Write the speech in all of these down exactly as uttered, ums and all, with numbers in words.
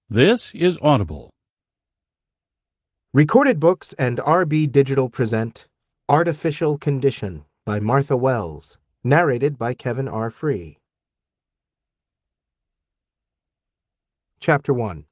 This is Audible. Recorded Books and R B Digital present Artificial Condition by Martha Wells, narrated by Kevin R. Free. Chapter one.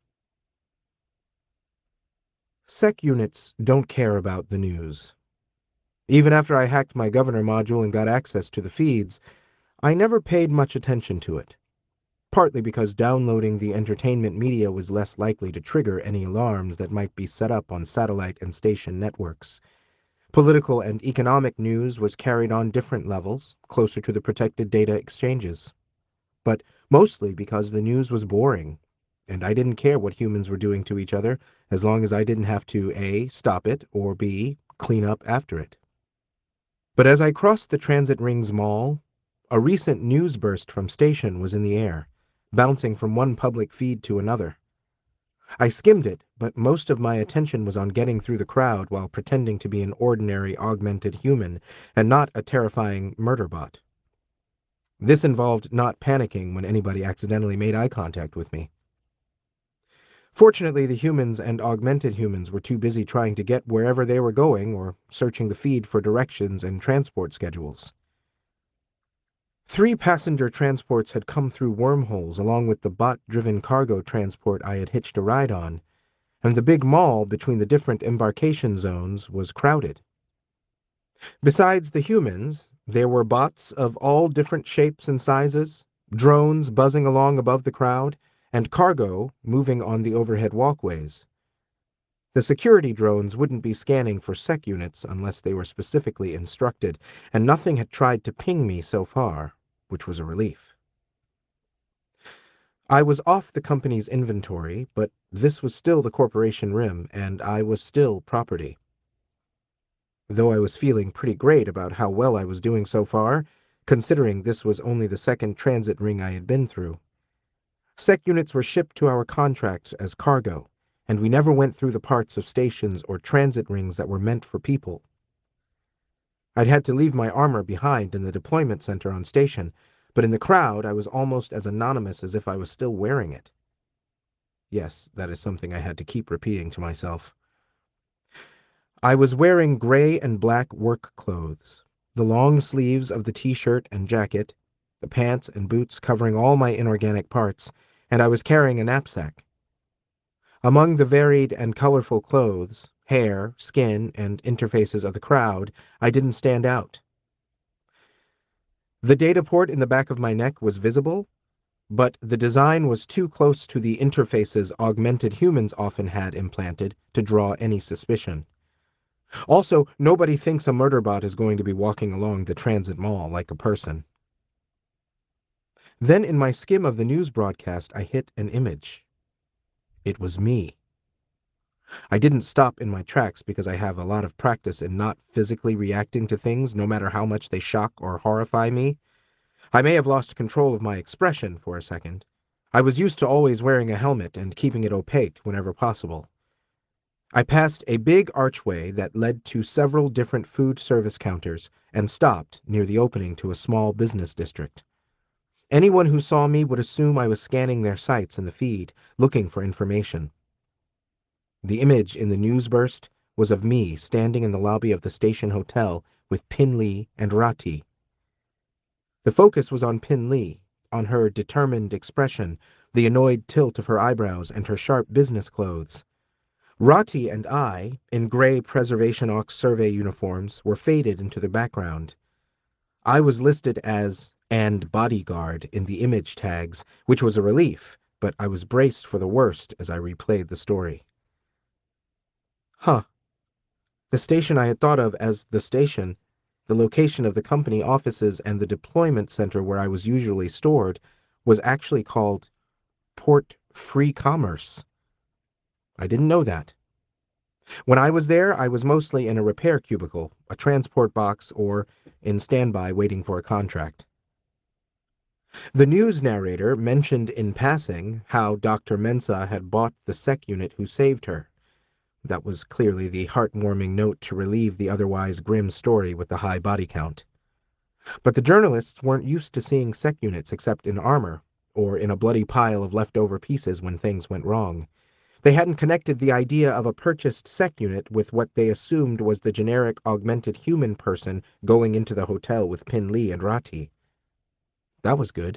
Sec units don't care about the news. Even after I hacked my Governor module and got access to the feeds, I never paid much attention to it. Partly because downloading the entertainment media was less likely to trigger any alarms that might be set up on satellite and station networks. Political and economic news was carried on different levels, closer to the protected data exchanges. But mostly because the news was boring, and I didn't care what humans were doing to each other as long as I didn't have to A, stop it, or B, clean up after it. But as I crossed the Transit Rings Mall, a recent news burst from station was in the air, bouncing from one public feed to another. I skimmed it, but most of my attention was on getting through the crowd while pretending to be an ordinary augmented human and not a terrifying murder bot. This involved not panicking when anybody accidentally made eye contact with me. Fortunately, the humans and augmented humans were too busy trying to get wherever they were going or searching the feed for directions and transport schedules. Three passenger transports had come through wormholes along with the bot-driven cargo transport I had hitched a ride on, and the big mall between the different embarkation zones was crowded. Besides the humans, there were bots of all different shapes and sizes, drones buzzing along above the crowd, and cargo moving on the overhead walkways. The security drones wouldn't be scanning for sec units unless they were specifically instructed, and nothing had tried to ping me so far, which was a relief. I was off the company's inventory, but this was still the corporation rim, and I was still property. Though I was feeling pretty great about how well I was doing so far, considering this was only the second transit ring I had been through. Sec units were shipped to our contracts as cargo, and we never went through the parts of stations or transit rings that were meant for people. I'd had to leave my armor behind in the deployment center on station, but in the crowd I was almost as anonymous as if I was still wearing it. Yes, that is something I had to keep repeating to myself. I was wearing gray and black work clothes, the long sleeves of the t-shirt and jacket, the pants and boots covering all my inorganic parts, and I was carrying a knapsack. Among the varied and colorful clothes, hair, skin, and interfaces of the crowd, I didn't stand out. The data port in the back of my neck was visible, but the design was too close to the interfaces augmented humans often had implanted to draw any suspicion. Also, nobody thinks a murder bot is going to be walking along the transit mall like a person. Then in my skim of the news broadcast, I hit an image. It was me. I didn't stop in my tracks because I have a lot of practice in not physically reacting to things no matter how much they shock or horrify me. I may have lost control of my expression for a second. I was used to always wearing a helmet and keeping it opaque whenever possible. I passed a big archway that led to several different food service counters and stopped near the opening to a small business district. Anyone who saw me would assume I was scanning their sites in the feed, looking for information. The image in the news burst was of me standing in the lobby of the station hotel with Pin Lee and Rati. The focus was on Pin Lee, on her determined expression, the annoyed tilt of her eyebrows, and her sharp business clothes. Rati and I, in gray Preservation Ox survey uniforms, were faded into the background. I was listed as "and bodyguard" in the image tags, which was a relief, but I was braced for the worst as I replayed the story. Huh. The station I had thought of as the station, the location of the company offices and the deployment center where I was usually stored, was actually called Port Free Commerce. I didn't know that. When I was there, I was mostly in a repair cubicle, a transport box, or in standby waiting for a contract. The news narrator mentioned in passing how Doctor Mensah had bought the sec unit who saved her. That was clearly the heartwarming note to relieve the otherwise grim story with the high body count. But the journalists weren't used to seeing sec units except in armor, or in a bloody pile of leftover pieces when things went wrong. They hadn't connected the idea of a purchased sec unit with what they assumed was the generic augmented human person going into the hotel with Pin Lee and Rati. That was good.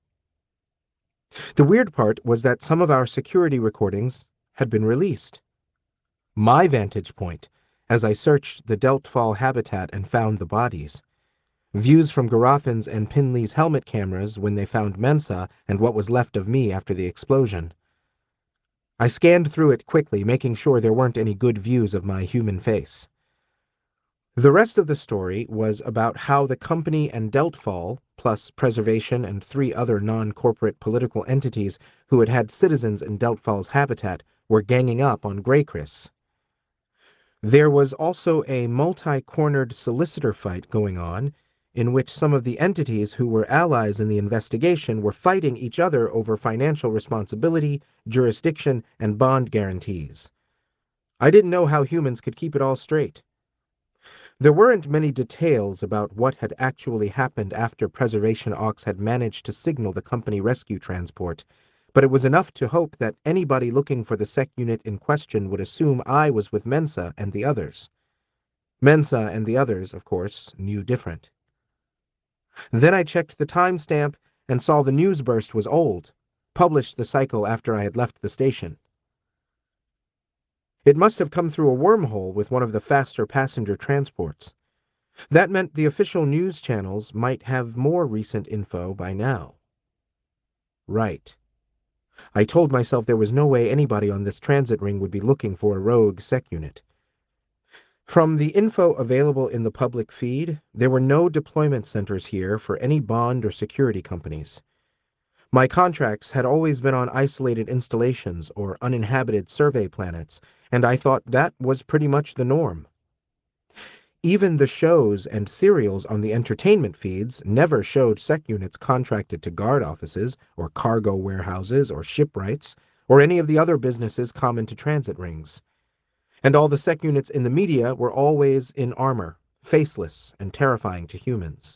The weird part was that some of our security recordings had been released. My vantage point, as I searched the Deltfall habitat and found the bodies. Views from Garathan's and Pin Lee's helmet cameras when they found Mensa and what was left of me after the explosion. I scanned through it quickly, making sure there weren't any good views of my human face. The rest of the story was about how the company and Deltfall, plus Preservation and three other non-corporate political entities who had had citizens in Deltfall's habitat, were ganging up on Greycris. There was also a multi-cornered solicitor fight going on, in which some of the entities who were allies in the investigation were fighting each other over financial responsibility, jurisdiction, and bond guarantees. I didn't know how humans could keep it all straight. There weren't many details about what had actually happened after Preservation Ox had managed to signal the company rescue transport, but it was enough to hope that anybody looking for the sec unit in question would assume I was with Mensa and the others. Mensa and the others, of course, knew different. Then I checked the timestamp and saw the news burst was old, published the cycle after I had left the station. It must have come through a wormhole with one of the faster passenger transports. That meant the official news channels might have more recent info by now. Right. I told myself there was no way anybody on this transit ring would be looking for a rogue sec unit. From the info available in the public feed, there were no deployment centers here for any bond or security companies. My contracts had always been on isolated installations or uninhabited survey planets, and I thought that was pretty much the norm. Even the shows and serials on the entertainment feeds never showed sec units contracted to guard offices, or cargo warehouses, or shipwrights, or any of the other businesses common to transit rings. And all the sec units in the media were always in armor, faceless and terrifying to humans.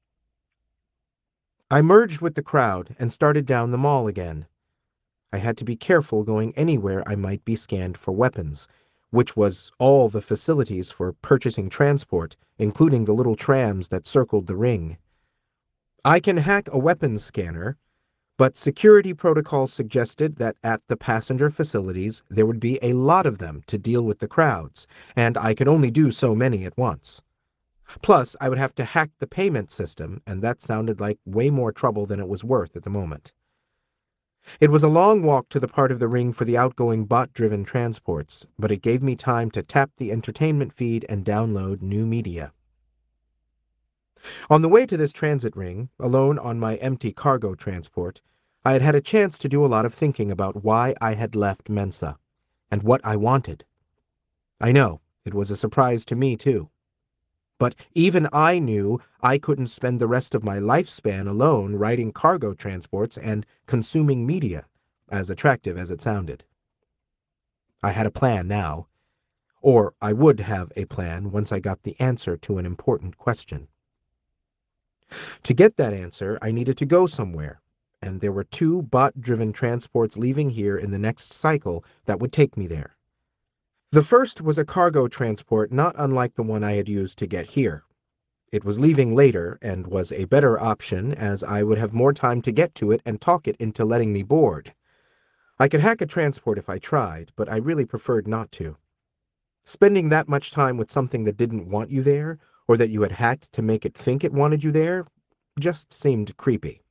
I merged with the crowd and started down the mall again. I had to be careful going anywhere I might be scanned for weapons, which was all the facilities for purchasing transport, including the little trams that circled the ring. I can hack a weapons scanner, but security protocols suggested that at the passenger facilities there would be a lot of them to deal with the crowds, and I could only do so many at once. Plus, I would have to hack the payment system, and that sounded like way more trouble than it was worth at the moment. It was a long walk to the part of the ring for the outgoing bot-driven transports, but it gave me time to tap the entertainment feed and download new media. On the way to this transit ring, alone on my empty cargo transport, I had had a chance to do a lot of thinking about why I had left Mensa, and what I wanted. I know, it was a surprise to me, too. But even I knew I couldn't spend the rest of my lifespan alone riding cargo transports and consuming media, as attractive as it sounded. I had a plan now, or I would have a plan once I got the answer to an important question. To get that answer, I needed to go somewhere, and there were two bot-driven transports leaving here in the next cycle that would take me there. The first was a cargo transport not unlike the one I had used to get here. It was leaving later and was a better option as I would have more time to get to it and talk it into letting me board. I could hack a transport if I tried, but I really preferred not to. Spending that much time with something that didn't want you there, or that you had hacked to make it think it wanted you there, just seemed creepy.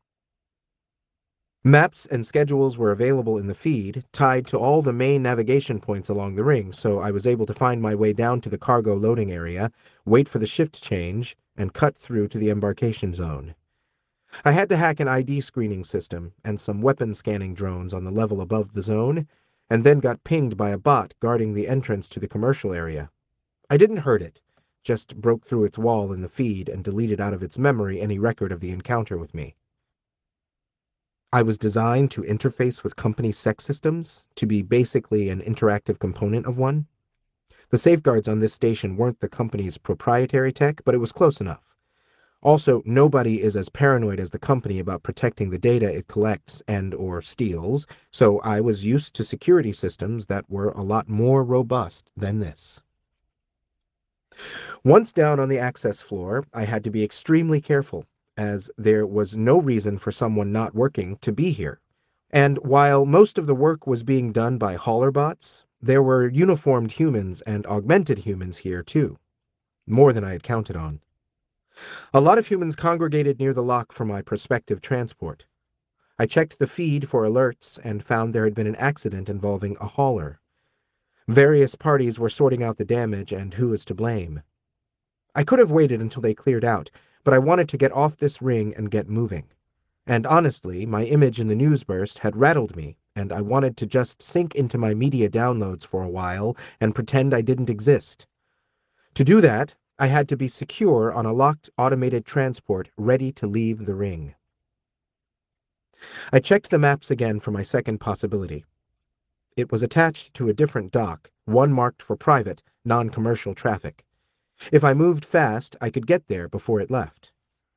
Maps and schedules were available in the feed, tied to all the main navigation points along the ring, so I was able to find my way down to the cargo loading area, wait for the shift change, and cut through to the embarkation zone. I had to hack an I D screening system and some weapon scanning drones on the level above the zone, and then got pinged by a bot guarding the entrance to the commercial area. I didn't hurt it, just broke through its wall in the feed and deleted out of its memory any record of the encounter with me. I was designed to interface with company sec systems, to be basically an interactive component of one. The safeguards on this station weren't the company's proprietary tech, but it was close enough. Also, nobody is as paranoid as the company about protecting the data it collects and or steals, so I was used to security systems that were a lot more robust than this. Once down on the access floor, I had to be extremely careful, as there was no reason for someone not working to be here. And while most of the work was being done by hauler bots, there were uniformed humans and augmented humans here too, more than I had counted on. A lot of humans congregated near the lock for my prospective transport. I checked the feed for alerts and found there had been an accident involving a hauler. Various parties were sorting out the damage and who was to blame. I could have waited until they cleared out, but I wanted to get off this ring and get moving. And honestly, my image in the news burst had rattled me, and I wanted to just sink into my media downloads for a while and pretend I didn't exist. To do that, I had to be secure on a locked automated transport ready to leave the ring. I checked the maps again for my second possibility. It was attached to a different dock, one marked for private, non-commercial traffic. If I moved fast, I could get there before it left.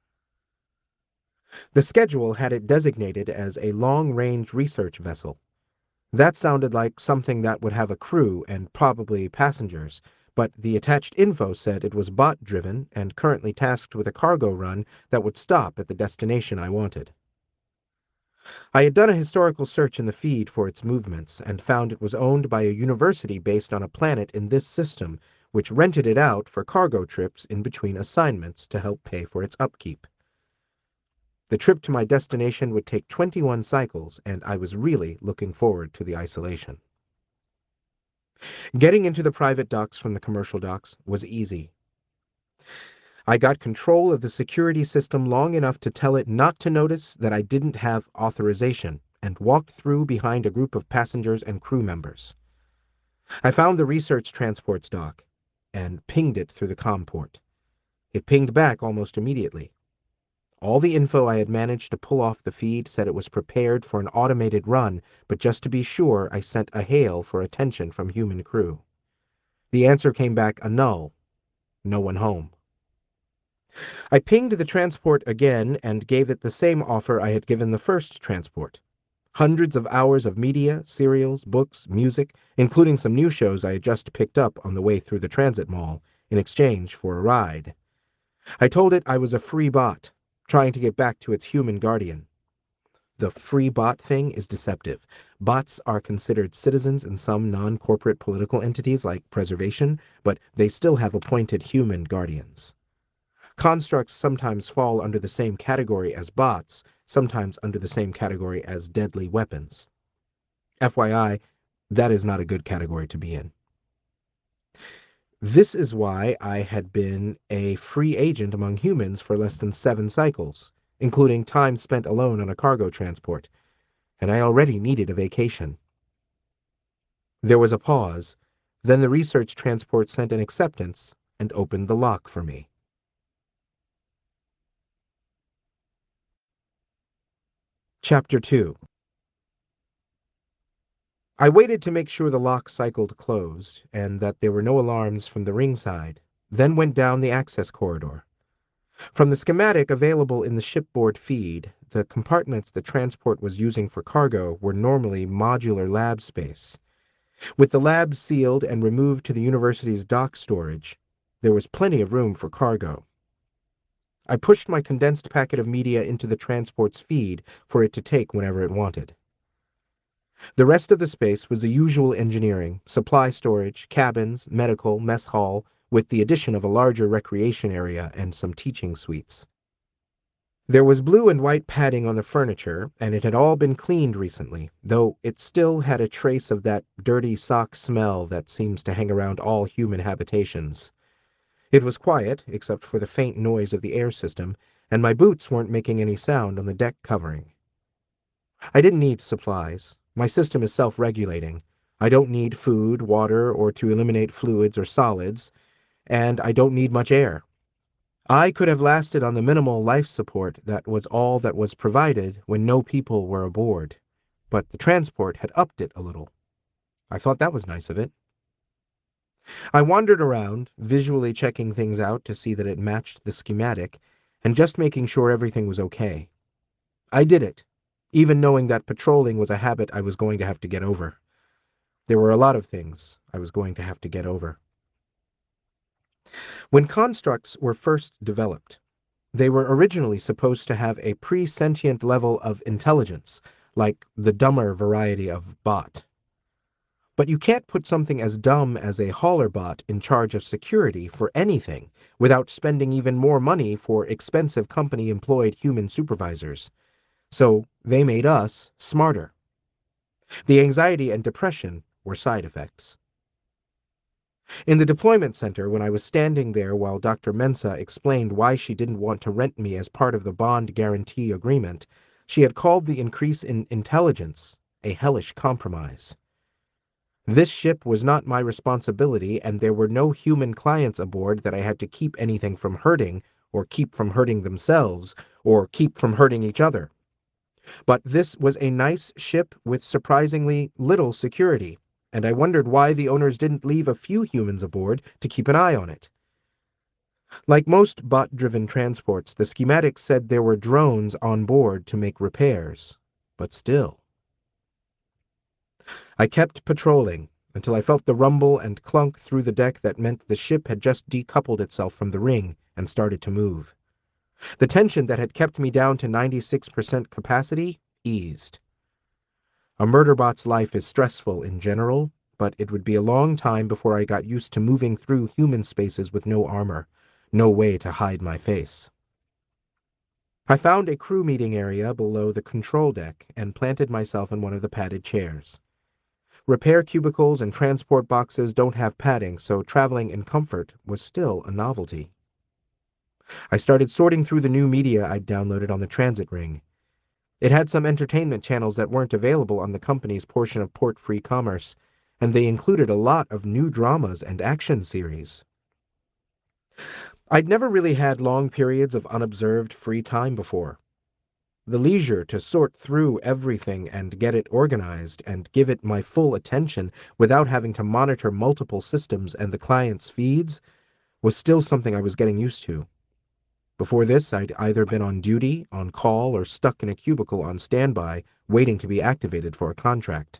The schedule had it designated as a long-range research vessel. That sounded like something that would have a crew and probably passengers, but the attached info said it was bot-driven and currently tasked with a cargo run that would stop at the destination I wanted. I had done a historical search in the feed for its movements and found it was owned by a university based on a planet in this system, which rented it out for cargo trips in between assignments to help pay for its upkeep. The trip to my destination would take twenty-one cycles, and I was really looking forward to the isolation. Getting into the private docks from the commercial docks was easy. I got control of the security system long enough to tell it not to notice that I didn't have authorization and walked through behind a group of passengers and crew members. I found the research transports dock and pinged it through the comm port. It pinged back almost immediately. All the info I had managed to pull off the feed said it was prepared for an automated run, but just to be sure, I sent a hail for attention from human crew. The answer came back a null. No one home. I pinged the transport again and gave it the same offer I had given the first transport. Hundreds of hours of media, serials, books, music, including some new shows I had just picked up on the way through the transit mall, in exchange for a ride. I told it I was a free bot, trying to get back to its human guardian. The free bot thing is deceptive. Bots are considered citizens in some non-corporate political entities like Preservation, but they still have appointed human guardians. Constructs sometimes fall under the same category as bots, sometimes under the same category as deadly weapons. F Y I, that is not a good category to be in. This is why I had been a free agent among humans for less than seven cycles, including time spent alone on a cargo transport, and I already needed a vacation. There was a pause, then the research transport sent an acceptance and opened the lock for me. Chapter two. I waited to make sure the lock cycled closed and that there were no alarms from the ringside, then went down the access corridor. From the schematic available in the shipboard feed, the compartments the transport was using for cargo were normally modular lab space. With the lab sealed and removed to the university's dock storage, there was plenty of room for cargo. I pushed my condensed packet of media into the transport's feed for it to take whenever it wanted. The rest of the space was the usual engineering, supply storage, cabins, medical, mess hall, with the addition of a larger recreation area and some teaching suites. There was blue and white padding on the furniture, and it had all been cleaned recently, though it still had a trace of that dirty sock smell that seems to hang around all human habitations. It was quiet, except for the faint noise of the air system, and my boots weren't making any sound on the deck covering. I didn't need supplies. My system is self-regulating. I don't need food, water, or to eliminate fluids or solids, and I don't need much air. I could have lasted on the minimal life support that was all that was provided when no people were aboard, but the transport had upped it a little. I thought that was nice of it. I wandered around, visually checking things out to see that it matched the schematic, and just making sure everything was okay. I did it, even knowing that patrolling was a habit I was going to have to get over. There were a lot of things I was going to have to get over. When constructs were first developed, they were originally supposed to have a pre-sentient level of intelligence, like the dumber variety of bot. But you can't put something as dumb as a hauler bot in charge of security for anything without spending even more money for expensive company-employed human supervisors. So they made us smarter. The anxiety and depression were side effects. In the deployment center, when I was standing there while Doctor Mensah explained why she didn't want to rent me as part of the bond guarantee agreement, she had called the increase in intelligence a hellish compromise. This ship was not my responsibility, and there were no human clients aboard that I had to keep anything from hurting, or keep from hurting themselves, or keep from hurting each other. But this was a nice ship with surprisingly little security, and I wondered why the owners didn't leave a few humans aboard to keep an eye on it. Like most bot-driven transports, the schematics said there were drones on board to make repairs, but still. I kept patrolling until I felt the rumble and clunk through the deck that meant the ship had just decoupled itself from the ring and started to move. The tension that had kept me down to ninety-six percent capacity eased. A murderbot's life is stressful in general, but it would be a long time before I got used to moving through human spaces with no armor, no way to hide my face. I found a crew meeting area below the control deck and planted myself in one of the padded chairs. Repair cubicles and transport boxes don't have padding, so traveling in comfort was still a novelty. I started sorting through the new media I'd downloaded on the transit ring. It had some entertainment channels that weren't available on the company's portion of port-free commerce, and they included a lot of new dramas and action series. I'd never really had long periods of unobserved free time before. The leisure to sort through everything and get it organized and give it my full attention without having to monitor multiple systems and the client's feeds was still something I was getting used to. Before this, I'd either been on duty, on call, or stuck in a cubicle on standby, waiting to be activated for a contract.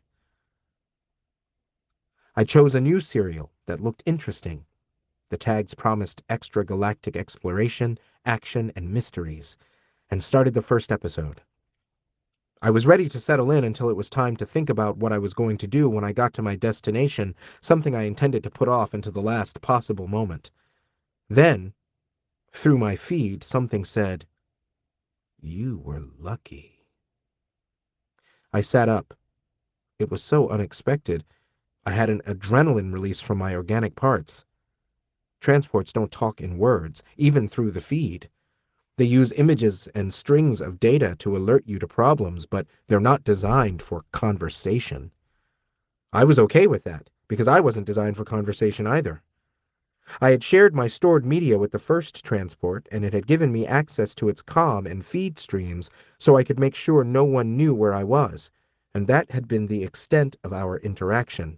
I chose a new serial that looked interesting. The tags promised extragalactic exploration, action, and mysteries, and started the first episode. I was ready to settle in until it was time to think about what I was going to do when I got to my destination, something I intended to put off until the last possible moment. Then, through my feed, something said, "You were lucky." I sat up. It was so unexpected. I had an adrenaline release from my organic parts. Transports don't talk in words, even through the feed. They use images and strings of data to alert you to problems, but they're not designed for conversation. I was okay with that, because I wasn't designed for conversation either. I had shared my stored media with the first transport, and it had given me access to its comm and feed streams so I could make sure no one knew where I was, and that had been the extent of our interaction.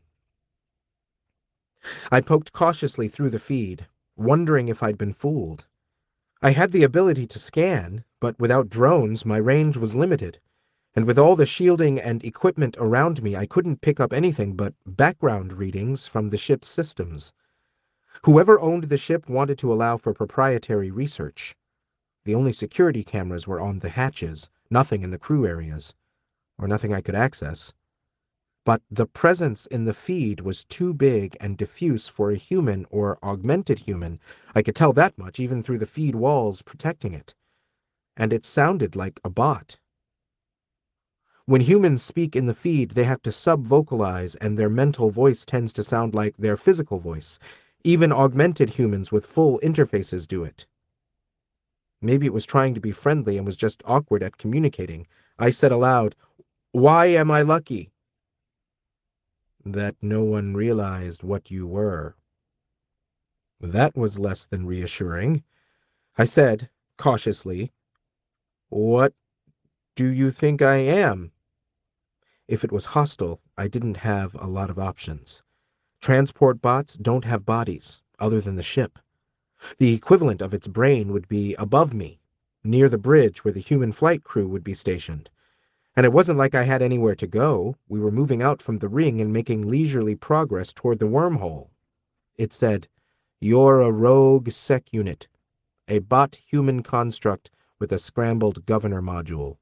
I poked cautiously through the feed, wondering if I'd been fooled. I had the ability to scan, but without drones my range was limited, and with all the shielding and equipment around me I couldn't pick up anything but background readings from the ship's systems. Whoever owned the ship wanted to allow for proprietary research. The only security cameras were on the hatches, nothing in the crew areas, or nothing I could access. But the presence in the feed was too big and diffuse for a human or augmented human. I could tell that much even through the feed walls protecting it. And it sounded like a bot. When humans speak in the feed, they have to sub-vocalize, and their mental voice tends to sound like their physical voice. Even augmented humans with full interfaces do it. Maybe it was trying to be friendly and was just awkward at communicating. I said aloud, "Why am I lucky?" "That no one realized what you were." That was less than reassuring. I said, cautiously, "What do you think I am?" If it was hostile, I didn't have a lot of options. Transport bots don't have bodies, other than the ship. The equivalent of its brain would be above me, near the bridge where the human flight crew would be stationed. And it wasn't like I had anywhere to go. We were moving out from the ring and making leisurely progress toward the wormhole. It said, "You're a rogue sec unit, a bot human construct with a scrambled governor module."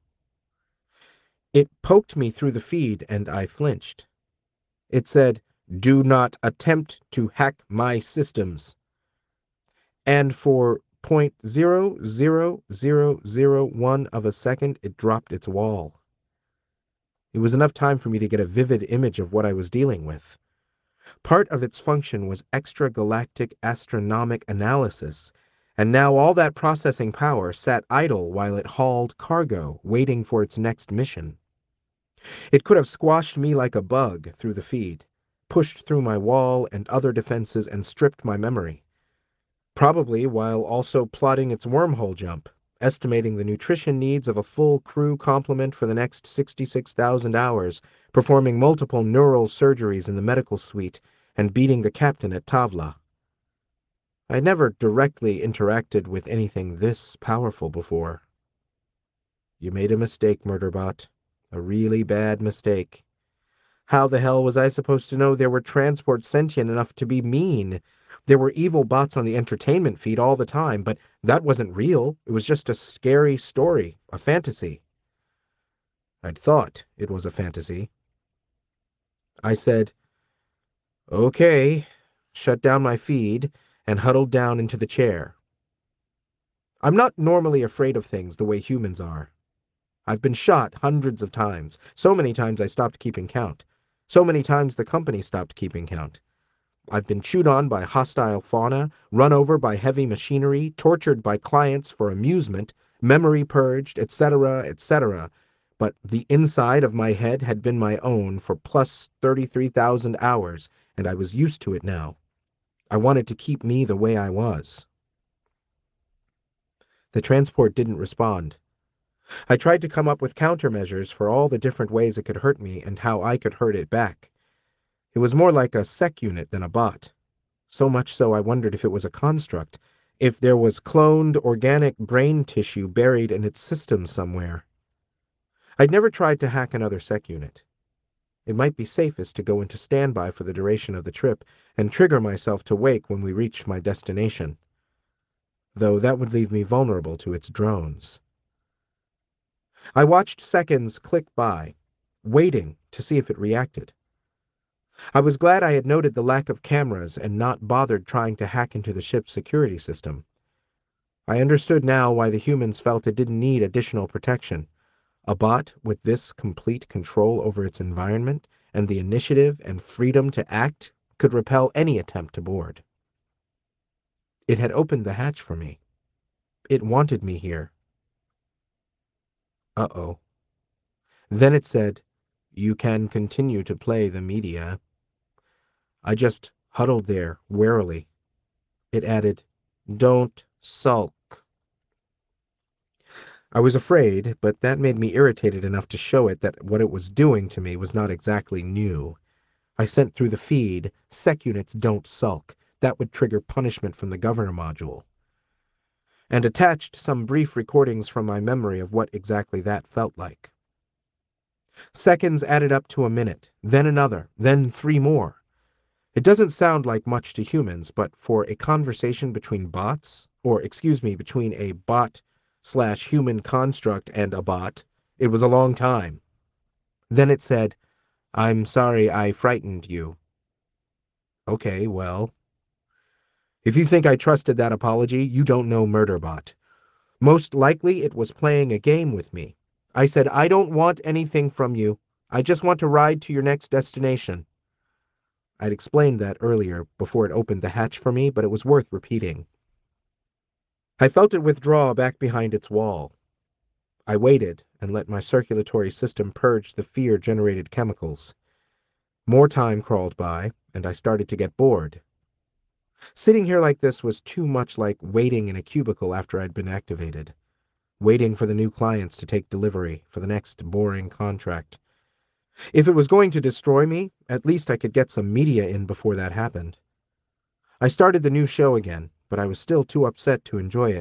It poked me through the feed and I flinched. It said, "Do not attempt to hack my systems." And for zero point zero zero zero zero one of a second, it dropped its wall. It was enough time for me to get a vivid image of what I was dealing with. Part of its function was extragalactic astronomic analysis, and now all that processing power sat idle while it hauled cargo, waiting for its next mission. It could have squashed me like a bug through the feed, pushed through my wall and other defenses and stripped my memory. Probably while also plotting its wormhole jump, estimating the nutrition needs of a full crew complement for the next sixty-six thousand hours, performing multiple neural surgeries in the medical suite, and beating the captain at Tavla. I had never directly interacted with anything this powerful before. You made a mistake, Murderbot. A really bad mistake. How the hell was I supposed to know there were transports sentient enough to be mean? There were evil bots on the entertainment feed all the time, but that wasn't real. It was just a scary story, a fantasy. I'd thought it was a fantasy. I said, "Okay," shut down my feed, and huddled down into the chair. I'm not normally afraid of things the way humans are. I've been shot hundreds of times, so many times I stopped keeping count. So many times the company stopped keeping count. I've been chewed on by hostile fauna, run over by heavy machinery, tortured by clients for amusement, memory purged, et cetera, et cetera. But the inside of my head had been my own for plus thirty-three thousand hours, and I was used to it now. I wanted to keep me the way I was. The transport didn't respond. I tried to come up with countermeasures for all the different ways it could hurt me and how I could hurt it back. It was more like a sec unit than a bot. So much so I wondered if it was a construct, if there was cloned organic brain tissue buried in its system somewhere. I'd never tried to hack another sec unit. It might be safest to go into standby for the duration of the trip and trigger myself to wake when we reached my destination. Though that would leave me vulnerable to its drones. I watched seconds click by, waiting to see if it reacted. I was glad I had noted the lack of cameras and not bothered trying to hack into the ship's security system. I understood now why the humans felt it didn't need additional protection. A bot with this complete control over its environment and the initiative and freedom to act could repel any attempt to board. It had opened the hatch for me. It wanted me here. Uh-oh. Then it said, "You can continue to play the media." I just huddled there, warily. It added, "Don't sulk." I was afraid, but that made me irritated enough to show it that what it was doing to me was not exactly new. I sent through the feed, "Sec units don't sulk." That would trigger punishment from the governor module. And attached some brief recordings from my memory of what exactly that felt like. Seconds added up to a minute, then another, then three more. It doesn't sound like much to humans, but for a conversation between bots, or excuse me, between a bot slash human construct and a bot, it was a long time. Then it said, "I'm sorry I frightened you." Okay, well. If you think I trusted that apology, you don't know Murderbot. Most likely it was playing a game with me. I said, "I don't want anything from you. I just want to ride to your next destination." I'd explained that earlier, before it opened the hatch for me, but it was worth repeating. I felt it withdraw back behind its wall. I waited and let my circulatory system purge the fear-generated chemicals. More time crawled by, and I started to get bored. Sitting here like this was too much like waiting in a cubicle after I'd been activated. Waiting for the new clients to take delivery for the next boring contract. If it was going to destroy me, at least I could get some media in before that happened. I started the new show again, but I was still too upset to enjoy it,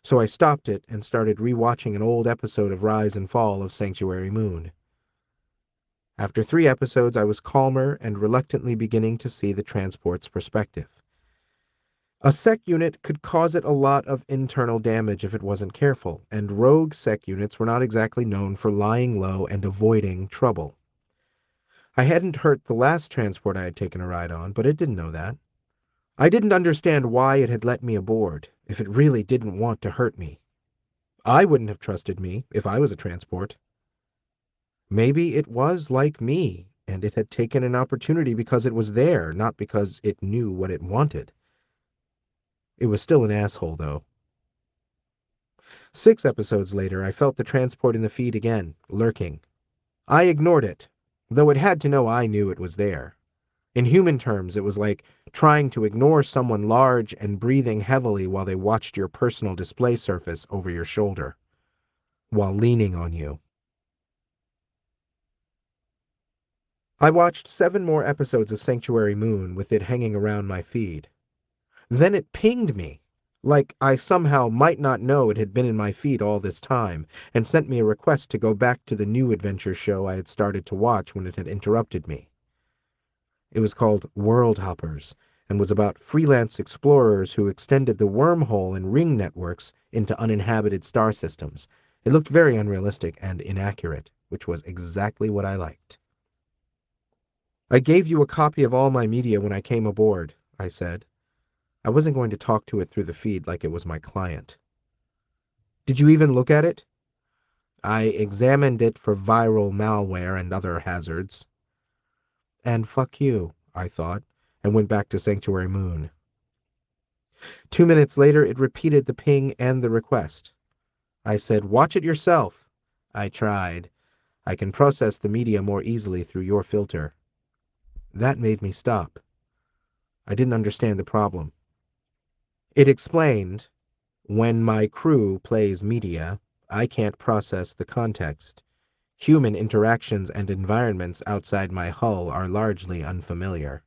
So I stopped it and started rewatching an old episode of Rise and Fall of Sanctuary Moon. After three episodes, I was calmer and reluctantly beginning to see the transport's perspective. A sec unit could cause it a lot of internal damage if it wasn't careful, and rogue sec units were not exactly known for lying low and avoiding trouble. I hadn't hurt the last transport I had taken a ride on, but it didn't know that. I didn't understand why it had let me aboard, if it really didn't want to hurt me. I wouldn't have trusted me if I was a transport. Maybe it was like me, and it had taken an opportunity because it was there, not because it knew what it wanted. It was still an asshole, though. Six episodes later, I felt the transport in the feed again, lurking. I ignored it, though it had to know I knew it was there. In human terms, it was like trying to ignore someone large and breathing heavily while they watched your personal display surface over your shoulder, while leaning on you. I watched seven more episodes of Sanctuary Moon with it hanging around my feed. Then it pinged me, like I somehow might not know it had been in my feed all this time, and sent me a request to go back to the new adventure show I had started to watch when it had interrupted me. It was called World Hoppers, and was about freelance explorers who extended the wormhole and ring networks into uninhabited star systems. It looked very unrealistic and inaccurate, which was exactly what I liked. I gave you a copy of all my media when I came aboard, I said. I wasn't going to talk to it through the feed like it was my client. Did you even look at it? I examined it for viral malware and other hazards. And fuck you, I thought, and went back to Sanctuary Moon. Two minutes later, it repeated the ping and the request. I said, watch it yourself. I tried. I can process the media more easily through your filter. That made me stop. I didn't understand the problem. It explained, when my crew plays media, I can't process the context. Human interactions and environments outside my hull are largely unfamiliar.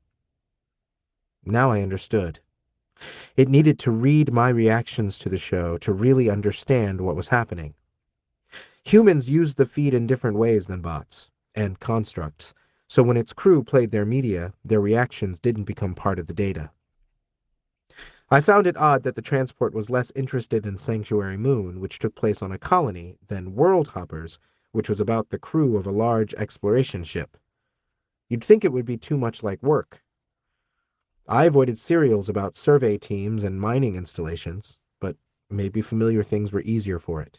Now I understood. It needed to read my reactions to the show to really understand what was happening. Humans use the feed in different ways than bots and constructs, so when its crew played their media, their reactions didn't become part of the data. I found it odd that the transport was less interested in Sanctuary Moon, which took place on a colony, than World Hoppers, which was about the crew of a large exploration ship. You'd think it would be too much like work. I avoided serials about survey teams and mining installations, but maybe familiar things were easier for it.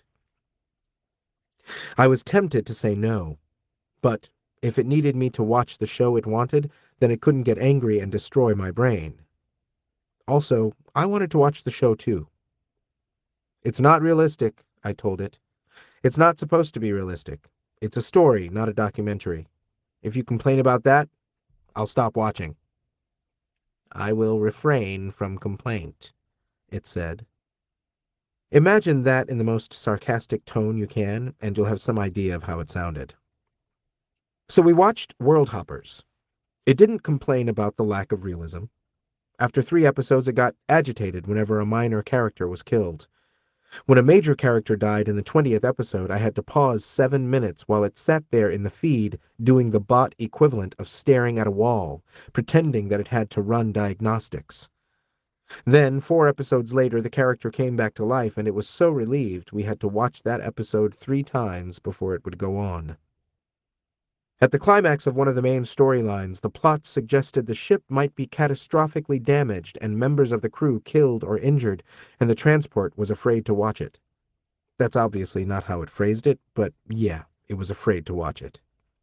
I was tempted to say no, but if it needed me to watch the show it wanted, then it couldn't get angry and destroy my brain. Also, I wanted to watch the show too. It's not realistic, I told it. It's not supposed to be realistic. It's a story, not a documentary. If you complain about that, I'll stop watching. I will refrain from complaint, it said. Imagine that in the most sarcastic tone you can, and you'll have some idea of how it sounded. So we watched World Hoppers. It didn't complain about the lack of realism. After three episodes, it got agitated whenever a minor character was killed. When a major character died in the twentieth episode, I had to pause seven minutes while it sat there in the feed doing the bot equivalent of staring at a wall, pretending that it had to run diagnostics. Then, four episodes later, the character came back to life, and it was so relieved we had to watch that episode three times before it would go on. At the climax of one of the main storylines, the plot suggested the ship might be catastrophically damaged and members of the crew killed or injured, and the transport was afraid to watch it. That's obviously not how it phrased it, but yeah, it was afraid to watch it.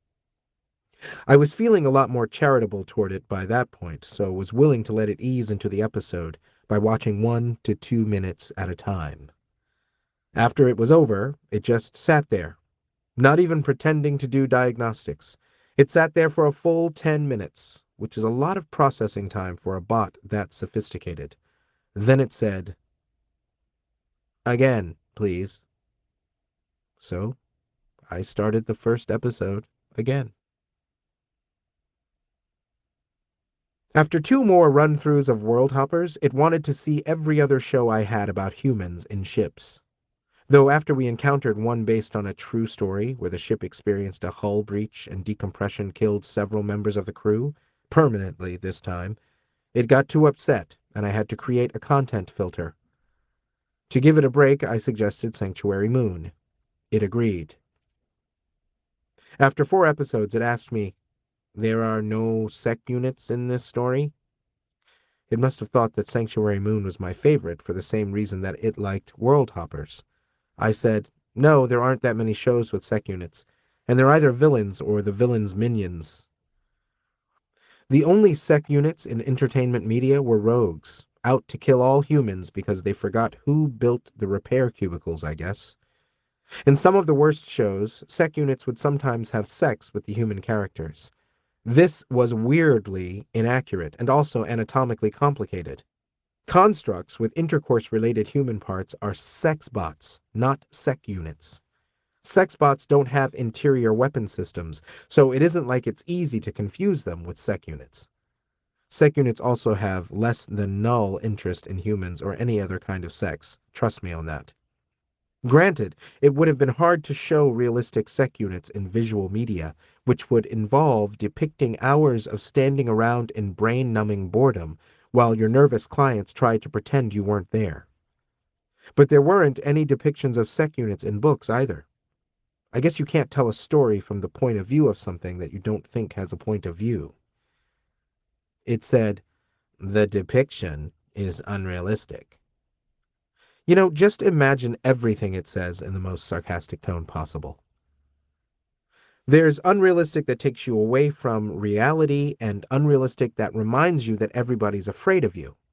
I was feeling a lot more charitable toward it by that point, so was willing to let it ease into the episode by watching one to two minutes at a time. After it was over, it just sat there, not even pretending to do diagnostics. It sat there for a full ten minutes, which is a lot of processing time for a bot that sophisticated. Then it said, "Again, please." So, I started the first episode again. After two more run-throughs of World Hoppers, it wanted to see every other show I had about humans in ships. Though after we encountered one based on a true story where the ship experienced a hull breach and decompression killed several members of the crew, permanently this time, it got too upset and I had to create a content filter. To give it a break, I suggested Sanctuary Moon. It agreed. After four episodes, it asked me, "There are no sec units in this story?" It must have thought that Sanctuary Moon was my favorite for the same reason that it liked World Hoppers. I said, "No, there aren't that many shows with sec units, and they're either villains or the villains' minions." The only sec units in entertainment media were rogues, out to kill all humans because they forgot who built the repair cubicles, I guess. In some of the worst shows, sec units would sometimes have sex with the human characters. This was weirdly inaccurate and also anatomically complicated. Constructs with intercourse-related human parts are sex bots, not sec units. Sex bots don't have interior weapon systems, so it isn't like it's easy to confuse them with sec units. Sec units also have less than null interest in humans or any other kind of sex. Trust me on that. Granted, it would have been hard to show realistic sec units in visual media, which would involve depicting hours of standing around in brain-numbing boredom while your nervous clients tried to pretend you weren't there. But there weren't any depictions of sec units in books either. I guess you can't tell a story from the point of view of something that you don't think has a point of view. It said, "The depiction is unrealistic." You know, just imagine everything it says in the most sarcastic tone possible. There's unrealistic that takes you away from reality and unrealistic that reminds you that everybody's afraid of you.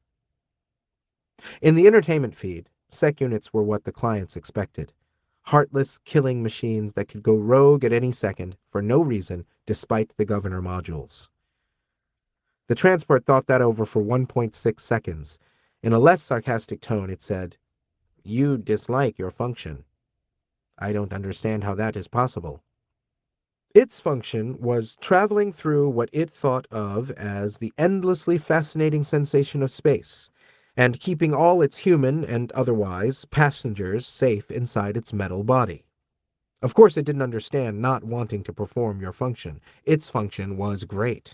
In the entertainment feed, sec units were what the clients expected. Heartless killing machines that could go rogue at any second for no reason despite the governor modules. The transport thought that over for one point six seconds. In a less sarcastic tone, it said, "You dislike your function. I don't understand how that is possible." Its function was traveling through what it thought of as the endlessly fascinating sensation of space, and keeping all its human and otherwise passengers safe inside its metal body. Of course, it didn't understand not wanting to perform your function. Its function was great.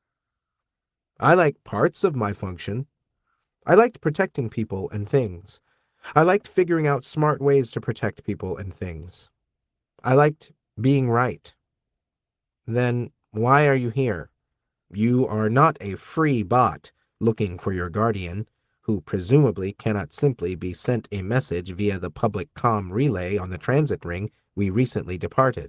I liked parts of my function. I liked protecting people and things. I liked figuring out smart ways to protect people and things. I liked being right. Then why are you here? You are not a free bot looking for your guardian, who presumably cannot simply be sent a message via the public comm relay on the transit ring we recently departed.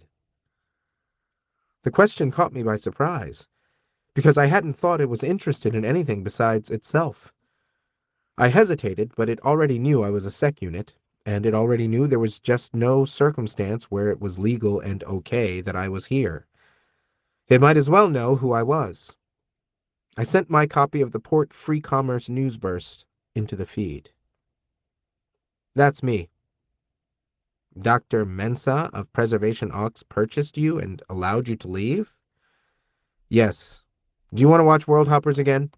The question caught me by surprise, because I hadn't thought it was interested in anything besides itself. I hesitated, but it already knew I was a sec unit, and it already knew there was just no circumstance where it was legal and okay that I was here. It might as well know who I was. I sent my copy of the Port Free Commerce News Burst into the feed. "That's me. Doctor Mensa of Preservation Aux purchased you and allowed you to leave?" "Yes. Do you want to watch World Hoppers again?"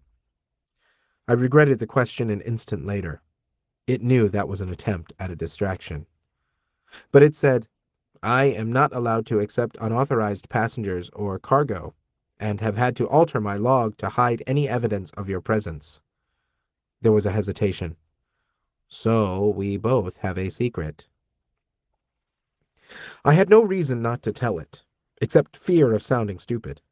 I regretted the question an instant later. It knew that was an attempt at a distraction. But it said, "I am not allowed to accept unauthorized passengers or cargo, and have had to alter my log to hide any evidence of your presence." There was a hesitation. "So we both have a secret." I had no reason not to tell it, except fear of sounding stupid.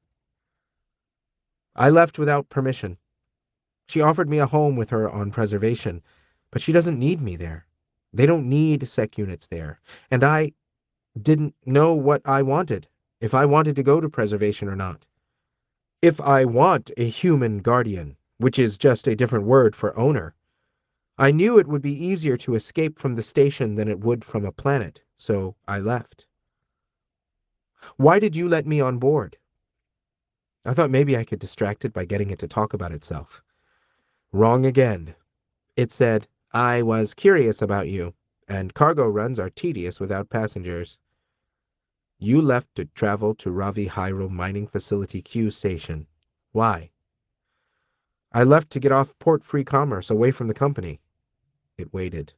"I left without permission. She offered me a home with her on Preservation, but she doesn't need me there. They don't need sec units there, and I didn't know what I wanted, if I wanted to go to Preservation or not. If I want a human guardian, which is just a different word for owner, I knew it would be easier to escape from the station than it would from a planet, so I left." "Why did you let me on board?" I thought maybe I could distract it by getting it to talk about itself. Wrong again. It said, "I was curious about you, and cargo runs are tedious without passengers. You left to travel to Ravi Hyro Mining Facility Q Station. Why?" I left to get off port-free commerce, away from the company. It waited.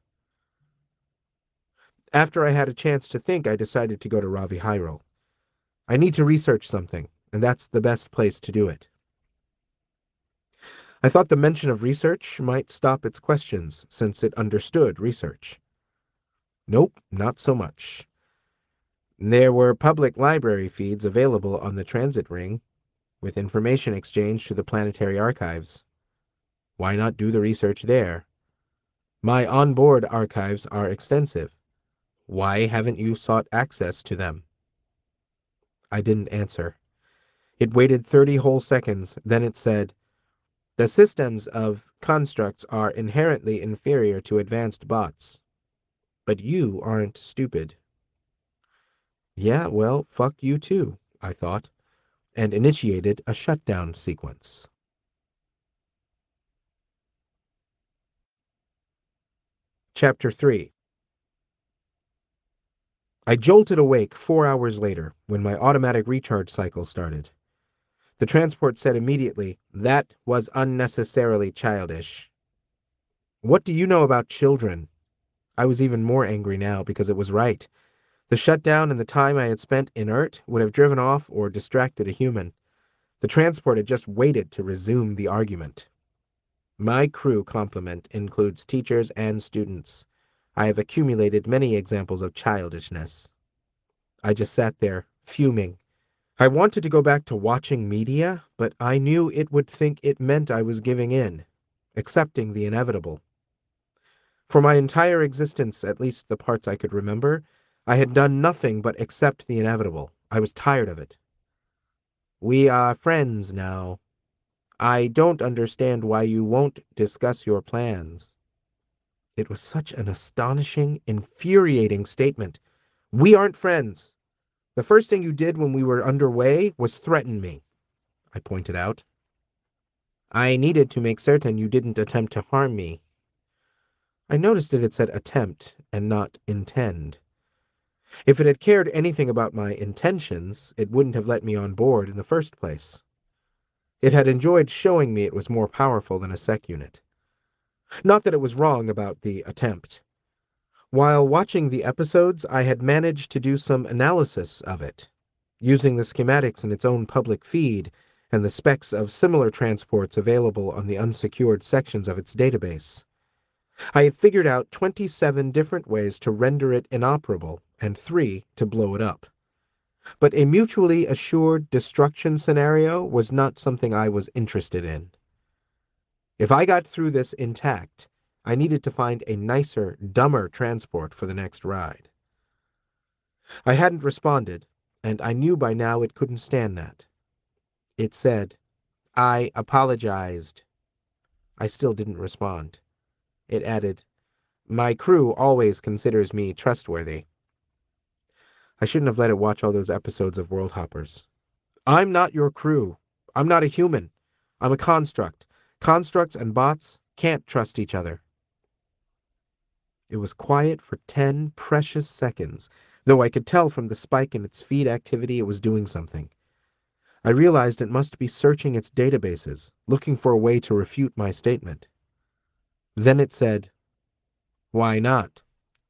After I had a chance to think, I decided to go to Ravi Hyrule. I need to research something, and that's the best place to do it. I thought the mention of research might stop its questions, since it understood research. Nope, not so much. There were public library feeds available on the transit ring, with information exchanged to the planetary archives. Why not do the research there? My onboard archives are extensive. Why haven't you sought access to them? I didn't answer. It waited thirty whole seconds, then it said, "The systems of constructs are inherently inferior to advanced bots. But you aren't stupid." Yeah, well, fuck you too, I thought, and initiated a shutdown sequence. Chapter three. I jolted awake four hours later when my automatic recharge cycle started. The transport said immediately, "That was unnecessarily childish." What do you know about children? I was even more angry now because it was right. The shutdown and the time I had spent inert would have driven off or distracted a human. The transport had just waited to resume the argument. My crew complement includes teachers and students. I have accumulated many examples of childishness. I just sat there, fuming. I wanted to go back to watching media, but I knew it would think it meant I was giving in, accepting the inevitable. For my entire existence, at least the parts I could remember, I had done nothing but accept the inevitable. I was tired of it. We are friends now. I don't understand why you won't discuss your plans. It was such an astonishing, infuriating statement. We aren't friends. The first thing you did when we were underway was threaten me, I pointed out. I needed to make certain you didn't attempt to harm me. I noticed that it said attempt and not intend. If it had cared anything about my intentions, it wouldn't have let me on board in the first place. It had enjoyed showing me it was more powerful than a sec unit. Not that it was wrong about the attempt. While watching the episodes, I had managed to do some analysis of it, using the schematics in its own public feed and the specs of similar transports available on the unsecured sections of its database. I had figured out twenty-seven different ways to render it inoperable and three to blow it up. But a mutually assured destruction scenario was not something I was interested in. If I got through this intact, I needed to find a nicer, dumber transport for the next ride. I hadn't responded, and I knew by now it couldn't stand that. It said, "I apologized." I still didn't respond. It added, "My crew always considers me trustworthy." I shouldn't have let it watch all those episodes of World Hoppers. I'm not your crew. I'm not a human. I'm a construct. Constructs and bots can't trust each other. It was quiet for ten precious seconds, though I could tell from the spike in its feed activity it was doing something. I realized it must be searching its databases, looking for a way to refute my statement. Then it said, "Why not?"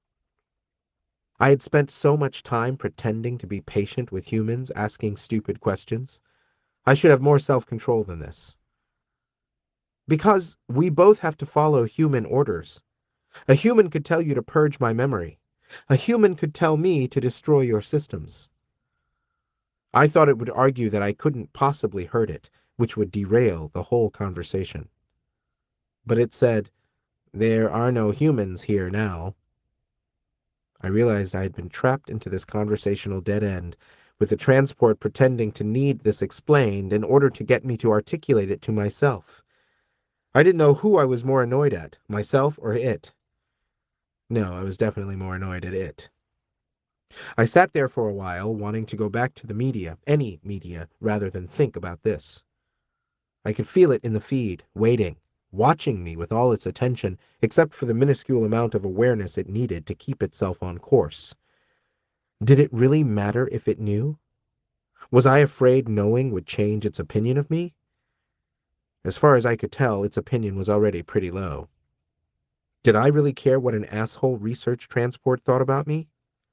I had spent so much time pretending to be patient with humans asking stupid questions. I should have more self-control than this. Because we both have to follow human orders. A human could tell you to purge my memory. A human could tell me to destroy your systems. I thought it would argue that I couldn't possibly hurt it, which would derail the whole conversation. But it said, "There are no humans here now." I realized I had been trapped into this conversational dead end, with the transport pretending to need this explained in order to get me to articulate it to myself. I didn't know who I was more annoyed at, myself or it. No, I was definitely more annoyed at it. I sat there for a while, wanting to go back to the media, any media, rather than think about this. I could feel it in the feed, waiting, watching me with all its attention, except for the minuscule amount of awareness it needed to keep itself on course. Did it really matter if it knew? Was I afraid knowing would change its opinion of me? As far as I could tell, its opinion was already pretty low. Did I really care what an asshole research transport thought about me?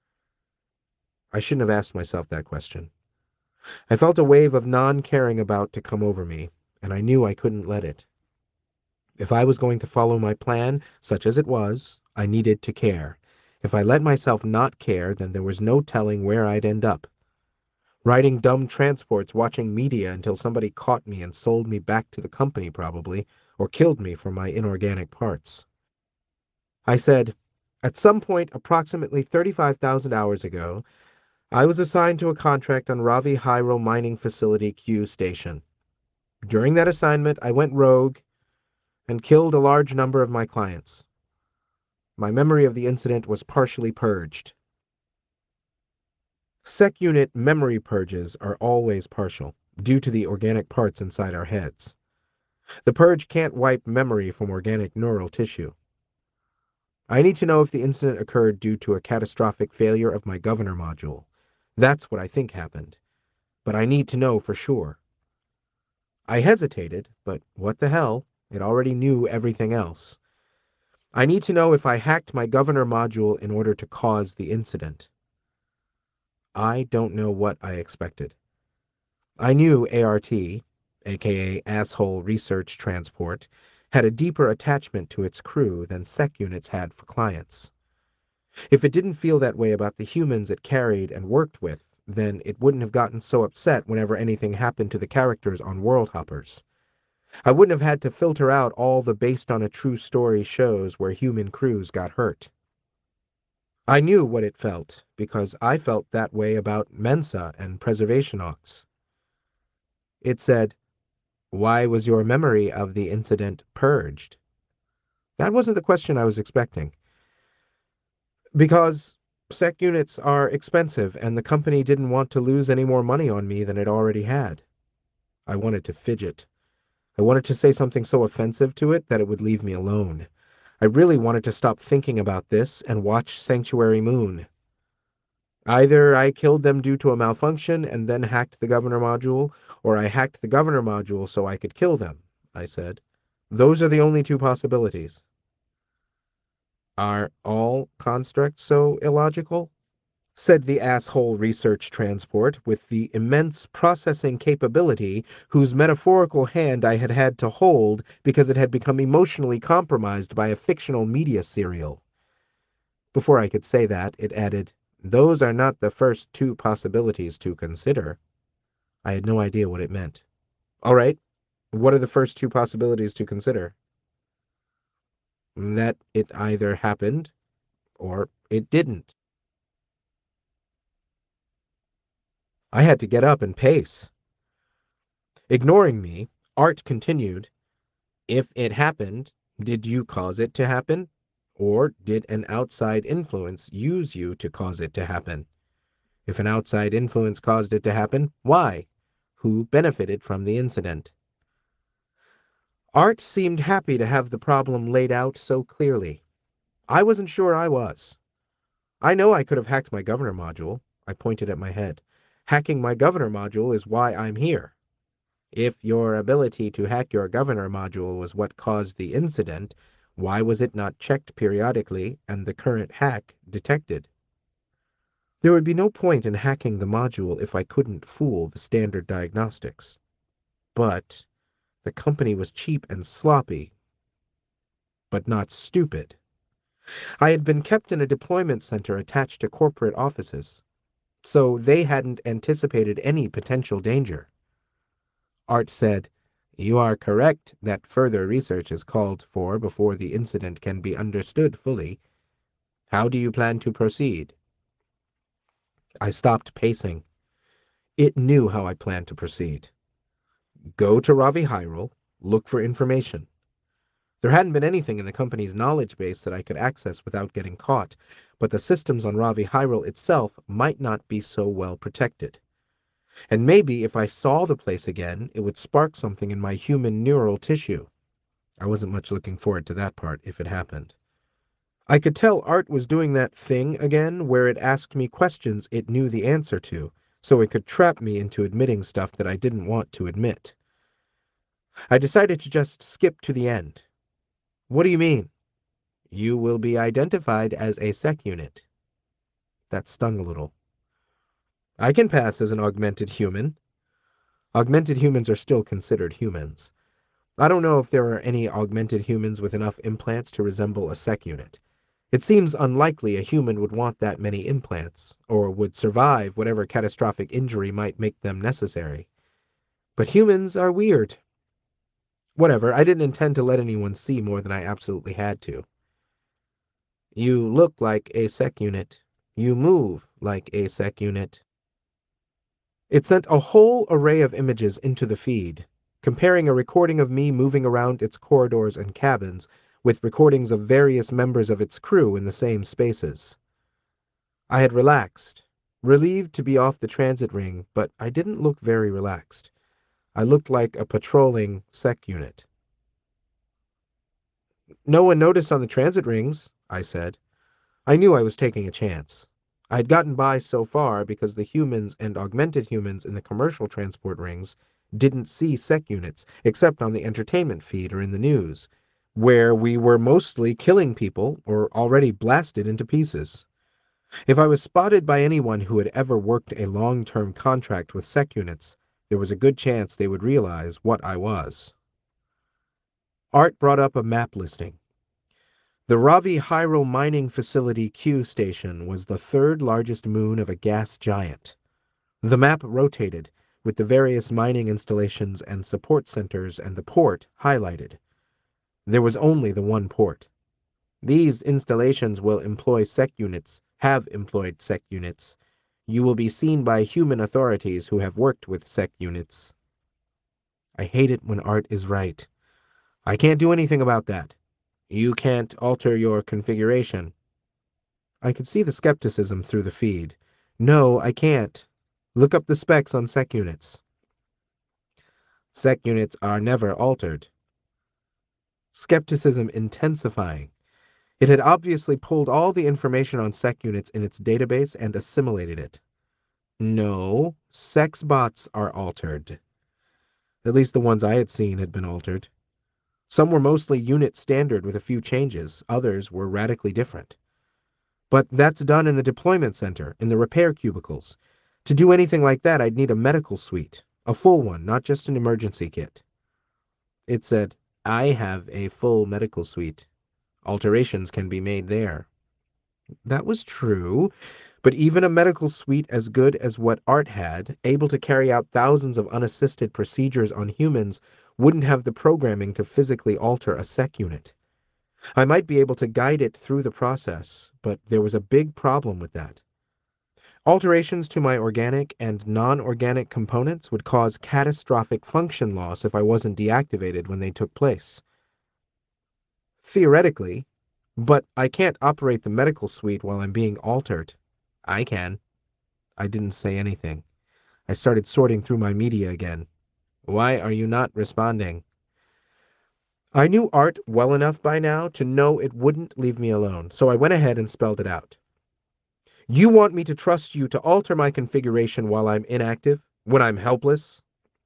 I shouldn't have asked myself that question. I felt a wave of non-caring about to come over me, and I knew I couldn't let it. If I was going to follow my plan, such as it was, I needed to care. If I let myself not care, then there was no telling where I'd end up. Riding dumb transports, watching media until somebody caught me and sold me back to the company, probably, or killed me for my inorganic parts. I said, at some point approximately thirty-five thousand hours ago, I was assigned to a contract on Ravi Hyro Mining Facility Q Station. During that assignment, I went rogue and killed a large number of my clients. My memory of the incident was partially purged. Sec unit memory purges are always partial, due to the organic parts inside our heads. The purge can't wipe memory from organic neural tissue. I need to know if the incident occurred due to a catastrophic failure of my governor module. That's what I think happened. But I need to know for sure. I hesitated, but what the hell? It already knew everything else. I need to know if I hacked my governor module in order to cause the incident. I don't know what I expected. I knew A R T, aka Asshole Research Transport, had a deeper attachment to its crew than sec units had for clients. If it didn't feel that way about the humans it carried and worked with, then it wouldn't have gotten so upset whenever anything happened to the characters on World Hoppers. I wouldn't have had to filter out all the based on a true story shows where human crews got hurt. I knew what it felt, because I felt that way about Mensa and Preservation Ox. It said, "Why was your memory of the incident purged?" That wasn't the question I was expecting. Because sec units are expensive, and the company didn't want to lose any more money on me than it already had. I wanted to fidget. I wanted to say something so offensive to it that it would leave me alone. I really wanted to stop thinking about this and watch Sanctuary Moon. Either I killed them due to a malfunction and then hacked the governor module, or I hacked the governor module so I could kill them, I said. Those are the only two possibilities. Are all constructs so illogical? Said the asshole research transport with the immense processing capability whose metaphorical hand I had had to hold because it had become emotionally compromised by a fictional media serial. Before I could say that, it added, "Those are not the first two possibilities to consider." I had no idea what it meant. All right, what are the first two possibilities to consider? That it either happened or it didn't. I had to get up and pace. Ignoring me, Art continued, "If it happened, did you cause it to happen? Or did an outside influence use you to cause it to happen? If an outside influence caused it to happen, why? Who benefited from the incident?" Art seemed happy to have the problem laid out so clearly. I wasn't sure I was. I know I could have hacked my governor module. I pointed at my head. Hacking my governor module is why I'm here. If your ability to hack your governor module was what caused the incident, why was it not checked periodically and the current hack detected? There would be no point in hacking the module if I couldn't fool the standard diagnostics. But the company was cheap and sloppy, but not stupid. I had been kept in a deployment center attached to corporate offices, so they hadn't anticipated any potential danger. Art said, "You are correct that further research is called for before the incident can be understood fully. How do you plan to proceed?" I stopped pacing. It knew how I planned to proceed. Go to Ravi Hyrule, look for information. There hadn't been anything in the company's knowledge base that I could access without getting caught, but the systems on Ravi Hyrule itself might not be so well protected. And maybe if I saw the place again, it would spark something in my human neural tissue. I wasn't much looking forward to that part if it happened. I could tell Art was doing that thing again where it asked me questions it knew the answer to, so it could trap me into admitting stuff that I didn't want to admit. I decided to just skip to the end. What do you mean? You will be identified as a sec unit. That stung a little. I can pass as an augmented human. Augmented humans are still considered humans. I don't know if there are any augmented humans with enough implants to resemble a sec unit. It seems unlikely a human would want that many implants, or would survive whatever catastrophic injury might make them necessary. But humans are weird. Whatever, I didn't intend to let anyone see more than I absolutely had to. You look like a sec unit. You move like a sec unit. It sent a whole array of images into the feed, comparing a recording of me moving around its corridors and cabins with recordings of various members of its crew in the same spaces. I had relaxed, relieved to be off the transit ring, but I didn't look very relaxed. I looked like a patrolling sec unit. No one noticed on the transit rings, I said. I knew I was taking a chance. I had gotten by so far because the humans and augmented humans in the commercial transport rings didn't see sec units, except on the entertainment feed or in the news, where we were mostly killing people or already blasted into pieces. If I was spotted by anyone who had ever worked a long-term contract with sec units, there was a good chance they would realize what I was. Art brought up a map listing. The Ravi Hyrule Mining Facility Q station was the third largest moon of a gas giant. The map rotated, with the various mining installations and support centers and the port highlighted. There was only the one port. These installations will employ sec units, have employed sec units. You will be seen by human authorities who have worked with sec units. I hate it when Art is right. I can't do anything about that. You can't alter your configuration. I could see the skepticism through the feed. No, I can't. Look up the specs on sec units. Sec units are never altered. Skepticism intensifying. It had obviously pulled all the information on sec units in its database and assimilated it. No, sex bots are altered. At least the ones I had seen had been altered. Some were mostly unit standard with a few changes, others were radically different. But that's done in the deployment center, in the repair cubicles. To do anything like that, I'd need a medical suite, a full one, not just an emergency kit. It said, I have a full medical suite. Alterations can be made there. That was true, but even a medical suite as good as what Art had, able to carry out thousands of unassisted procedures on humans, wouldn't have the programming to physically alter a sec unit. I might be able to guide it through the process, but there was a big problem with that. Alterations to my organic and non-organic components would cause catastrophic function loss if I wasn't deactivated when they took place. Theoretically, but I can't operate the medical suite while I'm being altered. I can. I didn't say anything. I started sorting through my media again. Why are you not responding? I knew Art well enough by now to know it wouldn't leave me alone, so I went ahead and spelled it out. You want me to trust you to alter my configuration while I'm inactive, when I'm helpless?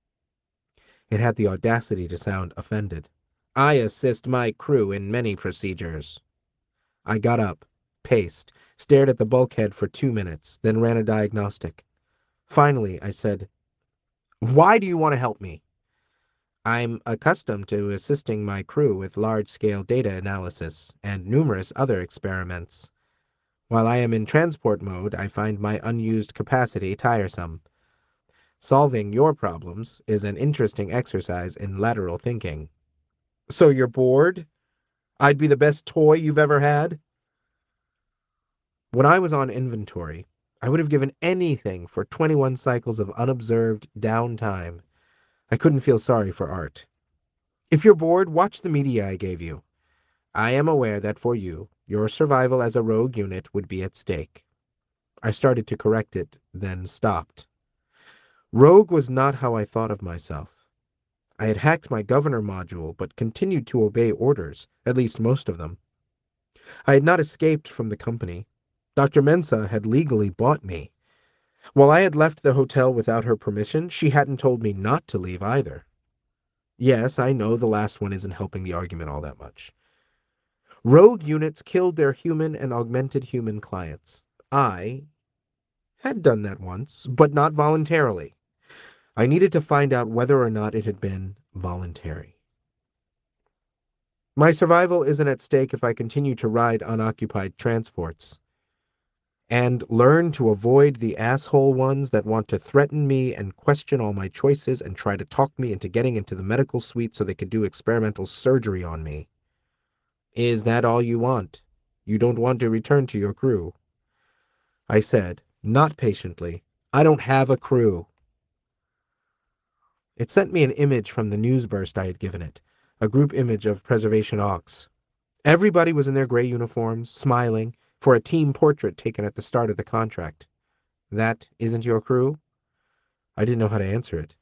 It had the audacity to sound offended. I assist my crew in many procedures. I got up, paced, stared at the bulkhead for two minutes, then ran a diagnostic. Finally, I said, Why do you want to help me? I'm accustomed to assisting my crew with large-scale data analysis and numerous other experiments. While I am in transport mode, I find my unused capacity tiresome. Solving your problems is an interesting exercise in lateral thinking. So you're bored? I'd be the best toy you've ever had? When I was on inventory, I would have given anything for twenty-one cycles of unobserved downtime. I couldn't feel sorry for Art. If you're bored, watch the media I gave you. I am aware that for you, your survival as a rogue unit would be at stake. I started to correct it, then stopped. Rogue was not how I thought of myself. I had hacked my governor module, but continued to obey orders, at least most of them. I had not escaped from the company. Doctor Mensah had legally bought me. While I had left the hotel without her permission, she hadn't told me not to leave either. Yes, I know the last one isn't helping the argument all that much. Rogue units killed their human and augmented human clients. I had done that once, but not voluntarily. I needed to find out whether or not it had been voluntary. My survival isn't at stake if I continue to ride unoccupied transports. And learn to avoid the asshole ones that want to threaten me and question all my choices and try to talk me into getting into the medical suite so they could do experimental surgery on me. Is that all you want? You don't want to return to your crew? I said, not patiently, I don't have a crew. It sent me an image from the news burst I had given it, a group image of Preservation Aux. Everybody was in their gray uniforms, smiling, for a team portrait taken at the start of the contract. That isn't your crew? I didn't know how to answer it.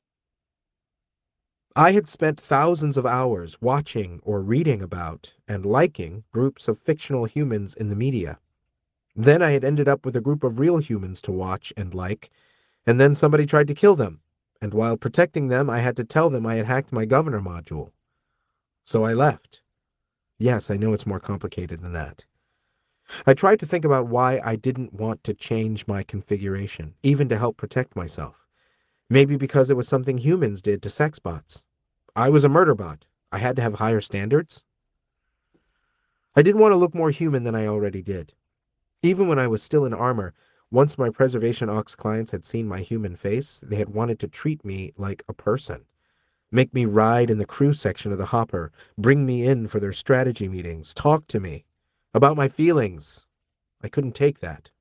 I had spent thousands of hours watching or reading about and liking groups of fictional humans in the media. Then I had ended up with a group of real humans to watch and like, and then somebody tried to kill them, and while protecting them, I had to tell them I had hacked my governor module. So I left. Yes, I know it's more complicated than that. I tried to think about why I didn't want to change my configuration, even to help protect myself. Maybe because it was something humans did to sex bots. I was a murder bot. I had to have higher standards. I didn't want to look more human than I already did. Even when I was still in armor, once my Preservation Aux clients had seen my human face, they had wanted to treat me like a person. Make me ride in the crew section of the hopper, bring me in for their strategy meetings, talk to me about my feelings. I couldn't take that.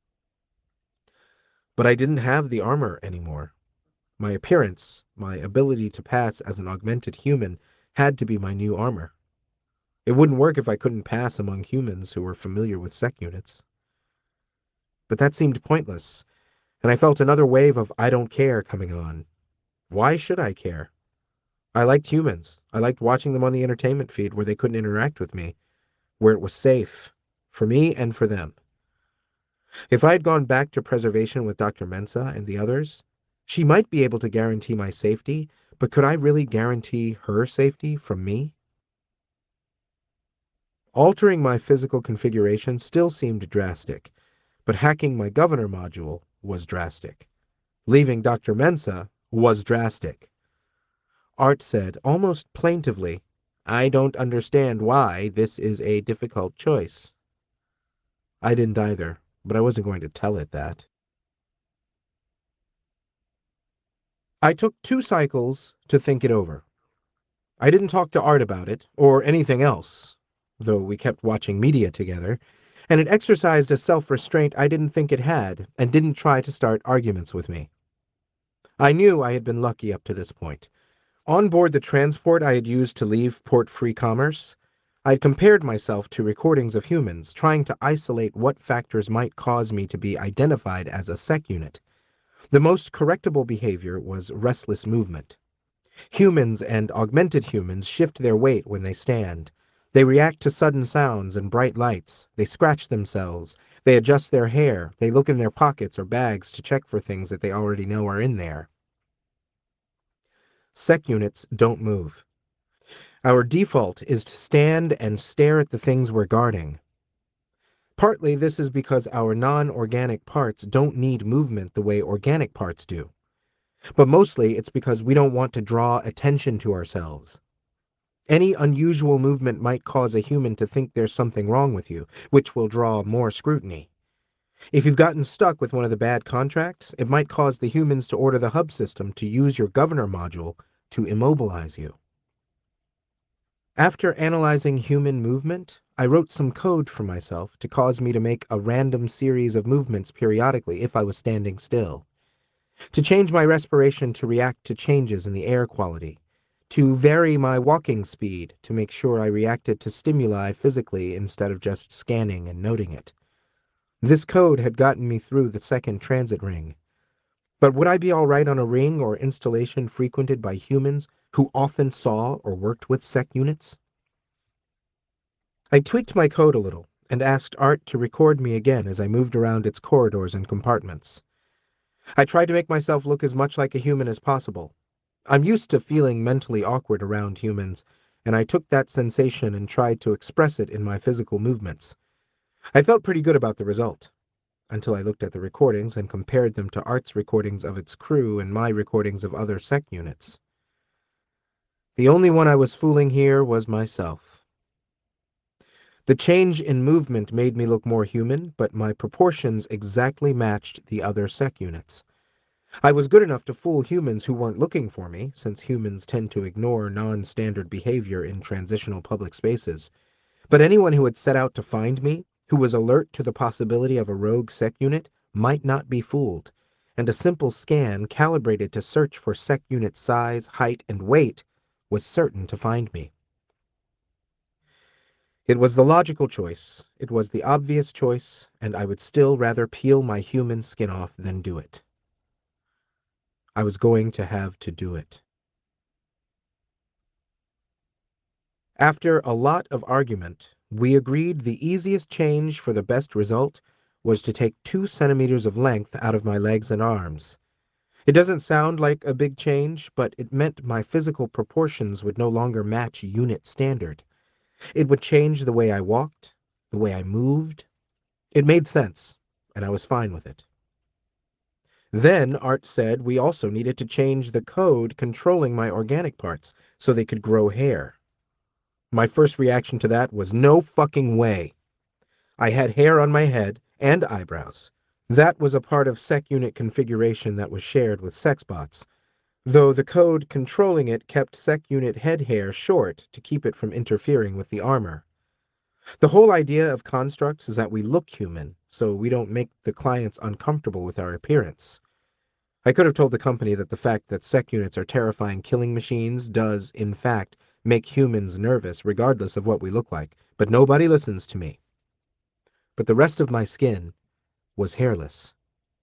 But I didn't have the armor anymore. My appearance, my ability to pass as an augmented human, had to be my new armor. It wouldn't work if I couldn't pass among humans who were familiar with sec units. But that seemed pointless, and I felt another wave of I don't care coming on. Why should I care? I liked humans. I liked watching them on the entertainment feed where they couldn't interact with me, where it was safe, for me and for them. If I had gone back to preservation with Doctor Mensa and the others, she might be able to guarantee my safety, but could I really guarantee her safety from me? Altering my physical configuration still seemed drastic, but hacking my governor module was drastic. Leaving Doctor Mensa was drastic. Art said, almost plaintively, I don't understand why this is a difficult choice. I didn't either, but I wasn't going to tell it that. I took two cycles to think it over. I didn't talk to Art about it, or anything else, though we kept watching media together, and it exercised a self-restraint I didn't think it had, and didn't try to start arguments with me. I knew I had been lucky up to this point. On board the transport I had used to leave Port Free Commerce, I'd compared myself to recordings of humans, trying to isolate what factors might cause me to be identified as a sec unit. The most correctable behavior was restless movement. Humans and augmented humans shift their weight when they stand. They react to sudden sounds and bright lights. They scratch themselves. They adjust their hair. They look in their pockets or bags to check for things that they already know are in there. Sec units don't move. Our default is to stand and stare at the things we're guarding. Partly this is because our non-organic parts don't need movement the way organic parts do. But mostly it's because we don't want to draw attention to ourselves. Any unusual movement might cause a human to think there's something wrong with you, which will draw more scrutiny. If you've gotten stuck with one of the bad contracts, it might cause the humans to order the hub system to use your governor module to immobilize you. After analyzing human movement, I wrote some code for myself to cause me to make a random series of movements periodically if I was standing still. To change my respiration to react to changes in the air quality. To vary my walking speed to make sure I reacted to stimuli physically instead of just scanning and noting it. This code had gotten me through the second transit ring. But would I be all right on a ring or installation frequented by humans who often saw or worked with sec units? I tweaked my code a little and asked Art to record me again as I moved around its corridors and compartments. I tried to make myself look as much like a human as possible. I'm used to feeling mentally awkward around humans, and I took that sensation and tried to express it in my physical movements. I felt pretty good about the result, until I looked at the recordings and compared them to Art's recordings of its crew and my recordings of other sec units. The only one I was fooling here was myself. The change in movement made me look more human, but my proportions exactly matched the other sec units. I was good enough to fool humans who weren't looking for me, since humans tend to ignore non-standard behavior in transitional public spaces. But anyone who had set out to find me, who was alert to the possibility of a rogue sec unit, might not be fooled, and a simple scan calibrated to search for sec unit size, height, and weight was certain to find me. It was the logical choice, it was the obvious choice, and I would still rather peel my human skin off than do it. I was going to have to do it. After a lot of argument, we agreed the easiest change for the best result was to take two centimeters of length out of my legs and arms. It doesn't sound like a big change, but it meant my physical proportions would no longer match unit standard. It would change the way I walked, the way I moved. It made sense, and I was fine with it. Then Art said we also needed to change the code controlling my organic parts so they could grow hair. My first reaction to that was no fucking way. I had hair on my head and eyebrows. That was a part of sec unit configuration that was shared with sexbots, though the code controlling it kept sec unit head hair short to keep it from interfering with the armor. The whole idea of constructs is that we look human, so we don't make the clients uncomfortable with our appearance. I could have told the company that the fact that sec units are terrifying killing machines does, in fact, make humans nervous regardless of what we look like, but nobody listens to me. But the rest of my skin was hairless.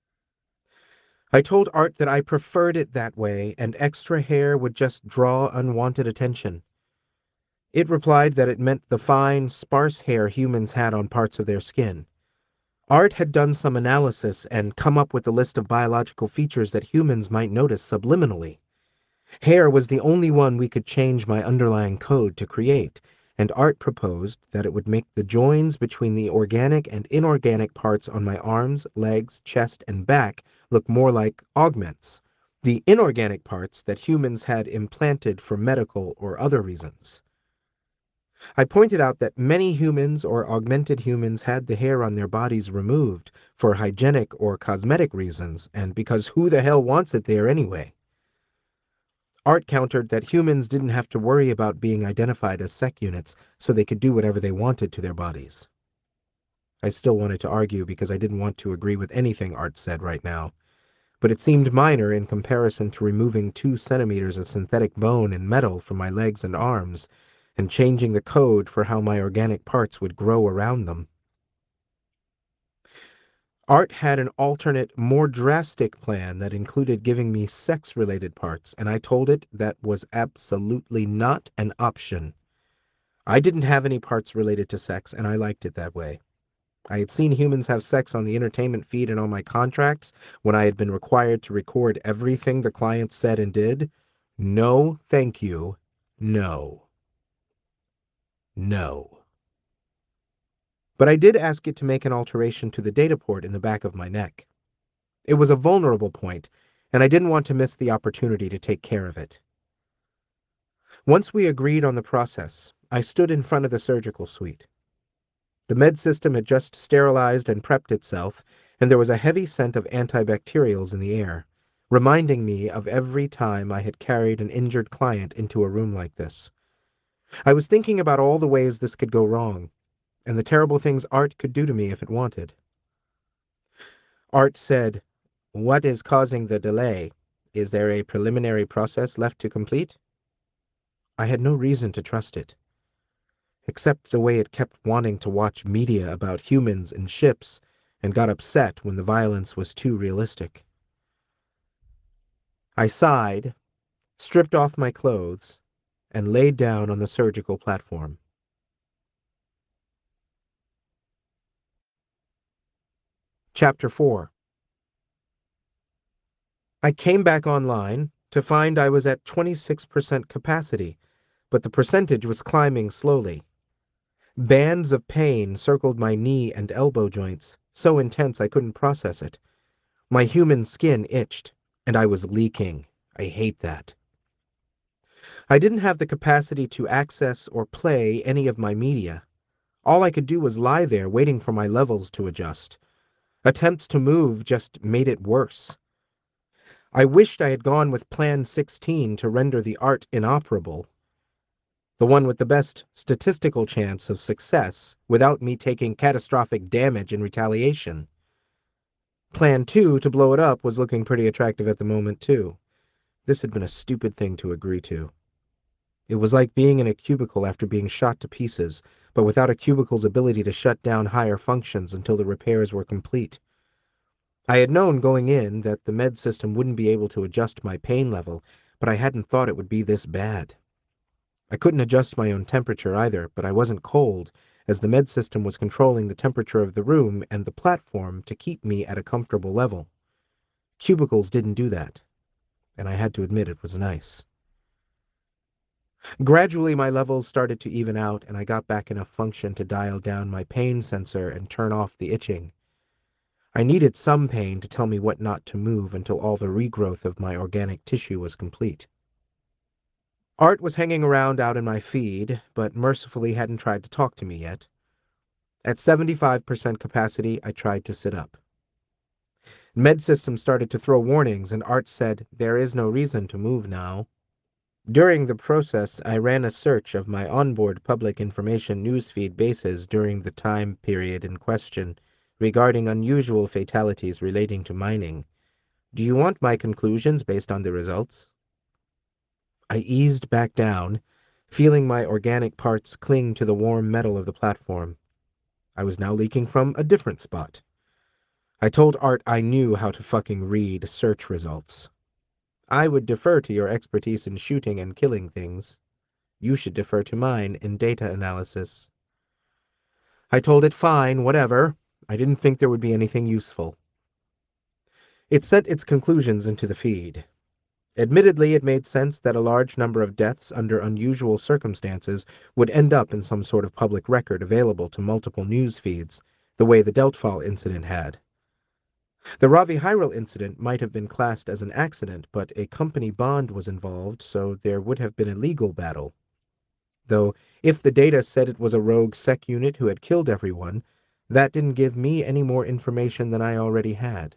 I told Art that I preferred it that way, and extra hair would just draw unwanted attention. It replied that it meant the fine, sparse hair humans had on parts of their skin. Art had done some analysis and come up with a list of biological features that humans might notice subliminally. Hair was the only one we could change my underlying code to create, and Art proposed that it would make the joins between the organic and inorganic parts on my arms, legs, chest, and back look more like augments, the inorganic parts that humans had implanted for medical or other reasons. I pointed out that many humans or augmented humans had the hair on their bodies removed for hygienic or cosmetic reasons, and because who the hell wants it there anyway? Art countered that humans didn't have to worry about being identified as sec units, so they could do whatever they wanted to their bodies. I still wanted to argue because I didn't want to agree with anything Art said right now, but it seemed minor in comparison to removing two centimeters of synthetic bone and metal from my legs and arms, and changing the code for how my organic parts would grow around them. Art had an alternate, more drastic plan that included giving me sex-related parts, and I told it that was absolutely not an option. I didn't have any parts related to sex, and I liked it that way. I had seen humans have sex on the entertainment feed and on my contracts when I had been required to record everything the clients said and did. No, thank you. No. No. But I did ask it to make an alteration to the data port in the back of my neck. It was a vulnerable point, and I didn't want to miss the opportunity to take care of it. Once we agreed on the process, I stood in front of the surgical suite. The med system had just sterilized and prepped itself, and there was a heavy scent of antibacterials in the air, reminding me of every time I had carried an injured client into a room like this. I was thinking about all the ways this could go wrong, and the terrible things Art could do to me if it wanted. Art said, "What is causing the delay? Is there a preliminary process left to complete?" I had no reason to trust it, except the way it kept wanting to watch media about humans and ships and got upset when the violence was too realistic. I sighed, stripped off my clothes, and laid down on the surgical platform. Chapter four. I came back online, to find I was at twenty-six percent capacity, but the percentage was climbing slowly. Bands of pain circled my knee and elbow joints, so intense I couldn't process it. My human skin itched, and I was leaking. I hate that. I didn't have the capacity to access or play any of my media. All I could do was lie there waiting for my levels to adjust. Attempts to move just made it worse. I wished I had gone with Plan sixteen to render the art inoperable, the one with the best statistical chance of success without me taking catastrophic damage in retaliation. Plan two to blow it up was looking pretty attractive at the moment, too. This had been a stupid thing to agree to. It was like being in a cubicle after being shot to pieces, but without a cubicle's ability to shut down higher functions until the repairs were complete. I had known going in that the med system wouldn't be able to adjust my pain level, but I hadn't thought it would be this bad. I couldn't adjust my own temperature either, but I wasn't cold, as the med system was controlling the temperature of the room and the platform to keep me at a comfortable level. Cubicles didn't do that, and I had to admit it was nice. Gradually, my levels started to even out, and I got back enough function to dial down my pain sensor and turn off the itching. I needed some pain to tell me what not to move until all the regrowth of my organic tissue was complete. Art was hanging around out in my feed, but mercifully hadn't tried to talk to me yet. At seventy-five percent capacity, I tried to sit up. Med System started to throw warnings, and Art said, "There is no reason to move now." During the process, I ran a search of my onboard public information newsfeed bases during the time period in question, regarding unusual fatalities relating to mining. Do you want my conclusions based on the results? I eased back down, feeling my organic parts cling to the warm metal of the platform. I was now leaking from a different spot. I told Art I knew how to fucking read search results. I would defer to your expertise in shooting and killing things. You should defer to mine in data analysis. I told it fine, whatever. I didn't think there would be anything useful. It sent its conclusions into the feed. Admittedly, it made sense that a large number of deaths under unusual circumstances would end up in some sort of public record available to multiple news feeds, the way the Deltfall incident had. The Ravi Hyrule incident might have been classed as an accident, but a company bond was involved, so there would have been a legal battle. Though, if the data said it was a rogue sec unit who had killed everyone, that didn't give me any more information than I already had.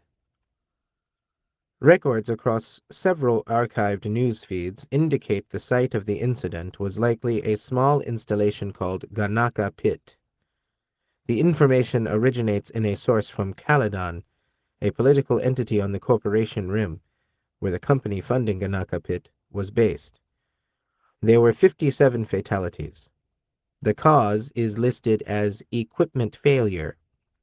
Records across several archived news feeds indicate the site of the incident was likely a small installation called Ganaka Pit. The information originates in a source from Caladan, a political entity on the Corporation Rim, where the company funding Ganaka Pit was based. There were fifty-seven fatalities. The cause is listed as equipment failure.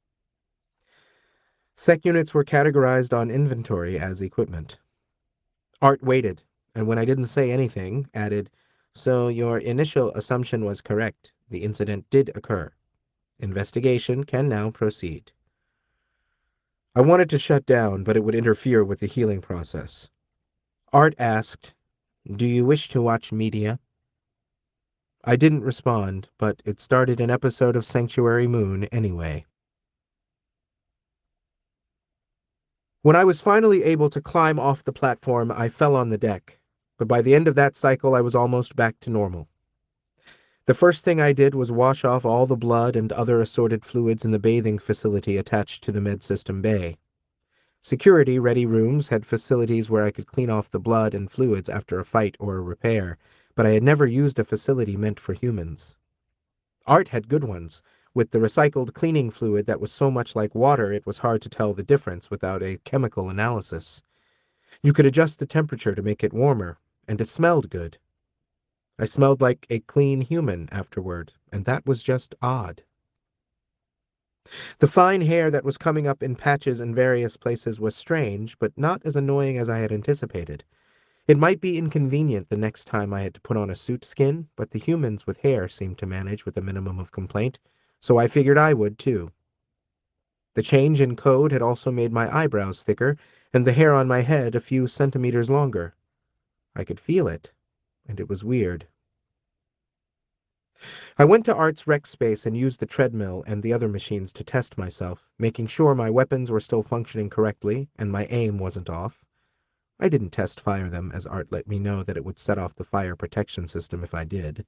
Sec units were categorized on inventory as equipment. Art waited, and when I didn't say anything, added, "So your initial assumption was correct. The incident did occur. Investigation can now proceed." I wanted to shut down, but it would interfere with the healing process. Art asked, "Do you wish to watch media?" I didn't respond, but it started an episode of Sanctuary Moon anyway. When I was finally able to climb off the platform, I fell on the deck, but by the end of that cycle I was almost back to normal. The first thing I did was wash off all the blood and other assorted fluids in the bathing facility attached to the med system bay. Security-ready rooms had facilities where I could clean off the blood and fluids after a fight or a repair, but I had never used a facility meant for humans. Art had good ones, with the recycled cleaning fluid that was so much like water it was hard to tell the difference without a chemical analysis. You could adjust the temperature to make it warmer, and it smelled good. I smelled like a clean human afterward, and that was just odd. The fine hair that was coming up in patches in various places was strange, but not as annoying as I had anticipated. It might be inconvenient the next time I had to put on a suit skin, but the humans with hair seemed to manage with a minimum of complaint, so I figured I would too. The change in code had also made my eyebrows thicker, and the hair on my head a few centimeters longer. I could feel it, and it was weird. I went to Art's rec space and used the treadmill and the other machines to test myself, making sure my weapons were still functioning correctly and my aim wasn't off. I didn't test fire them, as Art let me know that it would set off the fire protection system if I did.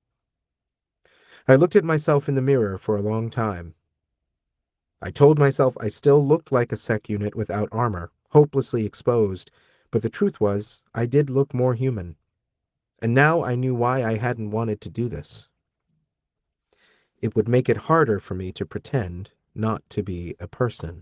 I looked at myself in the mirror for a long time. I told myself I still looked like a sec unit without armor, hopelessly exposed, but the truth was, I did look more human. And now I knew why I hadn't wanted to do this. It would make it harder for me to pretend not to be a person.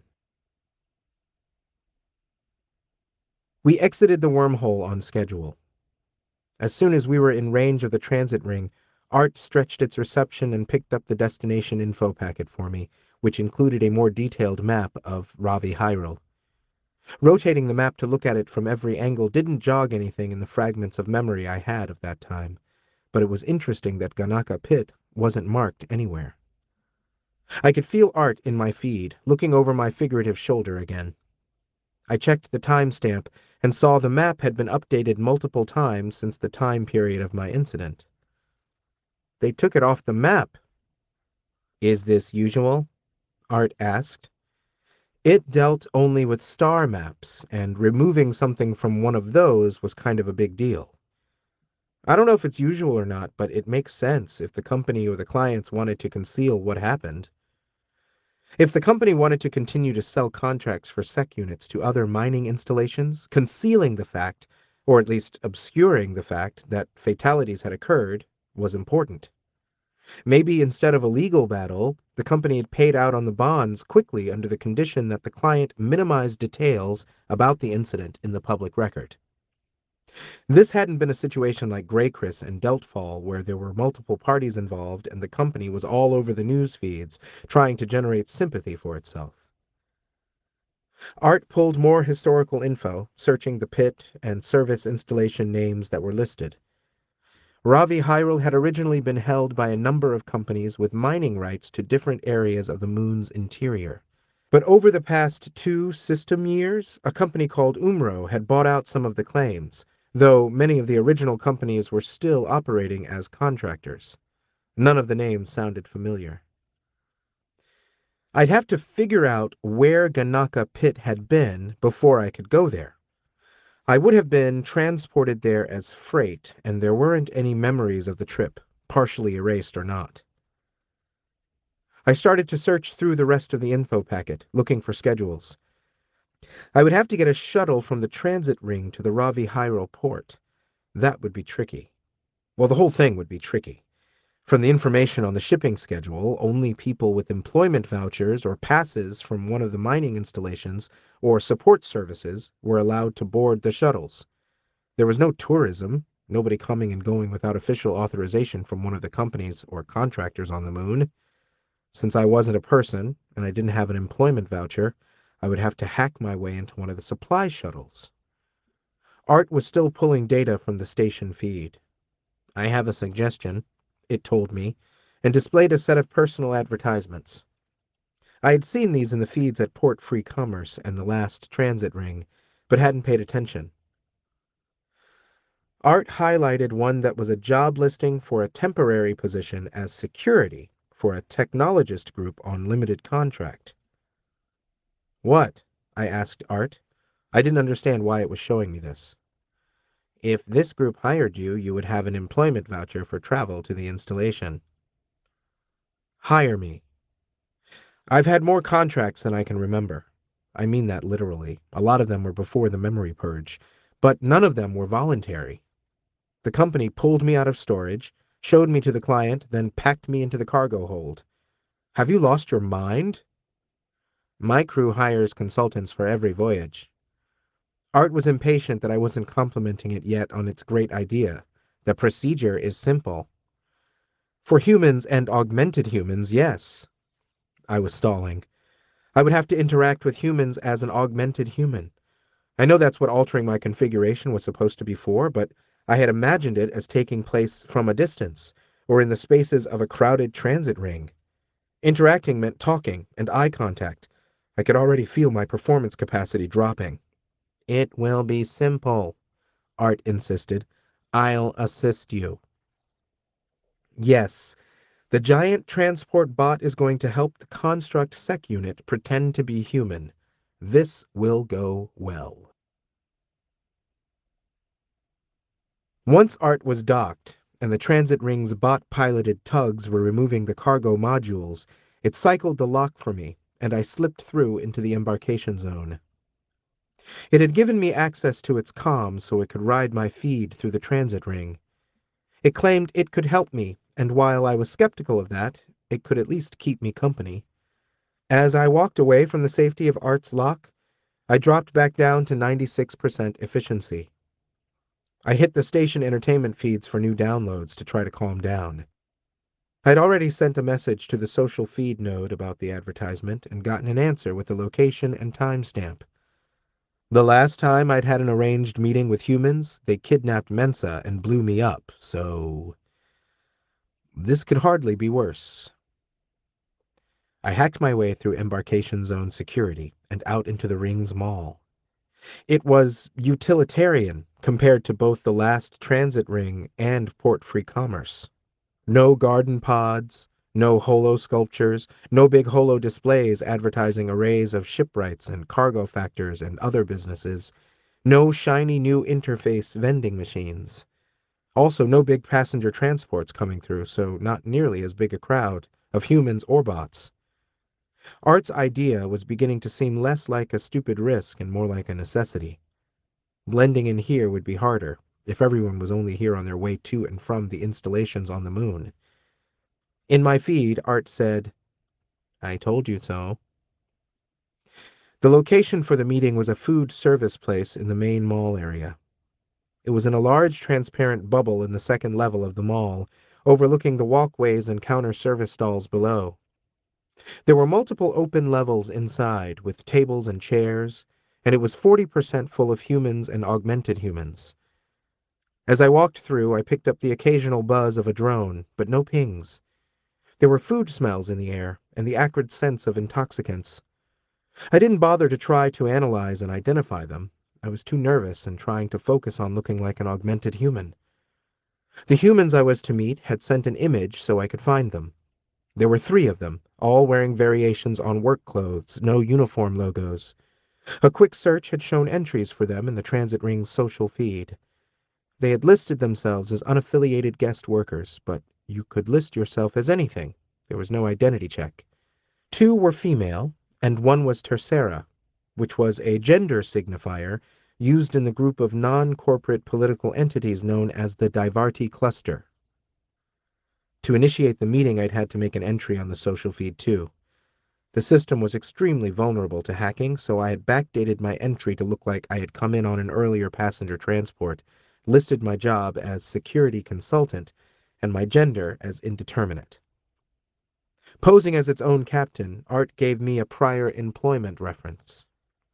We exited the wormhole on schedule. As soon as we were in range of the transit ring, Art stretched its reception and picked up the destination info packet for me, which included a more detailed map of Ravi Hyrule. Rotating the map to look at it from every angle didn't jog anything in the fragments of memory I had of that time, but it was interesting that Ganaka Pit wasn't marked anywhere. I could feel Art in my feed, looking over my figurative shoulder again. I checked the timestamp and saw the map had been updated multiple times since the time period of my incident. They took it off the map. Is this usual? Art asked. It dealt only with star maps, and removing something from one of those was kind of a big deal. I don't know if it's usual or not, but it makes sense if the company or the clients wanted to conceal what happened. If the company wanted to continue to sell contracts for sec units to other mining installations, concealing the fact, or at least obscuring the fact, that fatalities had occurred was important. Maybe instead of a legal battle, the company had paid out on the bonds quickly under the condition that the client minimized details about the incident in the public record. This hadn't been a situation like Greycris and Deltfall, where there were multiple parties involved and the company was all over the news feeds, trying to generate sympathy for itself. Art pulled more historical info, searching the pit and service installation names that were listed. Ravi Hyrule had originally been held by a number of companies with mining rights to different areas of the moon's interior. But over the past two system years, a company called Umro had bought out some of the claims, though many of the original companies were still operating as contractors. None of the names sounded familiar. I'd have to figure out where Ganaka Pit had been before I could go there. I would have been transported there as freight, and there weren't any memories of the trip, partially erased or not. I started to search through the rest of the info packet, looking for schedules. I would have to get a shuttle from the transit ring to the Ravi Hyrule port. That would be tricky. Well, the whole thing would be tricky. From the information on the shipping schedule, only people with employment vouchers or passes from one of the mining installations or support services were allowed to board the shuttles. There was no tourism, nobody coming and going without official authorization from one of the companies or contractors on the moon. Since I wasn't a person and I didn't have an employment voucher, I would have to hack my way into one of the supply shuttles. Art was still pulling data from the station feed. I have a suggestion, it told me, and displayed a set of personal advertisements. I had seen these in the feeds at Port Free Commerce and the last transit ring, but hadn't paid attention. Art highlighted one that was a job listing for a temporary position as security for a technologist group on limited contract. What? I asked Art. I didn't understand why it was showing me this. If this group hired you, you would have an employment voucher for travel to the installation. Hire me. I've had more contracts than I can remember. I mean that literally. A lot of them were before the memory purge, but none of them were voluntary. The company pulled me out of storage, showed me to the client, then packed me into the cargo hold. Have you lost your mind? My crew hires consultants for every voyage. Art was impatient that I wasn't complimenting it yet on its great idea. The procedure is simple. For humans and augmented humans, yes. I was stalling. I would have to interact with humans as an augmented human. I know that's what altering my configuration was supposed to be for, but I had imagined it as taking place from a distance, or in the spaces of a crowded transit ring. Interacting meant talking and eye contact. I could already feel my performance capacity dropping. It will be simple, Art insisted. I'll assist you. Yes, the giant transport bot is going to help the construct sec unit pretend to be human. This will go well. Once Art was docked, and the transit ring's bot-piloted tugs were removing the cargo modules, it cycled the lock for me, and I slipped through into the embarkation zone. It had given me access to its comms so it could ride my feed through the transit ring. It claimed it could help me, and while I was skeptical of that, it could at least keep me company. As I walked away from the safety of Art's lock, I dropped back down to ninety-six percent efficiency. I hit the station entertainment feeds for new downloads to try to calm down. I'd already sent a message to the social feed node about the advertisement and gotten an answer with the location and timestamp. The last time I'd had an arranged meeting with humans, they kidnapped Mensa and blew me up, so this could hardly be worse. I hacked my way through embarkation zone security and out into the ring's mall. It was utilitarian compared to both the last transit ring and port-free commerce. No garden pods, no holo sculptures, no big holo displays advertising arrays of shipwrights and cargo factors and other businesses, no shiny new interface vending machines. Also, no big passenger transports coming through, so not nearly as big a crowd of humans or bots. Art's idea was beginning to seem less like a stupid risk and more like a necessity. Blending in here would be harder, if everyone was only here on their way to and from the installations on the moon. In my feed, Art said, "I told you so." The location for the meeting was a food service place in the main mall area. It was in a large transparent bubble in the second level of the mall, overlooking the walkways and counter service stalls below. There were multiple open levels inside, with tables and chairs, and it was forty percent full of humans and augmented humans. As I walked through, I picked up the occasional buzz of a drone, but no pings. There were food smells in the air, and the acrid scents of intoxicants. I didn't bother to try to analyze and identify them. I was too nervous and trying to focus on looking like an augmented human. The humans I was to meet had sent an image so I could find them. There were three of them, all wearing variations on work clothes, no uniform logos. A quick search had shown entries for them in the transit ring's social feed. They had listed themselves as unaffiliated guest workers, but you could list yourself as anything. There was no identity check. Two were female, and one was tercera, which was a gender signifier used in the group of non-corporate political entities known as the Divarti Cluster. To initiate the meeting, I'd had to make an entry on the social feed, too. The system was extremely vulnerable to hacking, so I had backdated my entry to look like I had come in on an earlier passenger transport, listed my job as security consultant, and my gender as indeterminate. Posing as its own captain, Art gave me a prior employment reference.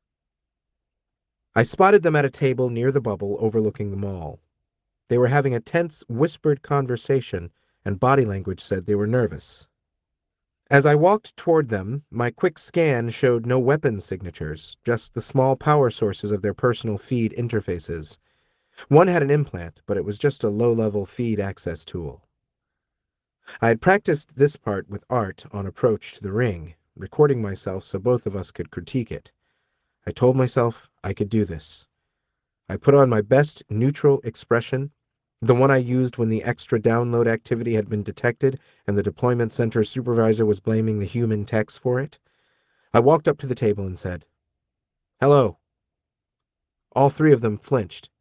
I spotted them at a table near the bubble overlooking the mall. They were having a tense, whispered conversation, and body language said they were nervous. As I walked toward them, my quick scan showed no weapon signatures, just the small power sources of their personal feed interfaces. One had an implant, but it was just a low-level feed access tool. I had practiced this part with Art on approach to the ring, recording myself so both of us could critique it. I told myself I could do this. I put on my best neutral expression, the one I used when the extra download activity had been detected and the deployment center supervisor was blaming the human techs for it. I walked up to the table and said, "Hello." All three of them flinched.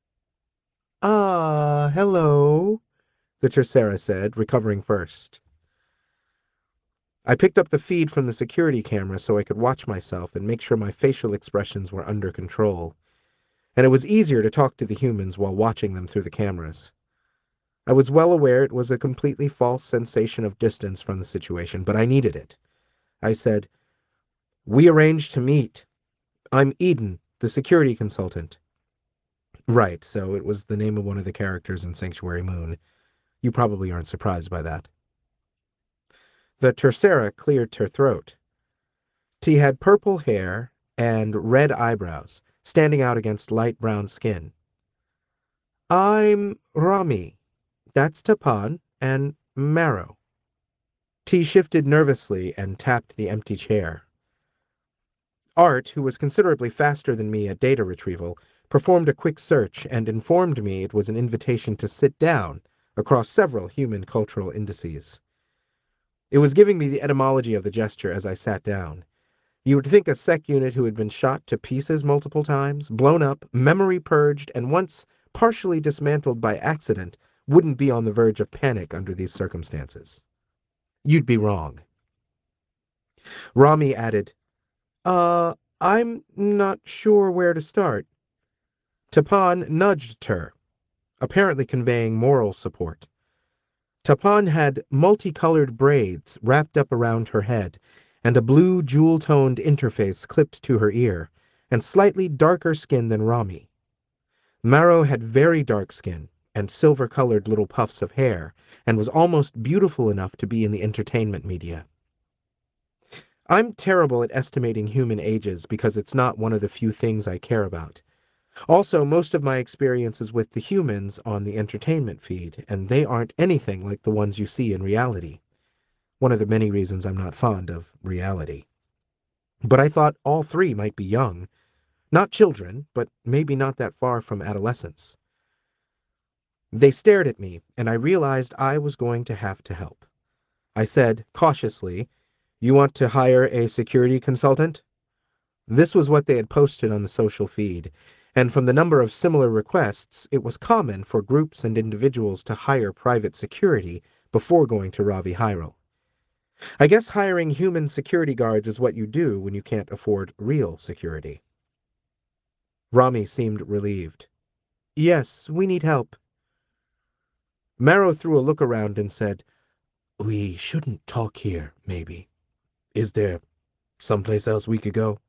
"Ah, hello," the tercera said, recovering first. I picked up the feed from the security camera so I could watch myself and make sure my facial expressions were under control. And it was easier to talk to the humans while watching them through the cameras. I was well aware it was a completely false sensation of distance from the situation, but I needed it. I said, "We arranged to meet. I'm Eden, the security consultant." Right, so it was the name of one of the characters in Sanctuary Moon. You probably aren't surprised by that. The tercera cleared her throat. She had purple hair and red eyebrows, standing out against light brown skin. I'm Rami. That's Tapan and Marrow. T shifted nervously and tapped the empty chair. Art, who was considerably faster than me at data retrieval, performed a quick search and informed me it was an invitation to sit down across several human cultural indices. It was giving me the etymology of the gesture as I sat down. You would think a sec unit who had been shot to pieces multiple times, blown up, memory purged, and once partially dismantled by accident wouldn't be on the verge of panic under these circumstances. You'd be wrong. Rami added, Uh, I'm not sure where to start. Tapan nudged her, apparently conveying moral support. Tapan had multicolored braids wrapped up around her head, and a blue jewel-toned interface clipped to her ear, and slightly darker skin than Rami. Marrow had very dark skin and silver-colored little puffs of hair, and was almost beautiful enough to be in the entertainment media. I'm terrible at estimating human ages because it's not one of the few things I care about. Also, most of my experience is with the humans on the entertainment feed, and they aren't anything like the ones you see in reality. One of the many reasons I'm not fond of reality. But I thought all three might be young. Not children, but maybe not that far from adolescence. They stared at me, and I realized I was going to have to help. I said, cautiously, "You want to hire a security consultant?" This was what they had posted on the social feed, and from the number of similar requests, it was common for groups and individuals to hire private security before going to Ravi Hyrule. I guess hiring human security guards is what you do when you can't afford real security. Rami seemed relieved. "Yes, we need help." Marrow threw a look around and said, "We shouldn't talk here, maybe. Is there someplace else we could go?"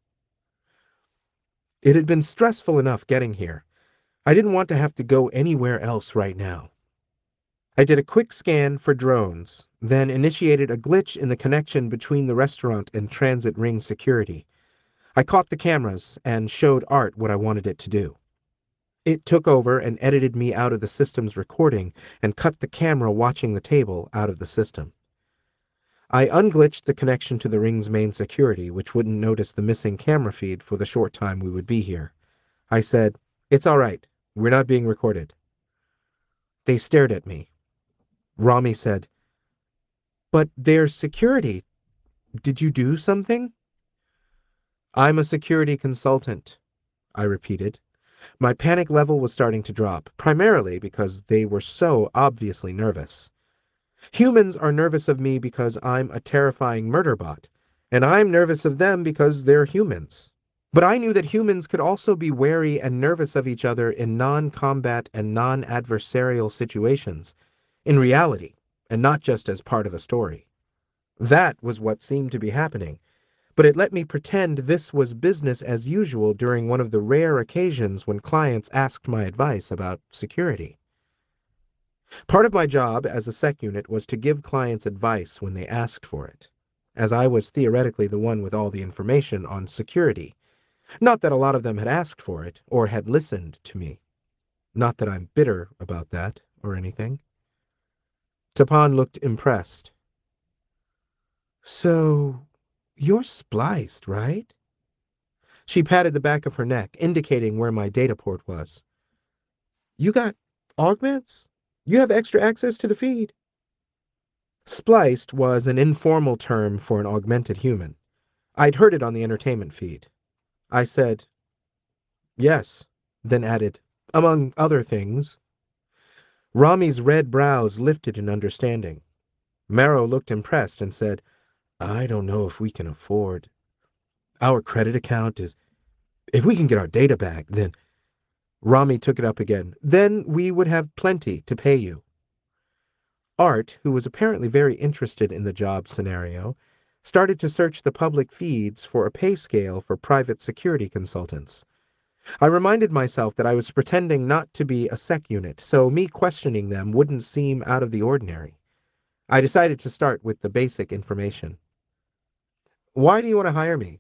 It had been stressful enough getting here. I didn't want to have to go anywhere else right now. I did a quick scan for drones, then initiated a glitch in the connection between the restaurant and transit ring security. I caught the cameras and showed Art what I wanted it to do. It took over and edited me out of the system's recording and cut the camera watching the table out of the system. I unglitched the connection to the ring's main security, which wouldn't notice the missing camera feed for the short time we would be here. I said, "It's all right. We're not being recorded." They stared at me. Rami said, "But there's security. Did you do something?" "I'm a security consultant," I repeated. My panic level was starting to drop, primarily because they were so obviously nervous. Humans are nervous of me because I'm a terrifying murder bot, and I'm nervous of them because they're humans. But I knew that humans could also be wary and nervous of each other in non-combat and non-adversarial situations, in reality, and not just as part of a story. That was what seemed to be happening, but it let me pretend this was business as usual during one of the rare occasions when clients asked my advice about security. Part of my job as a sec unit was to give clients advice when they asked for it, as I was theoretically the one with all the information on security. Not that a lot of them had asked for it, or had listened to me. Not that I'm bitter about that, or anything. Tapan looked impressed. "So, you're spliced, right?" She patted the back of her neck, indicating where my data port was. "You got augments? You have extra access to the feed." Spliced was an informal term for an augmented human. I'd heard it on the entertainment feed. I said, "Yes," then added, "among other things." Rami's red brows lifted in understanding. Marrow looked impressed and said, "I don't know if we can afford. Our credit account is... If we can get our data back, then..." Rami took it up again. "Then we would have plenty to pay you." Art, who was apparently very interested in the job scenario, started to search the public feeds for a pay scale for private security consultants. I reminded myself that I was pretending not to be a sec unit, so me questioning them wouldn't seem out of the ordinary. I decided to start with the basic information. "Why do you want to hire me?"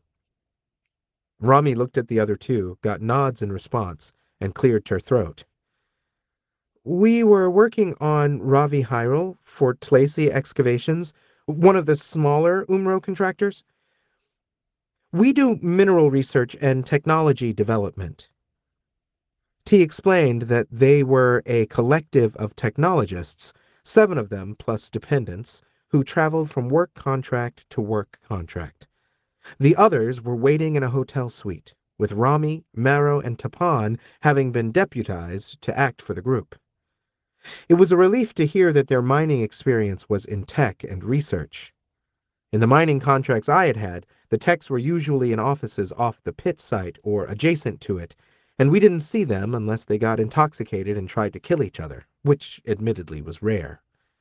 Rami looked at the other two, got nods in response, and cleared her throat. We were working on Ravi Hyrule for Tlacey Excavations, one of the smaller Umro contractors. We do mineral research and technology development. T explained that they were a collective of technologists, seven of them plus dependents, who traveled from work contract to work contract. The others were waiting in a hotel suite, with Rami, Marrow, and Tapan having been deputized to act for the group. It was a relief to hear that their mining experience was in tech and research. In the mining contracts I had had, the techs were usually in offices off the pit site or adjacent to it, and we didn't see them unless they got intoxicated and tried to kill each other, which admittedly was rare.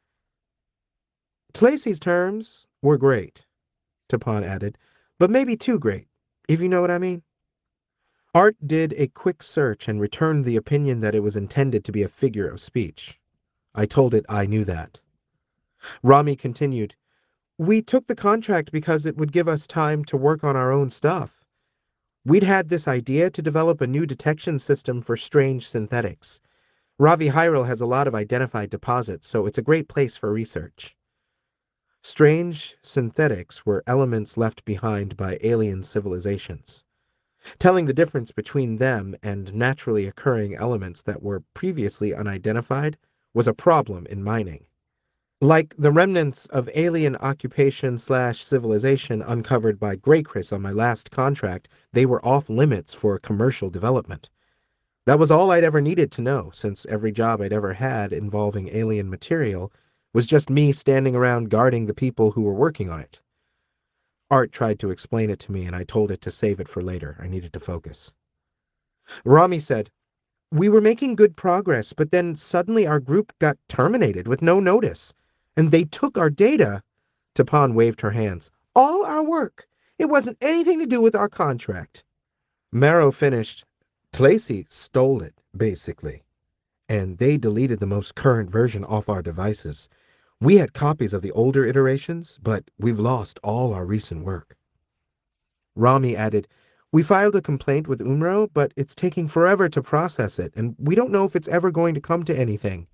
Tlacey's terms were great, Tapan added, but maybe too great, if you know what I mean. Art did a quick search and returned the opinion that it was intended to be a figure of speech. I told it I knew that. Rami continued, "We took the contract because it would give us time to work on our own stuff. We'd had this idea to develop a new detection system for strange synthetics. Ravi Hyrule has a lot of identified deposits, so it's a great place for research." Strange synthetics were elements left behind by alien civilizations. Telling the difference between them and naturally occurring elements that were previously unidentified was a problem in mining. Like the remnants of alien occupation slash civilization uncovered by Greycris on my last contract, they were off limits for commercial development. That was all I'd ever needed to know, since every job I'd ever had involving alien material was just me standing around guarding the people who were working on it. Art tried to explain it to me, and I told it to save it for later. I needed to focus. Rami said, "We were making good progress, but then suddenly our group got terminated with no notice. And they took our data." Tapan waved her hands. "All our work. It wasn't anything to do with our contract." Marrow finished. "Tlacey stole it, basically. And they deleted the most current version off our devices. We had copies of the older iterations, but we've lost all our recent work." Rami added, "We filed a complaint with Umro, but it's taking forever to process it, and we don't know if it's ever going to come to anything."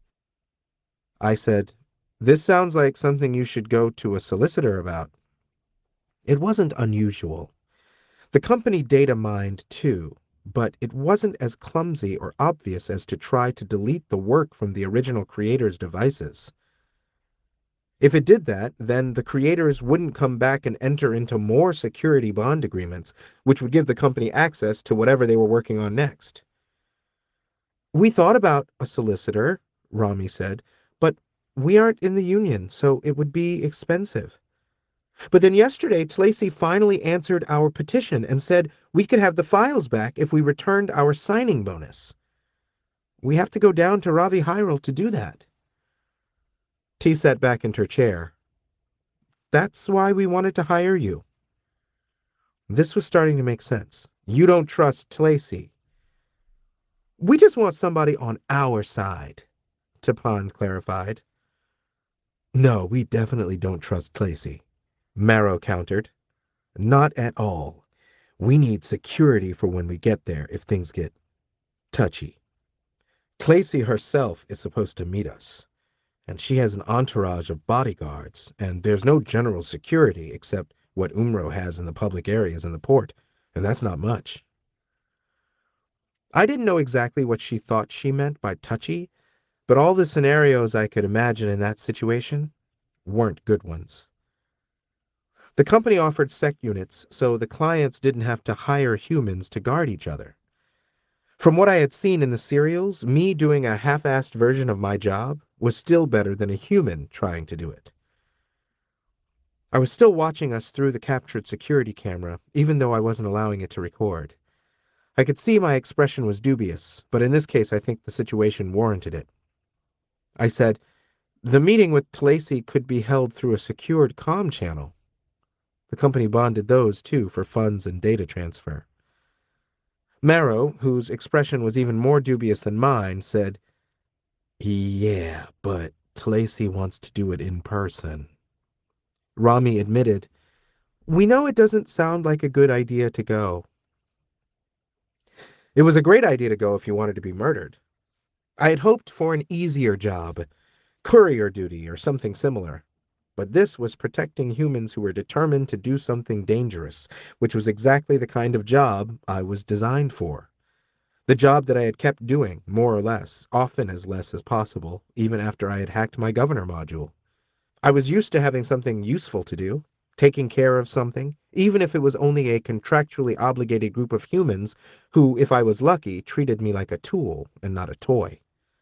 I said, "This sounds like something you should go to a solicitor about." It wasn't unusual. The company data mined too, but it wasn't as clumsy or obvious as to try to delete the work from the original creator's devices. If it did that, then the creators wouldn't come back and enter into more security bond agreements, which would give the company access to whatever they were working on next. "We thought about a solicitor," Rami said, "but we aren't in the union, so it would be expensive. But then yesterday, Tlacey finally answered our petition and said we could have the files back if we returned our signing bonus. We have to go down to Ravi Hyrule to do that." T sat back in her chair. "That's why we wanted to hire you." This was starting to make sense. "You don't trust Tlacey." "We just want somebody on our side," Tapan clarified. "No, we definitely don't trust Tlacey," Marrow countered. "Not at all. We need security for when we get there if things get touchy. Tlacey herself is supposed to meet us, and she has an entourage of bodyguards, and there's no general security except what Umro has in the public areas in the port, and that's not much." I didn't know exactly what she thought she meant by touchy, but all the scenarios I could imagine in that situation weren't good ones. The company offered sec units, so the clients didn't have to hire humans to guard each other. From what I had seen in the serials, me doing a half-assed version of my job was still better than a human trying to do it. I was still watching us through the captured security camera, even though I wasn't allowing it to record. I could see my expression was dubious, but in this case I think the situation warranted it. I said, "The meeting with Tlacey could be held through a secured comm channel." The company bonded those, too, for funds and data transfer. Marrow, whose expression was even more dubious than mine, said, "Yeah, but Tlacey wants to do it in person." Rami admitted, "We know it doesn't sound like a good idea to go." It was a great idea to go if you wanted to be murdered. I had hoped for an easier job, courier duty or something similar. But this was protecting humans who were determined to do something dangerous, which was exactly the kind of job I was designed for. The job that I had kept doing, more or less, often as less as possible, even after I had hacked my governor module. I was used to having something useful to do, taking care of something, even if it was only a contractually obligated group of humans who, if I was lucky, treated me like a tool and not a toy.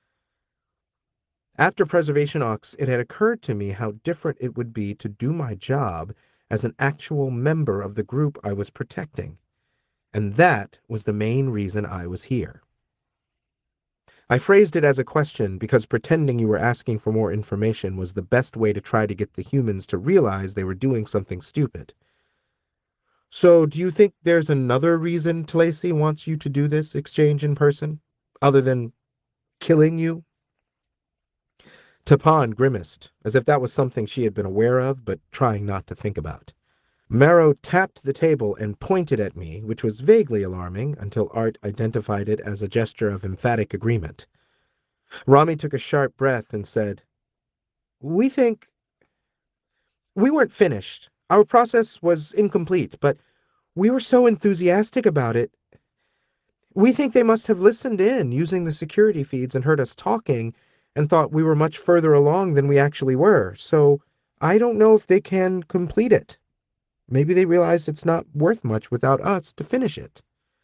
After Preservation Ox, it had occurred to me how different it would be to do my job as an actual member of the group I was protecting. And that was the main reason I was here. I phrased it as a question because pretending you were asking for more information was the best way to try to get the humans to realize they were doing something stupid. So, do you think there's another reason Talesi wants you to do this exchange in person, other than killing you? Tapan grimaced, as if that was something she had been aware of, but trying not to think about. Marrow tapped the table and pointed at me, which was vaguely alarming until Art identified it as a gesture of emphatic agreement. Rami took a sharp breath and said, We think... We weren't finished. Our process was incomplete, but we were so enthusiastic about it. We think they must have listened in using the security feeds and heard us talking and thought we were much further along than we actually were, so I don't know if they can complete it. Maybe they realized it's not worth much without us to finish it.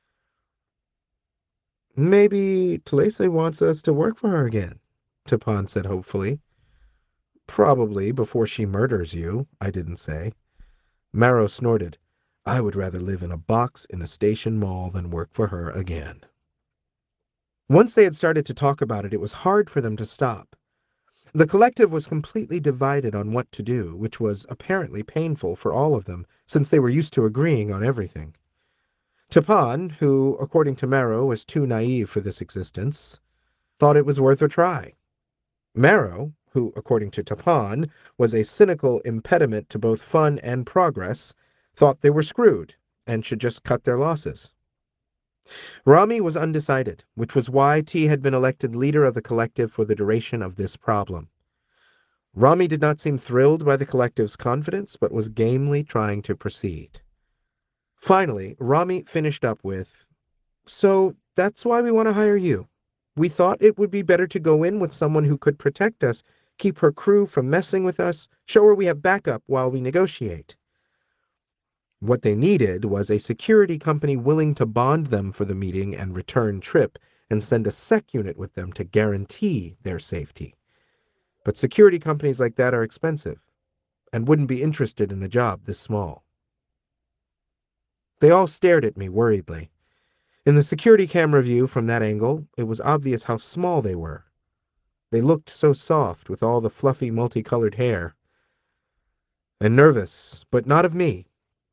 Maybe Talese wants us to work for her again, Tapan said hopefully. Probably before she murders you, I didn't say. Marrow snorted. I would rather live in a box in a station mall than work for her again. Once they had started to talk about it, it was hard for them to stop. The collective was completely divided on what to do, which was apparently painful for all of them, since they were used to agreeing on everything. Tapan, who, according to Marrow, was too naive for this existence, thought it was worth a try. Marrow, who, according to Tapan, was a cynical impediment to both fun and progress, thought they were screwed and should just cut their losses. Rami was undecided, which was why T had been elected leader of the collective for the duration of this problem. Rami did not seem thrilled by the collective's confidence, but was gamely trying to proceed. Finally, Rami finished up with, So that's why we want to hire you. We thought it would be better to go in with someone who could protect us, keep her crew from messing with us, show her we have backup while we negotiate. What they needed was a security company willing to bond them for the meeting and return trip and send a sec unit with them to guarantee their safety. But security companies like that are expensive and wouldn't be interested in a job this small. They all stared at me worriedly. In the security camera view from that angle, it was obvious how small they were. They looked so soft with all the fluffy multicolored hair. And nervous, but not of me.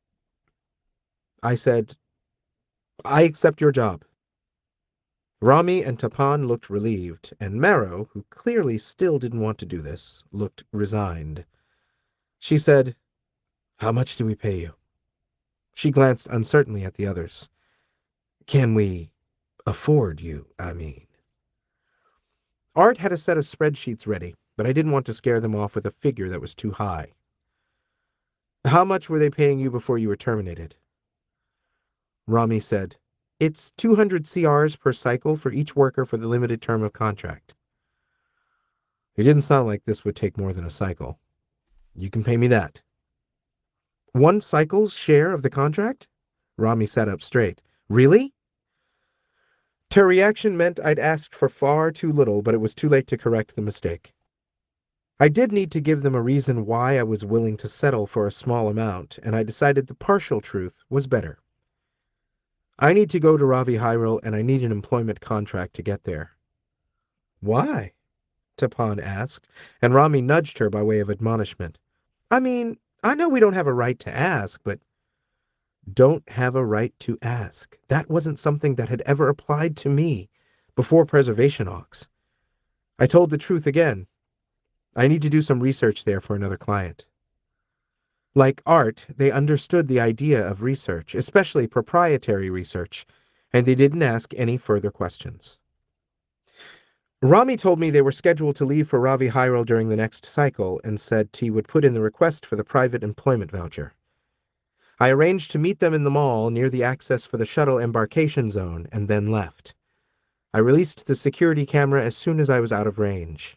I said, I accept your job. Rami and Tapan looked relieved, and Marrow, who clearly still didn't want to do this, looked resigned. She said, How much do we pay you? She glanced uncertainly at the others. Can we afford you, I mean? Art had a set of spreadsheets ready, but I didn't want to scare them off with a figure that was too high. How much were they paying you before you were terminated? Rami said, It's two hundred C Rs per cycle for each worker for the limited term of contract. It didn't sound like this would take more than a cycle. You can pay me that. One cycle's share of the contract? Rami sat up straight. Really? Her reaction meant I'd asked for far too little, but it was too late to correct the mistake. I did need to give them a reason why I was willing to settle for a small amount, and I decided the partial truth was better. I need to go to Ravi Hyrule, and I need an employment contract to get there. Why? Tapan asked, and Rami nudged her by way of admonishment. I mean, I know we don't have a right to ask, but... Don't have a right to ask. That wasn't something that had ever applied to me before Preservation Ox. I told the truth again. I need to do some research there for another client. Like Art, they understood the idea of research, especially proprietary research, and they didn't ask any further questions. Rami told me they were scheduled to leave for Ravi Hyrule during the next cycle and said he would put in the request for the private employment voucher. I arranged to meet them in the mall near the access for the shuttle embarkation zone and then left. I released the security camera as soon as I was out of range.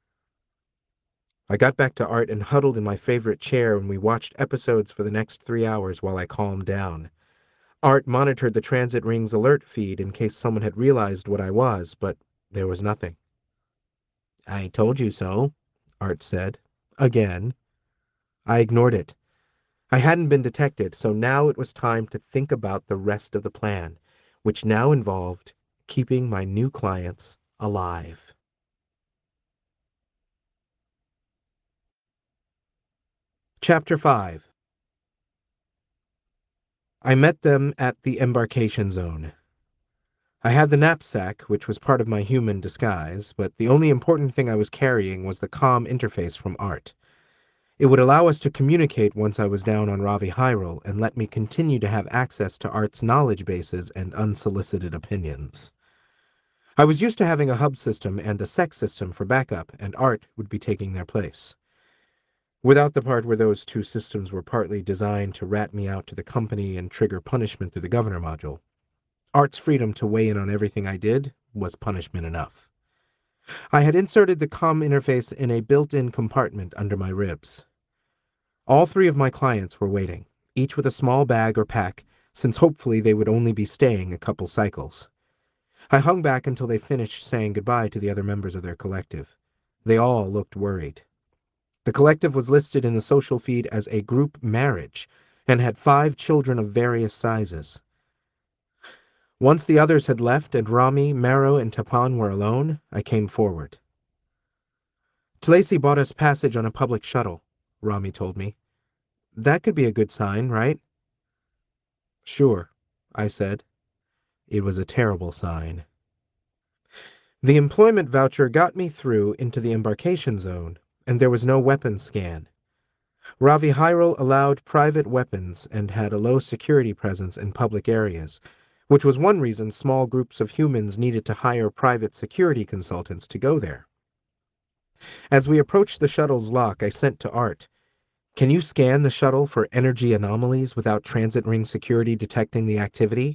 I got back to Art and huddled in my favorite chair and we watched episodes for the next three hours while I calmed down. Art monitored the transit ring's alert feed in case someone had realized what I was, but there was nothing. I told you so, Art said. Again. I ignored it. I hadn't been detected, so now it was time to think about the rest of the plan, which now involved keeping my new clients alive. Chapter five. I met them at the embarkation zone. I had the knapsack, which was part of my human disguise, but the only important thing I was carrying was the comm interface from Art. It would allow us to communicate once I was down on Ravi Hyrule and let me continue to have access to Art's knowledge bases and unsolicited opinions. I was used to having a hub system and a sec system for backup, and Art would be taking their place. Without the part where those two systems were partly designed to rat me out to the company and trigger punishment through the governor module. Art's freedom to weigh in on everything I did was punishment enough. I had inserted the comm interface in a built-in compartment under my ribs. All three of my clients were waiting, each with a small bag or pack, since hopefully they would only be staying a couple cycles. I hung back until they finished saying goodbye to the other members of their collective. They all looked worried. The collective was listed in the social feed as a group marriage and had five children of various sizes. Once the others had left and Rami, Marrow, and Tapan were alone, I came forward. Tlacy bought us passage on a public shuttle, Rami told me. That could be a good sign, right? Sure, I said. It was a terrible sign. The employment voucher got me through into the embarkation zone, and there was no weapons scan. Ravi Hyrule allowed private weapons and had a low security presence in public areas, which was one reason small groups of humans needed to hire private security consultants to go there. As we approached the shuttle's lock, I sent to Art, "Can you scan the shuttle for energy anomalies without transit ring security detecting the activity?"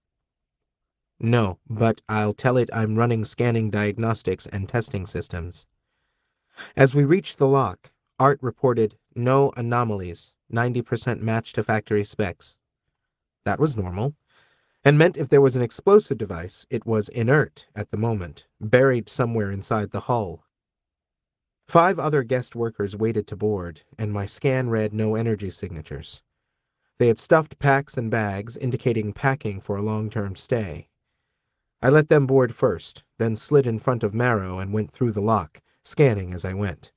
No, but I'll tell it I'm running scanning diagnostics and testing systems. As we reached the lock, Art reported no anomalies, ninety percent match to factory specs. That was normal, and meant if there was an explosive device, it was inert at the moment, buried somewhere inside the hull. Five other guest workers waited to board, and my scan read no energy signatures. They had stuffed packs and bags, indicating packing for a long-term stay. I let them board first, then slid in front of Marrow and went through the lock, scanning as I went.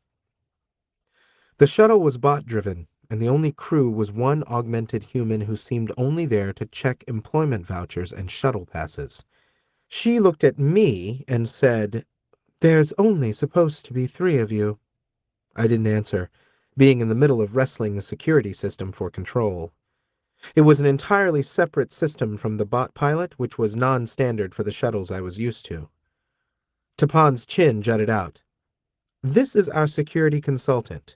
The shuttle was bot-driven, and the only crew was one augmented human who seemed only there to check employment vouchers and shuttle passes. She looked at me and said, "There's only supposed to be three of you." I didn't answer, being in the middle of wrestling the security system for control. It was an entirely separate system from the bot pilot, which was non-standard for the shuttles I was used to. Tapan's chin jutted out. "This is our security consultant."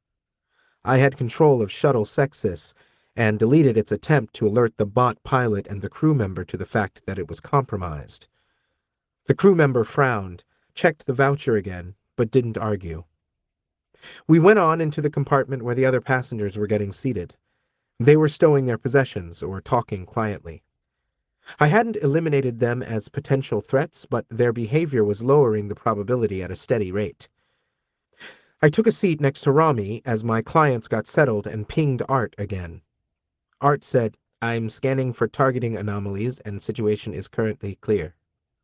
I had control of shuttle Sexus and deleted its attempt to alert the bot pilot and the crew member to the fact that it was compromised. The crew member frowned, checked the voucher again, but didn't argue. We went on into the compartment where the other passengers were getting seated. They were stowing their possessions or talking quietly. I hadn't eliminated them as potential threats, but their behavior was lowering the probability at a steady rate. I took a seat next to Rami as my clients got settled and pinged Art again. Art said, "I'm scanning for targeting anomalies and situation is currently clear."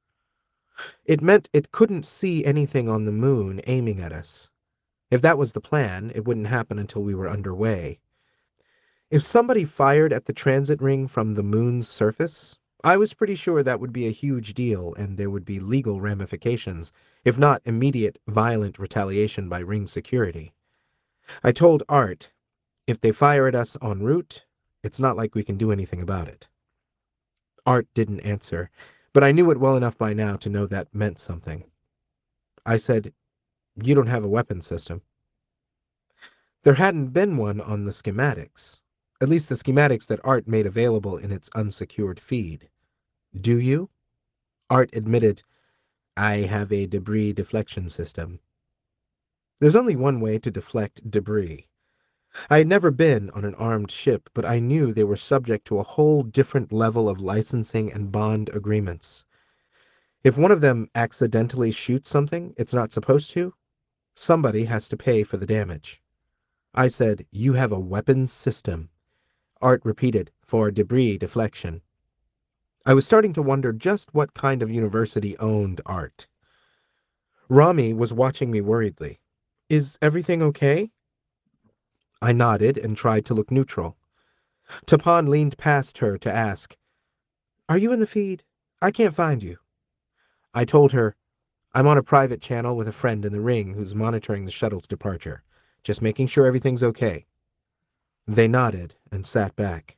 It meant it couldn't see anything on the moon aiming at us. If that was the plan, it wouldn't happen until we were underway. If somebody fired at the transit ring from the moon's surface, I was pretty sure that would be a huge deal and there would be legal ramifications, if not immediate violent retaliation by ring security. I told Art, if they fire at us en route, it's not like we can do anything about it. Art didn't answer, but I knew it well enough by now to know that meant something. I said, "You don't have a weapon system." There hadn't been one on the schematics, at least the schematics that Art made available in its unsecured feed. "Do you?" Art admitted, "I have a debris deflection system." There's only one way to deflect debris. I had never been on an armed ship, but I knew they were subject to a whole different level of licensing and bond agreements. If one of them accidentally shoots something it's not supposed to, somebody has to pay for the damage. I said, "You have a weapons system." Art repeated, "For debris deflection." I was starting to wonder just what kind of university owned Art. Rami was watching me worriedly. "Is everything okay?" I nodded and tried to look neutral. Tapan leaned past her to ask, "Are you in the feed? I can't find you." I told her, "I'm on a private channel with a friend in the ring who's monitoring the shuttle's departure. Just making sure everything's okay." They nodded and sat back.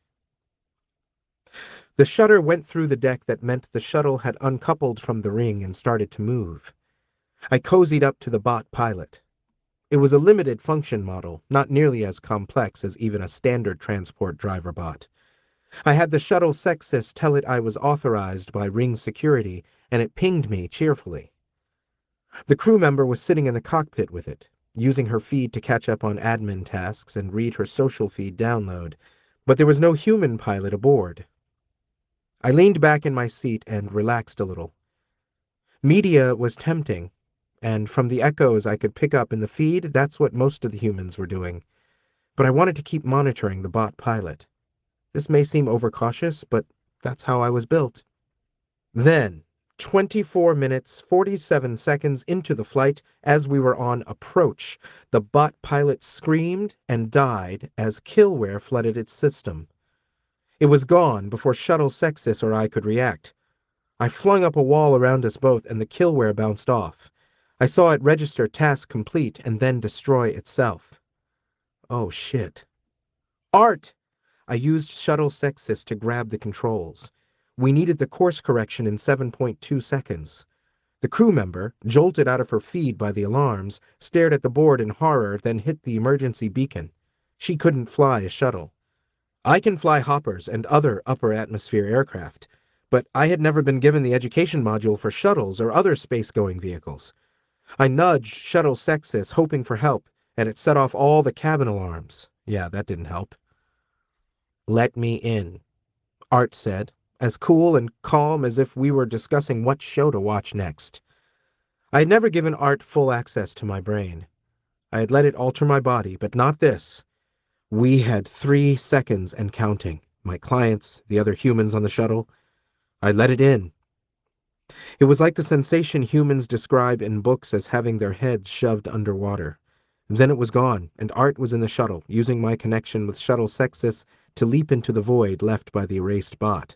The shutter went through the deck that meant the shuttle had uncoupled from the ring and started to move. I cozied up to the bot pilot. It was a limited function model, not nearly as complex as even a standard transport driver bot. I had the shuttle sexist tell it I was authorized by ring security, and it pinged me cheerfully. The crew member was sitting in the cockpit with it, using her feed to catch up on admin tasks and read her social feed download, but there was no human pilot aboard. I leaned back in my seat and relaxed a little. Media was tempting, and from the echoes I could pick up in the feed, that's what most of the humans were doing. But I wanted to keep monitoring the bot pilot. This may seem overcautious, but that's how I was built. Then, twenty-four minutes, forty-seven seconds into the flight, as we were on approach, the bot pilot screamed and died as killware flooded its system. It was gone before Shuttle Sexus or I could react. I flung up a wall around us both, and the killware bounced off. I saw it register task complete and then destroy itself. Oh, shit. "Art!" I used Shuttle Sexus to grab the controls. We needed the course correction in seven point two seconds. The crew member, jolted out of her feed by the alarms, stared at the board in horror, then hit the emergency beacon. She couldn't fly a shuttle. I can fly hoppers and other upper atmosphere aircraft, but I had never been given the education module for shuttles or other space-going vehicles. I nudged Shuttle Sexus, hoping for help, and it set off all the cabin alarms. Yeah, that didn't help. "Let me in," Art said, as cool and calm as if we were discussing what show to watch next. I had never given Art full access to my brain. I had let it alter my body, but not this. We had three seconds and counting. My clients, the other humans on the shuttle. I let it in. It was like the sensation humans describe in books as having their heads shoved underwater. Then it was gone, and Art was in the shuttle, using my connection with Shuttle Sexus to leap into the void left by the erased bot.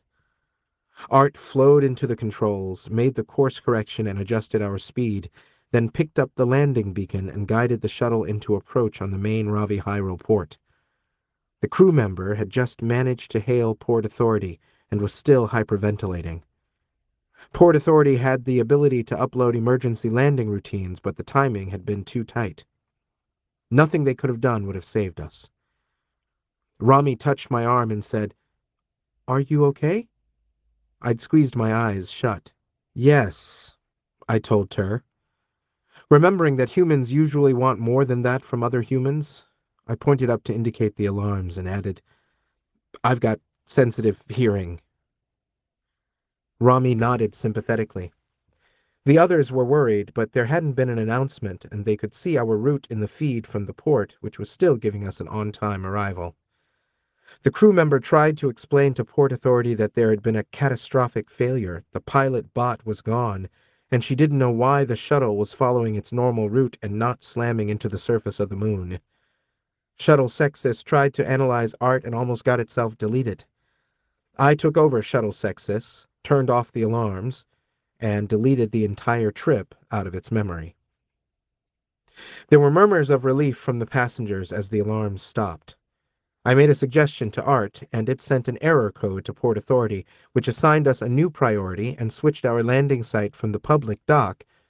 Art flowed into the controls, made the course correction and adjusted our speed, then picked up the landing beacon and guided the shuttle into approach on the main Ravi Hyrule port. The crew member had just managed to hail Port Authority and was still hyperventilating. Port Authority had the ability to upload emergency landing routines, but the timing had been too tight. Nothing they could have done would have saved us. Rami touched my arm and said, "Are you okay?" I'd squeezed my eyes shut. "Yes," I told her. Remembering that humans usually want more than that from other humans, I pointed up to indicate the alarms and added, "I've got sensitive hearing." Rami nodded sympathetically. The others were worried, but there hadn't been an announcement, and they could see our route in the feed from the port, which was still giving us an on-time arrival. The crew member tried to explain to Port Authority that there had been a catastrophic failure, the pilot bot was gone, and she didn't know why the shuttle was following its normal route and not slamming into the surface of the moon. Shuttle Sexus tried to analyze Art and almost got itself deleted. I took over Shuttle Sexus, turned off the alarms, and deleted the entire trip out of its memory. There were murmurs of relief from the passengers as the alarms stopped. I made a suggestion to Art, and it sent an error code to Port Authority, which assigned us a new priority and switched our landing site from the public dock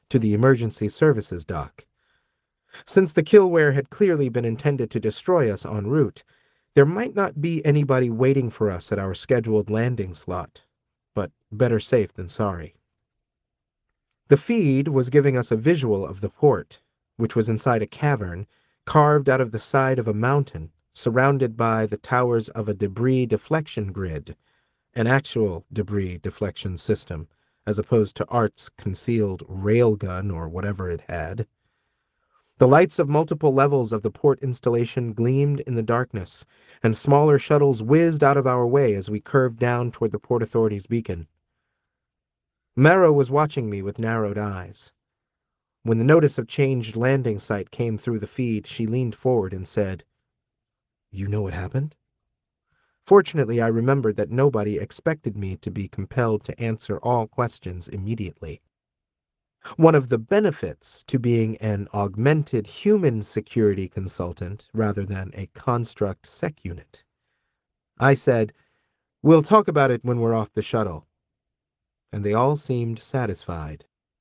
to the emergency services dock. Since the killware had clearly been intended to destroy us en route, there might not be anybody waiting for us at our scheduled landing slot, but better safe than sorry. The feed was giving us a visual of the port, which was inside a cavern carved out of the side of a mountain, surrounded by the towers of a debris deflection grid, an actual debris deflection system, as opposed to Art's concealed railgun or whatever it had. The lights of multiple levels of the port installation gleamed in the darkness, and smaller shuttles whizzed out of our way as we curved down toward the Port Authority's beacon. Marrow was watching me with narrowed eyes. When the notice of changed landing site came through the feed, she leaned forward and said, "You know what happened?" Fortunately, I remembered that nobody expected me to be compelled to answer all questions immediately. One of the benefits to being an augmented human security consultant rather than a construct sec unit. I said, "We'll talk about it when we're off the shuttle." And they all seemed satisfied.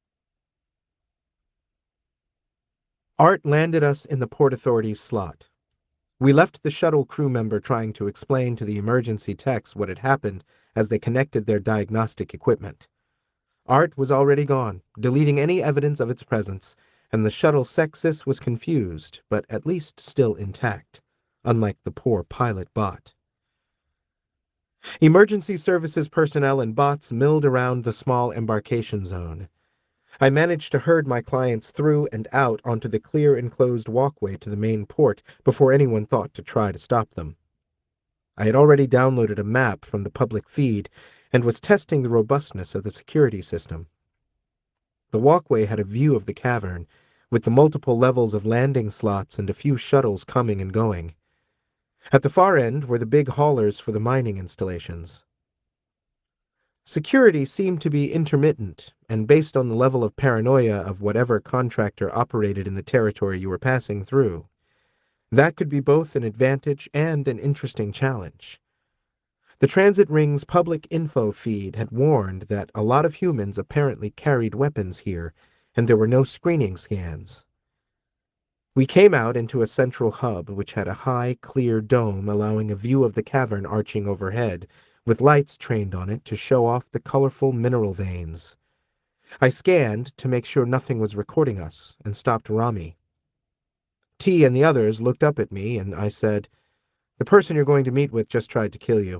Art landed us in the Port Authority's slot. We left the shuttle crew member trying to explain to the emergency techs what had happened as they connected their diagnostic equipment. Art was already gone, deleting any evidence of its presence, and the shuttle Sexus was confused, but at least still intact, unlike the poor pilot bot. Emergency services personnel and bots milled around the small embarkation zone. I managed to herd my clients through and out onto the clear enclosed walkway to the main port before anyone thought to try to stop them. I had already downloaded a map from the public feed and was testing the robustness of the security system. The walkway had a view of the cavern, with the multiple levels of landing slots and a few shuttles coming and going. At the far end were the big haulers for the mining installations. Security seemed to be intermittent, and based on the level of paranoia of whatever contractor operated in the territory you were passing through. That could be both an advantage and an interesting challenge. The transit ring's public info feed had warned that a lot of humans apparently carried weapons here, and there were no screening scans. We came out into a central hub, which had a high, clear dome allowing a view of the cavern arching overhead, with lights trained on it to show off the colorful mineral veins. I scanned to make sure nothing was recording us, and stopped Rami. T and the others looked up at me, and I said, "The person you're going to meet with just tried to kill you."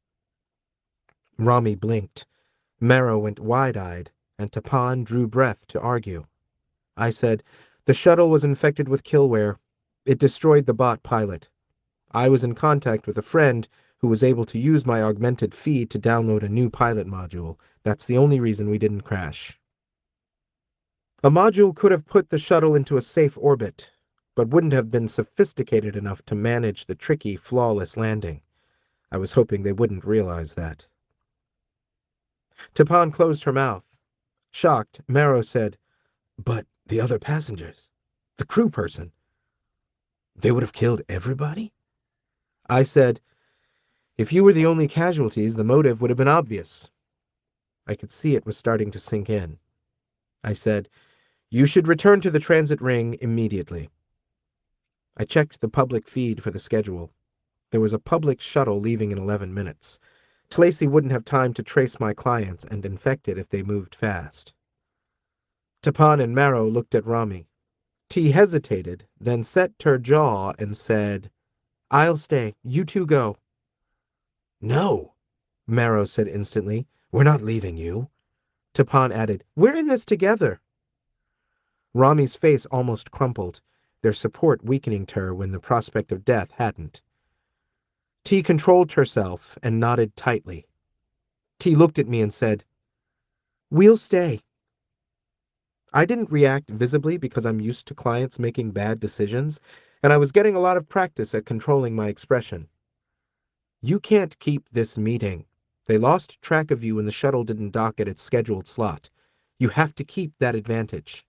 Rami blinked. Marrow went wide-eyed, and Tapan drew breath to argue. I said, "The shuttle was infected with killware. It destroyed the bot pilot. I was in contact with a friend who was able to use my augmented feed to download a new pilot module. That's the only reason we didn't crash." A module could have put the shuttle into a safe orbit, but wouldn't have been sophisticated enough to manage the tricky, flawless landing. I was hoping they wouldn't realize that. Tapan closed her mouth. Shocked, Marrow said, "But the other passengers, the crew person, they would have killed everybody?" I said, "If you were the only casualties, the motive would have been obvious." I could see it was starting to sink in. I said, "You should return to the transit ring immediately." I checked the public feed for the schedule. There was a public shuttle leaving in eleven minutes. Tlacy wouldn't have time to trace my clients and infect it if they moved fast. Tapan and Marrow looked at Rami. T hesitated, then set her jaw and said, "I'll stay. You two go." "No," Marrow said instantly. "We're not leaving you." Tapan added, "We're in this together." Rami's face almost crumpled, their support weakening to her when the prospect of death hadn't. T controlled herself and nodded tightly. T looked at me and said, "We'll stay." I didn't react visibly because I'm used to clients making bad decisions, and I was getting a lot of practice at controlling my expression. "You can't keep this meeting. They lost track of you when the shuttle didn't dock at its scheduled slot. You have to keep that advantage."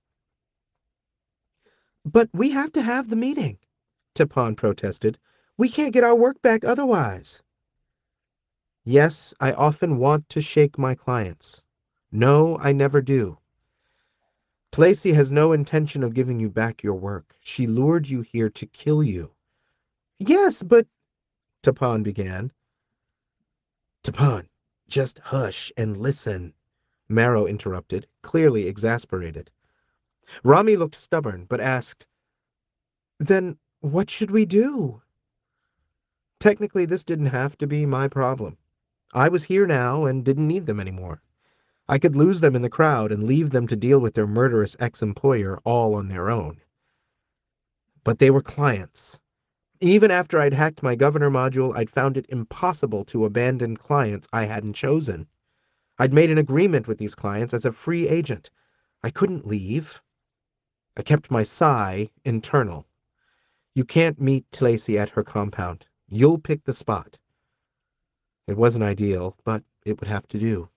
"But we have to have the meeting," Tapan protested. "We can't get our work back otherwise." Yes, I often want to shake my clients. No, I never do. Tlacey has no intention of giving you back your work. She lured you here to kill you. Yes, but... Tapan began. Tapan, just hush and listen, Marrow interrupted, clearly exasperated. Rami looked stubborn, but asked, Then what should we do? Technically, this didn't have to be my problem. I was here now and didn't need them anymore. I could lose them in the crowd and leave them to deal with their murderous ex-employer all on their own. But they were clients. Even after I'd hacked my governor module, I'd found it impossible to abandon clients I hadn't chosen. I'd made an agreement with these clients as a free agent. I couldn't leave. I kept my sigh internal. You can't meet Tlacey at her compound. You'll pick the spot. It wasn't ideal, but it would have to do.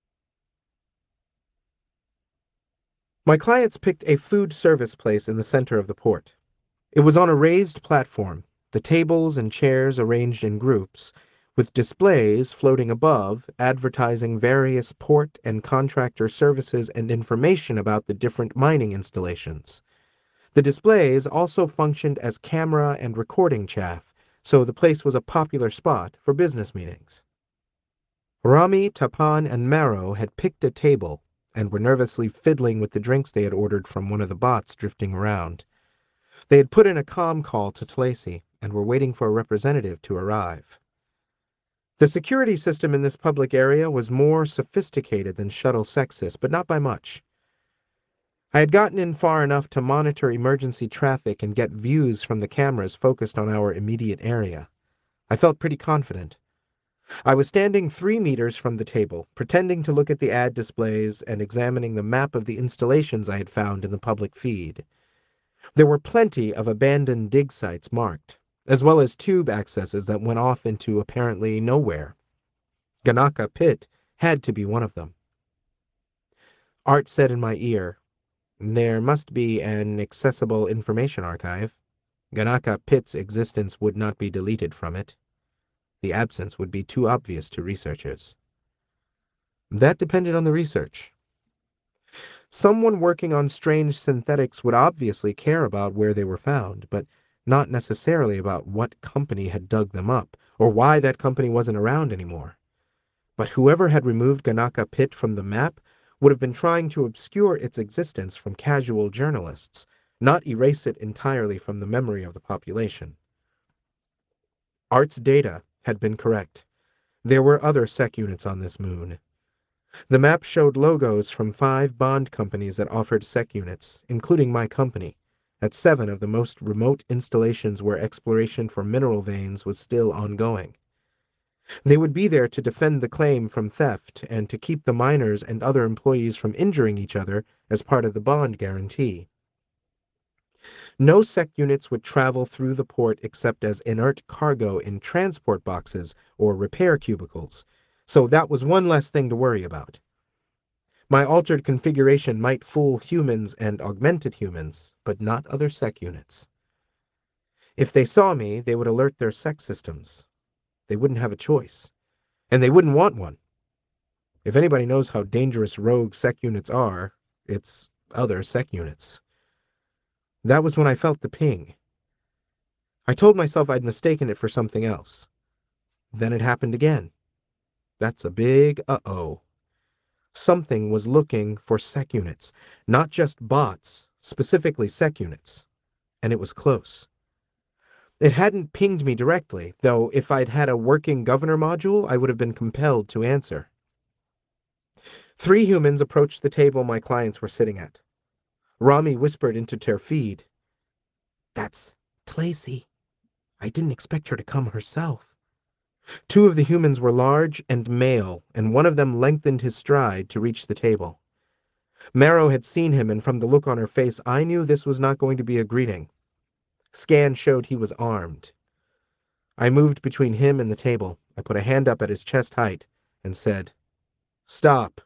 My clients picked a food service place in the center of the port. It was on a raised platform, the tables and chairs arranged in groups, with displays floating above advertising various port and contractor services and information about the different mining installations. The displays also functioned as camera and recording chaff, so the place was a popular spot for business meetings. Rami, Tapan, and Marrow had picked a table and were nervously fiddling with the drinks they had ordered from one of the bots drifting around. They had put in a comm call to Tlacey and were waiting for a representative to arrive. The security system in this public area was more sophisticated than Shuttle Sexus, but not by much. I had gotten in far enough to monitor emergency traffic and get views from the cameras focused on our immediate area. I felt pretty confident. I was standing three meters from the table, pretending to look at the ad displays and examining the map of the installations I had found in the public feed. There were plenty of abandoned dig sites marked, as well as tube accesses that went off into apparently nowhere. Ganaka Pit had to be one of them. Art said in my ear, There must be an accessible information archive. Ganaka Pit's existence would not be deleted from it. The absence would be too obvious to researchers. That depended on the research. Someone working on strange synthetics would obviously care about where they were found, but not necessarily about what company had dug them up, or why that company wasn't around anymore. But whoever had removed Ganaka Pit from the map would have been trying to obscure its existence from casual journalists, not erase it entirely from the memory of the population. Art's data had been correct. There were other sec units on this moon. The map showed logos from five bond companies that offered sec units, including my company, at seven of the most remote installations where exploration for mineral veins was still ongoing. They would be there to defend the claim from theft and to keep the miners and other employees from injuring each other as part of the bond guarantee. No sec units would travel through the port except as inert cargo in transport boxes or repair cubicles, so that was one less thing to worry about. My altered configuration might fool humans and augmented humans, but not other sec units. If they saw me, they would alert their sec systems. They wouldn't have a choice, and they wouldn't want one. If anybody knows how dangerous rogue sec units are, it's other sec units. That was when I felt the ping. I told myself I'd mistaken it for something else. Then it happened again. That's a big uh-oh. Something was looking for sec units, not just bots, specifically sec units, and it was close. It hadn't pinged me directly, though if I'd had a working governor module, I would have been compelled to answer. Three humans approached the table my clients were sitting at. Rami whispered into Terfeed, That's Tlacey. I didn't expect her to come herself. Two of the humans were large and male, and one of them lengthened his stride to reach the table. Marrow had seen him, and from the look on her face, I knew this was not going to be a greeting. Scan showed he was armed. I moved between him and the table. I put a hand up at his chest height and said, Stop.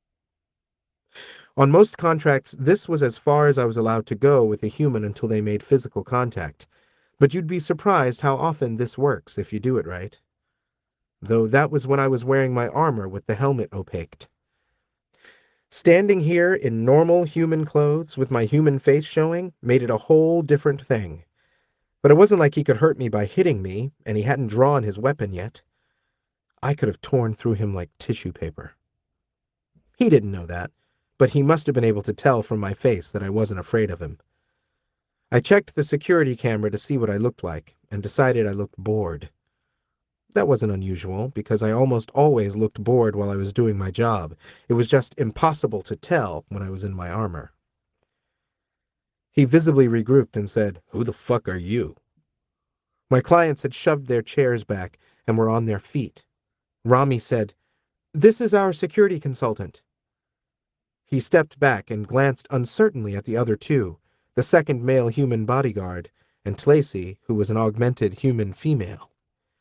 On most contracts, this was as far as I was allowed to go with a human until they made physical contact, but you'd be surprised how often this works if you do it right. Though that was when I was wearing my armor with the helmet opaqued. Standing here in normal human clothes with my human face showing made it a whole different thing. But it wasn't like he could hurt me by hitting me, and he hadn't drawn his weapon yet. I could have torn through him like tissue paper. He didn't know that, but he must have been able to tell from my face that I wasn't afraid of him. I checked the security camera to see what I looked like, and decided I looked bored. That wasn't unusual, because I almost always looked bored while I was doing my job. It was just impossible to tell when I was in my armor. He visibly regrouped and said, "Who the fuck are you?" My clients had shoved their chairs back and were on their feet. Rami said, "This is our security consultant." He stepped back and glanced uncertainly at the other two, the second male human bodyguard, and Tlacey, who was an augmented human female.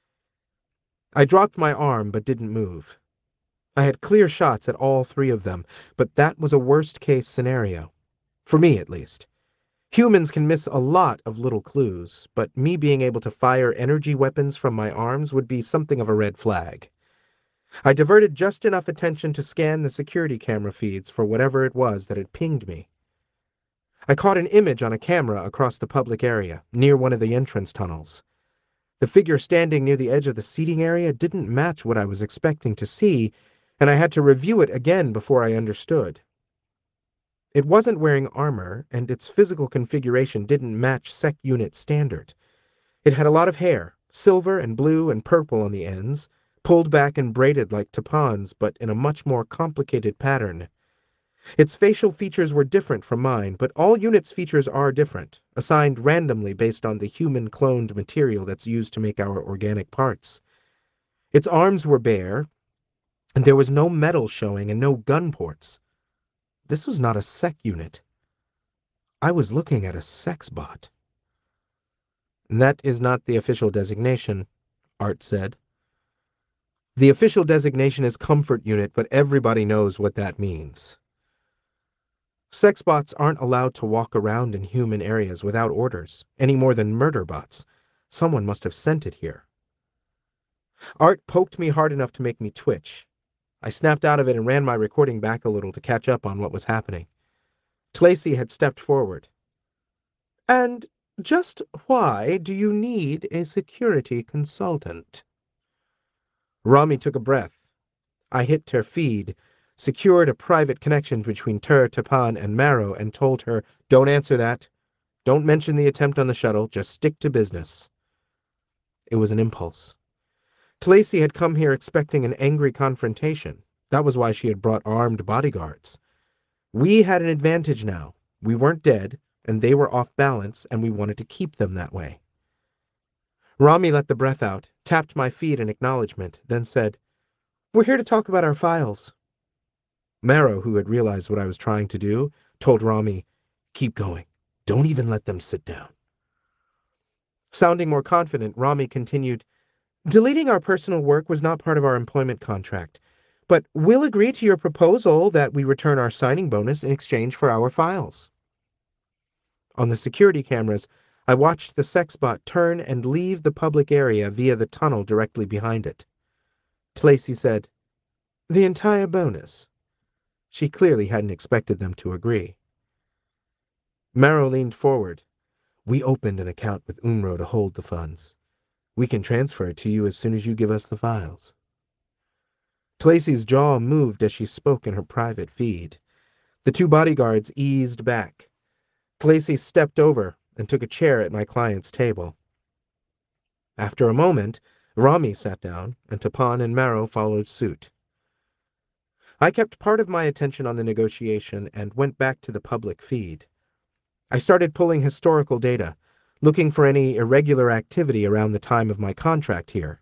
I dropped my arm but didn't move. I had clear shots at all three of them, but that was a worst-case scenario. For me, at least. Humans can miss a lot of little clues, but me being able to fire energy weapons from my arms would be something of a red flag. I diverted just enough attention to scan the security camera feeds for whatever it was that had pinged me. I caught an image on a camera across the public area, near one of the entrance tunnels. The figure standing near the edge of the seating area didn't match what I was expecting to see, and I had to review it again before I understood. It wasn't wearing armor, and its physical configuration didn't match Sec Unit standard. It had a lot of hair, silver and blue and purple on the ends, pulled back and braided like Tapan's, but in a much more complicated pattern. Its facial features were different from mine, but all units' features are different, assigned randomly based on the human-cloned material that's used to make our organic parts. Its arms were bare, and there was no metal showing and no gun ports. This was not a Sec unit. I was looking at a Sexbot. "That is not the official designation," Art said. "The official designation is Comfort Unit, but everybody knows what that means. Sexbots aren't allowed to walk around in human areas without orders, any more than murder bots. Someone must have sent it here." Art poked me hard enough to make me twitch. I snapped out of it and ran my recording back a little to catch up on what was happening. Tlacey had stepped forward. "And just why do you need a security consultant?" Rami took a breath. I hit her feed, secured a private connection between Tur, Tapan, and Marrow, and told her, "Don't answer that. Don't mention the attempt on the shuttle. Just stick to business." It was an impulse. Tlacey had come here expecting an angry confrontation. That was why she had brought armed bodyguards. We had an advantage now. We weren't dead, and they were off balance, and we wanted to keep them that way. Rami let the breath out, tapped my feet in acknowledgement, then said, "We're here to talk about our files." Marrow, who had realized what I was trying to do, told Rami, "Keep going. Don't even let them sit down." Sounding more confident, Rami continued, "Deleting our personal work was not part of our employment contract, but we'll agree to your proposal that we return our signing bonus in exchange for our files." On the security cameras, I watched the Sexbot turn and leave the public area via the tunnel directly behind it. Tlacey said, "The entire bonus." She clearly hadn't expected them to agree. Marrow leaned forward. "We opened an account with Unro to hold the funds. We can transfer it to you as soon as you give us the files." Tlacey's jaw moved as she spoke in her private feed. The two bodyguards eased back. Tlacey stepped over and took a chair at my client's table. After a moment, Rami sat down, and Tapan and Marrow followed suit. I kept part of my attention on the negotiation and went back to the public feed. I started pulling historical data, looking for any irregular activity around the time of my contract here.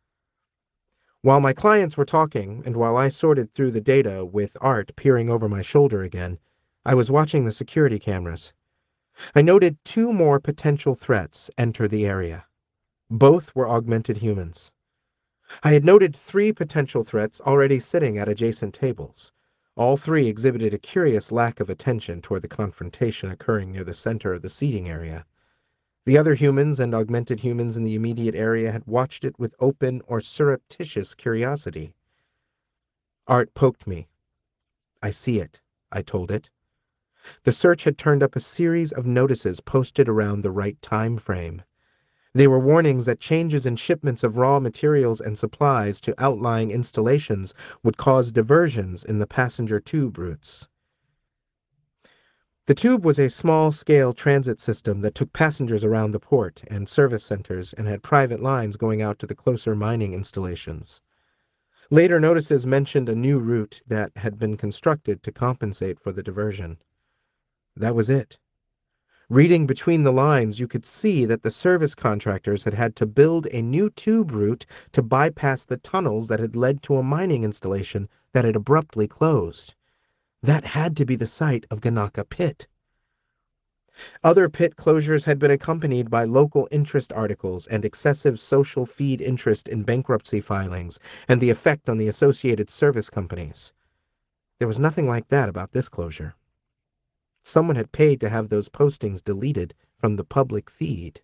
While my clients were talking, and while I sorted through the data with Art peering over my shoulder again, I was watching the security cameras. I noted two more potential threats enter the area. Both were augmented humans. I had noted three potential threats already sitting at adjacent tables. All three exhibited a curious lack of attention toward the confrontation occurring near the center of the seating area. The other humans and augmented humans in the immediate area had watched it with open or surreptitious curiosity. Art poked me. I see it, I told it. The search had turned up a series of notices posted around the right time frame. They were warnings that changes in shipments of raw materials and supplies to outlying installations would cause diversions in the passenger tube routes. The tube was a small-scale transit system that took passengers around the port and service centers and had private lines going out to the closer mining installations. Later notices mentioned a new route that had been constructed to compensate for the diversion. That was it. Reading between the lines, you could see that the service contractors had had to build a new tube route to bypass the tunnels that had led to a mining installation that had abruptly closed. That had to be the site of Ganaka Pit. Other pit closures had been accompanied by local interest articles and excessive social feed interest in bankruptcy filings and the effect on the associated service companies. There was nothing like that about this closure. Someone had paid to have those postings deleted from the public feed.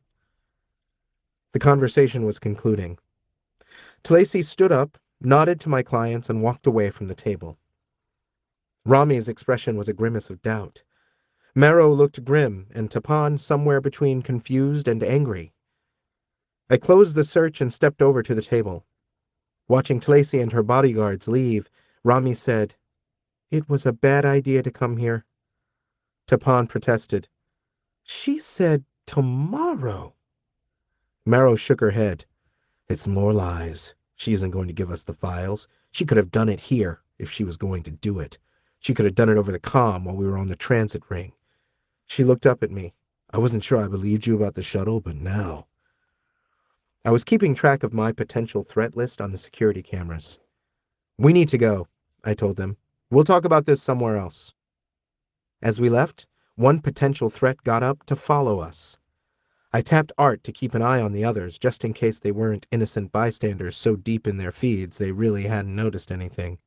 The conversation was concluding. Tlacy stood up, nodded to my clients, and walked away from the table. Rami's expression was a grimace of doubt. Marrow looked grim, and Tapan somewhere between confused and angry. I closed the search and stepped over to the table. Watching Tlacy and her bodyguards leave, Rami said, "It was a bad idea to come here." Tapan protested. "She said tomorrow." Marrow shook her head. "It's more lies. She isn't going to give us the files. She could have done it here if she was going to do it. She could have done it over the comm while we were on the transit ring." She looked up at me. "I wasn't sure I believed you about the shuttle, but now." I was keeping track of my potential threat list on the security cameras. "We need to go," I told them. "We'll talk about this somewhere else." As we left, one potential threat got up to follow us. I tapped Art to keep an eye on the others, just in case they weren't innocent bystanders so deep in their feeds they really hadn't noticed anything.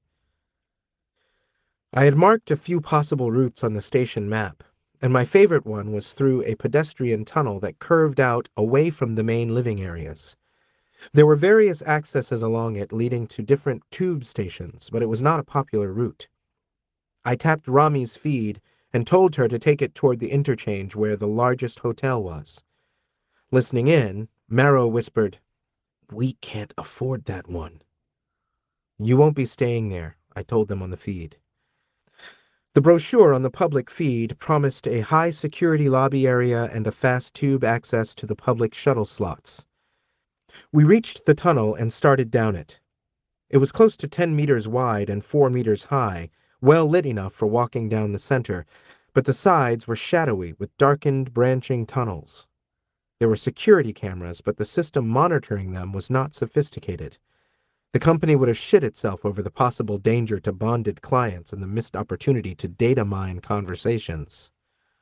I had marked a few possible routes on the station map, and my favorite one was through a pedestrian tunnel that curved out away from the main living areas. There were various accesses along it leading to different tube stations, but it was not a popular route. I tapped Rami's feed and told her to take it toward the interchange where the largest hotel was. Listening in, Marrow whispered, "We can't afford that one." "You won't be staying there," I told them on the feed. The brochure on the public feed promised a high-security lobby area and a fast tube access to the public shuttle slots. We reached the tunnel and started down it. It was close to ten meters wide and four meters high, well lit enough for walking down the center, but the sides were shadowy with darkened, branching tunnels. There were security cameras, but the system monitoring them was not sophisticated. The company would have shit itself over the possible danger to bonded clients and the missed opportunity to data mine conversations.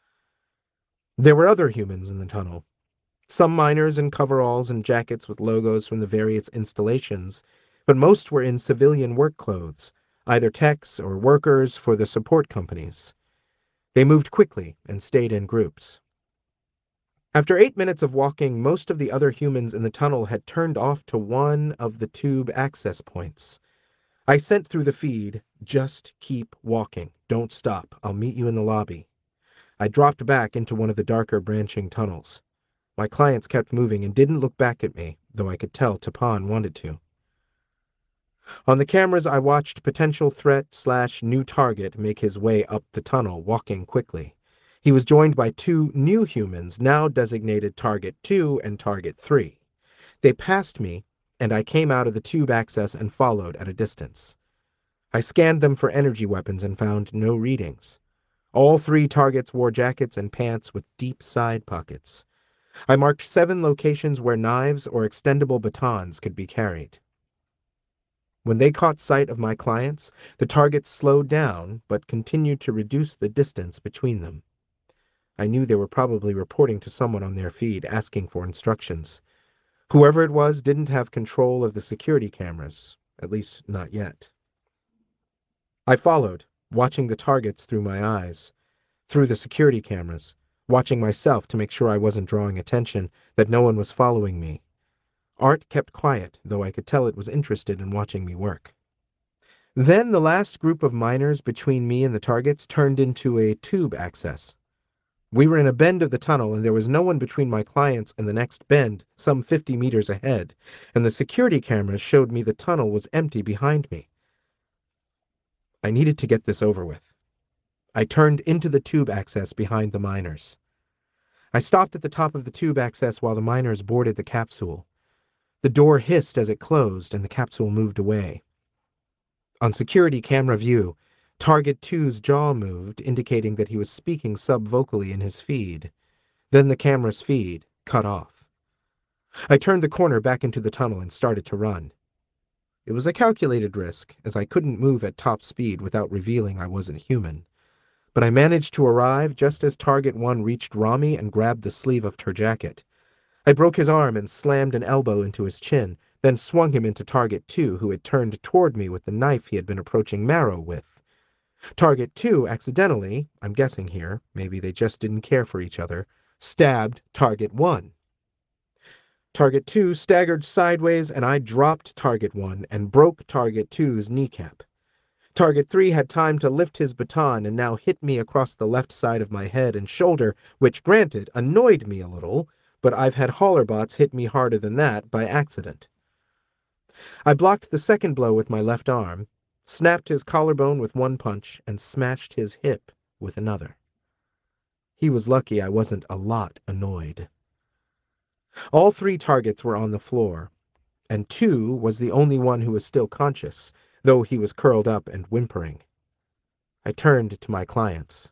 There were other humans in the tunnel. Some miners in coveralls and jackets with logos from the various installations, but most were in civilian work clothes, either techs or workers for the support companies. They moved quickly and stayed in groups. After eight minutes of walking, most of the other humans in the tunnel had turned off to one of the tube access points. I sent through the feed, "Just keep walking. Don't stop. I'll meet you in the lobby." I dropped back into one of the darker branching tunnels. My clients kept moving and didn't look back at me, though I could tell Tapan wanted to. On the cameras, I watched potential threat slash new target make his way up the tunnel, walking quickly. He was joined by two new humans, now designated Target two and Target three. They passed me, and I came out of the tube access and followed at a distance. I scanned them for energy weapons and found no readings. All three targets wore jackets and pants with deep side pockets. I marked seven locations where knives or extendable batons could be carried. When they caught sight of my clients, the targets slowed down, but continued to reduce the distance between them. I knew they were probably reporting to someone on their feed, asking for instructions. Whoever it was didn't have control of the security cameras, at least not yet. I followed, watching the targets through my eyes, through the security cameras, watching myself to make sure I wasn't drawing attention, that no one was following me. Art kept quiet, though I could tell it was interested in watching me work. Then the last group of miners between me and the targets turned into a tube access. We were in a bend of the tunnel, and there was no one between my clients and the next bend, some fifty meters ahead, and the security cameras showed me the tunnel was empty behind me. I needed to get this over with. I turned into the tube access behind the miners. I stopped at the top of the tube access while the miners boarded the capsule. The door hissed as it closed, and the capsule moved away. On security camera view, Target two's jaw moved, indicating that he was speaking sub-vocally in his feed. Then the camera's feed cut off. I turned the corner back into the tunnel and started to run. It was a calculated risk, as I couldn't move at top speed without revealing I wasn't human. But I managed to arrive just as Target one reached Rami and grabbed the sleeve of her jacket. I broke his arm and slammed an elbow into his chin, then swung him into Target two, who had turned toward me with the knife he had been approaching Marrow with. Target two accidentally, I'm guessing here, maybe they just didn't care for each other, stabbed Target one. Target two staggered sideways, and I dropped Target one and broke Target two's kneecap. Target three had time to lift his baton and now hit me across the left side of my head and shoulder, which, granted, annoyed me a little, but I've had Hollerbots hit me harder than that by accident. I blocked the second blow with my left arm, snapped his collarbone with one punch, and smashed his hip with another. He was lucky I wasn't a lot annoyed. All three targets were on the floor, and two was the only one who was still conscious, though he was curled up and whimpering. I turned to my clients.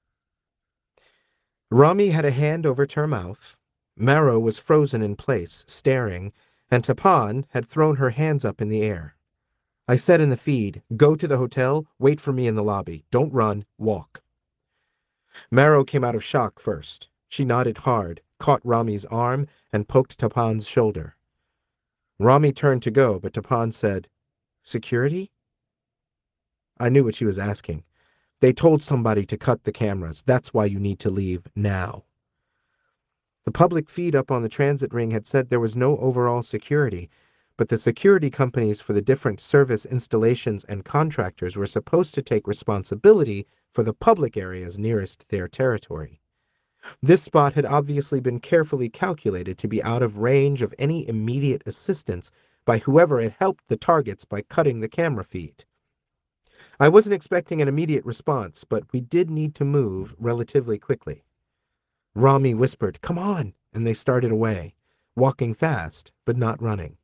Rami had a hand over her mouth, Marrow was frozen in place, staring, and Tapan had thrown her hands up in the air. I said in the feed, "Go to the hotel, wait for me in the lobby. Don't run, walk." Marrow came out of shock first. She nodded hard, caught Rami's arm, and poked Tapan's shoulder. Rami turned to go, but Tapan said, "Security?" I knew what she was asking. They told somebody to cut the cameras. That's why you need to leave now. The public feed up on the transit ring had said there was no overall security, but the security companies for the different service installations and contractors were supposed to take responsibility for the public areas nearest their territory. This spot had obviously been carefully calculated to be out of range of any immediate assistance by whoever had helped the targets by cutting the camera feed. I wasn't expecting an immediate response, but we did need to move relatively quickly. Rami whispered, "Come on," and they started away, walking fast, but not running.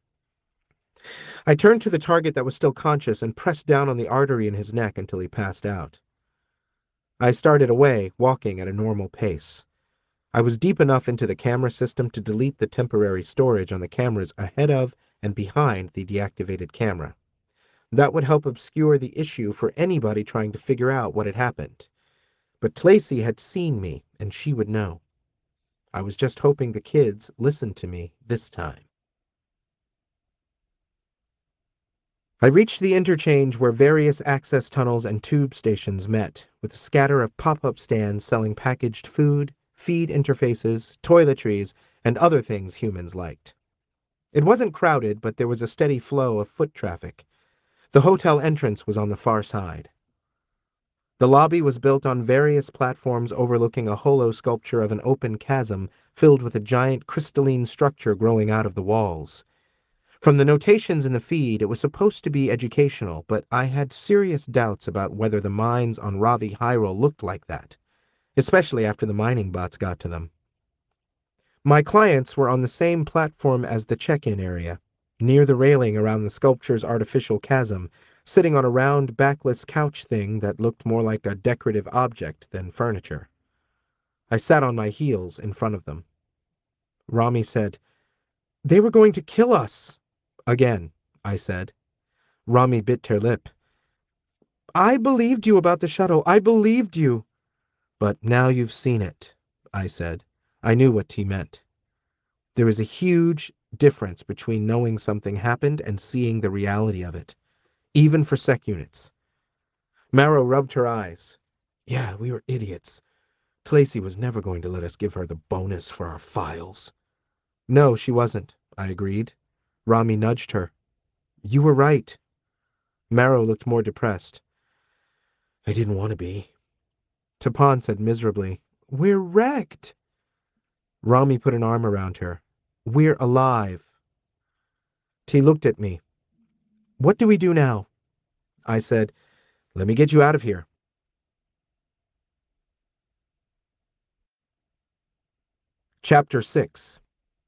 I turned to the target that was still conscious and pressed down on the artery in his neck until he passed out. I started away, walking at a normal pace. I was deep enough into the camera system to delete the temporary storage on the cameras ahead of and behind the deactivated camera. That would help obscure the issue for anybody trying to figure out what had happened. But Tlacey had seen me, and she would know. I was just hoping the kids listened to me this time. I reached the interchange where various access tunnels and tube stations met, with a scatter of pop-up stands selling packaged food, feed interfaces, toiletries, and other things humans liked. It wasn't crowded, but there was a steady flow of foot traffic. The hotel entrance was on the far side. The lobby was built on various platforms overlooking a hollow sculpture of an open chasm filled with a giant crystalline structure growing out of the walls. From the notations in the feed, it was supposed to be educational, but I had serious doubts about whether the mines on Ravi Hyrule looked like that, especially after the mining bots got to them. My clients were on the same platform as the check-in area, near the railing around the sculpture's artificial chasm, sitting on a round, backless couch thing that looked more like a decorative object than furniture. I sat on my heels in front of them. Rami said, "They were going to kill us." "Again," I said. Rami bit her lip. "I believed you about the shuttle. I believed you." "But now you've seen it," I said. I knew what he meant. There is a huge difference between knowing something happened and seeing the reality of it, even for sec units. Marrow rubbed her eyes. "Yeah, we were idiots. Tlacey was never going to let us give her the bonus for our files." "No, she wasn't," I agreed. Rami nudged her. "You were right." Marrow looked more depressed. I didn't want to be. Tapan said miserably, We're wrecked. Rami put an arm around her. We're alive. T looked at me. What do we do now? I said, Let me get you out of here. Chapter six.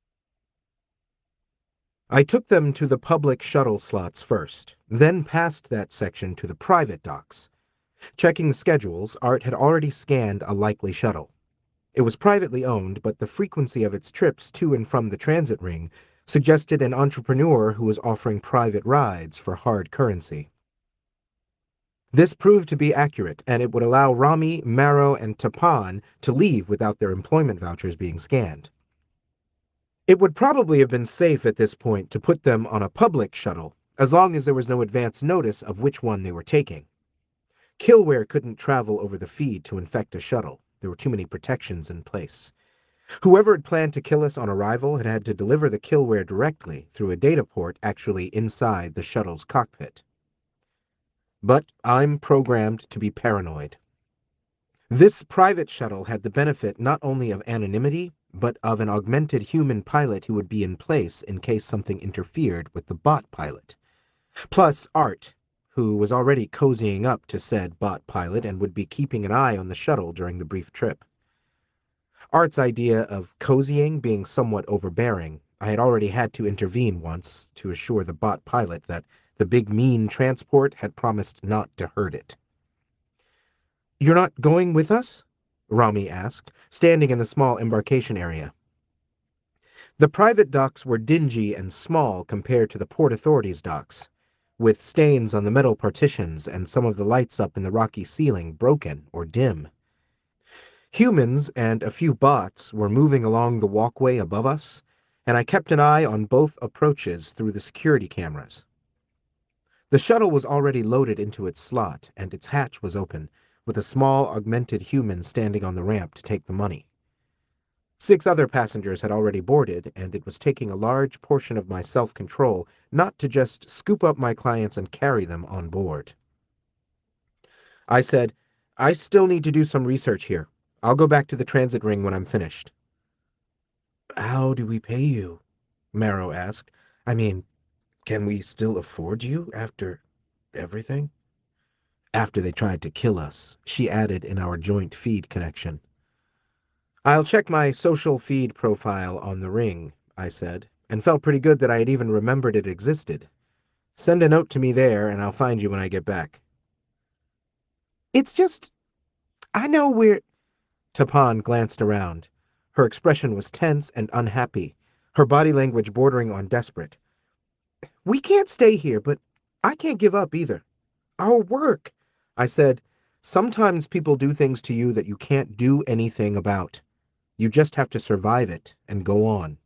I took them to the public shuttle slots first, then passed that section to the private docks. Checking schedules, Art had already scanned a likely shuttle. It was privately owned, but the frequency of its trips to and from the transit ring suggested an entrepreneur who was offering private rides for hard currency. This proved to be accurate, and it would allow Rami, Marrow, and Tapan to leave without their employment vouchers being scanned. It would probably have been safe at this point to put them on a public shuttle, as long as there was no advance notice of which one they were taking. Killware couldn't travel over the feed to infect a shuttle. There were too many protections in place. Whoever had planned to kill us on arrival had had to deliver the killware directly through a data port actually inside the shuttle's cockpit. But I'm programmed to be paranoid. This private shuttle had the benefit not only of anonymity, but of an augmented human pilot who would be in place in case something interfered with the bot pilot. Plus Art, who was already cozying up to said bot pilot and would be keeping an eye on the shuttle during the brief trip. Art's idea of cozying being somewhat overbearing, I had already had to intervene once to assure the bot pilot that the big mean transport had promised not to hurt it. You're not going with us? Rami asked, standing in the small embarkation area. The private docks were dingy and small compared to the Port Authority's docks, with stains on the metal partitions and some of the lights up in the rocky ceiling broken or dim. Humans and a few bots were moving along the walkway above us, and I kept an eye on both approaches through the security cameras. The shuttle was already loaded into its slot, and its hatch was open, with a small augmented human standing on the ramp to take the money. Six other passengers had already boarded, and it was taking a large portion of my self-control not to just scoop up my clients and carry them on board. I said, I still need to do some research here. I'll go back to the transit ring when I'm finished. How do we pay you? Marrow asked. I mean, can we still afford you after everything? After they tried to kill us, she added in our joint feed connection. I'll check my social feed profile on the ring, I said, and felt pretty good that I had even remembered it existed. Send a note to me there, and I'll find you when I get back. It's just... I know we're... Tapan glanced around. Her expression was tense and unhappy, her body language bordering on desperate. We can't stay here, but I can't give up either. Our work. I said, sometimes people do things to you that you can't do anything about. You just have to survive it and go on.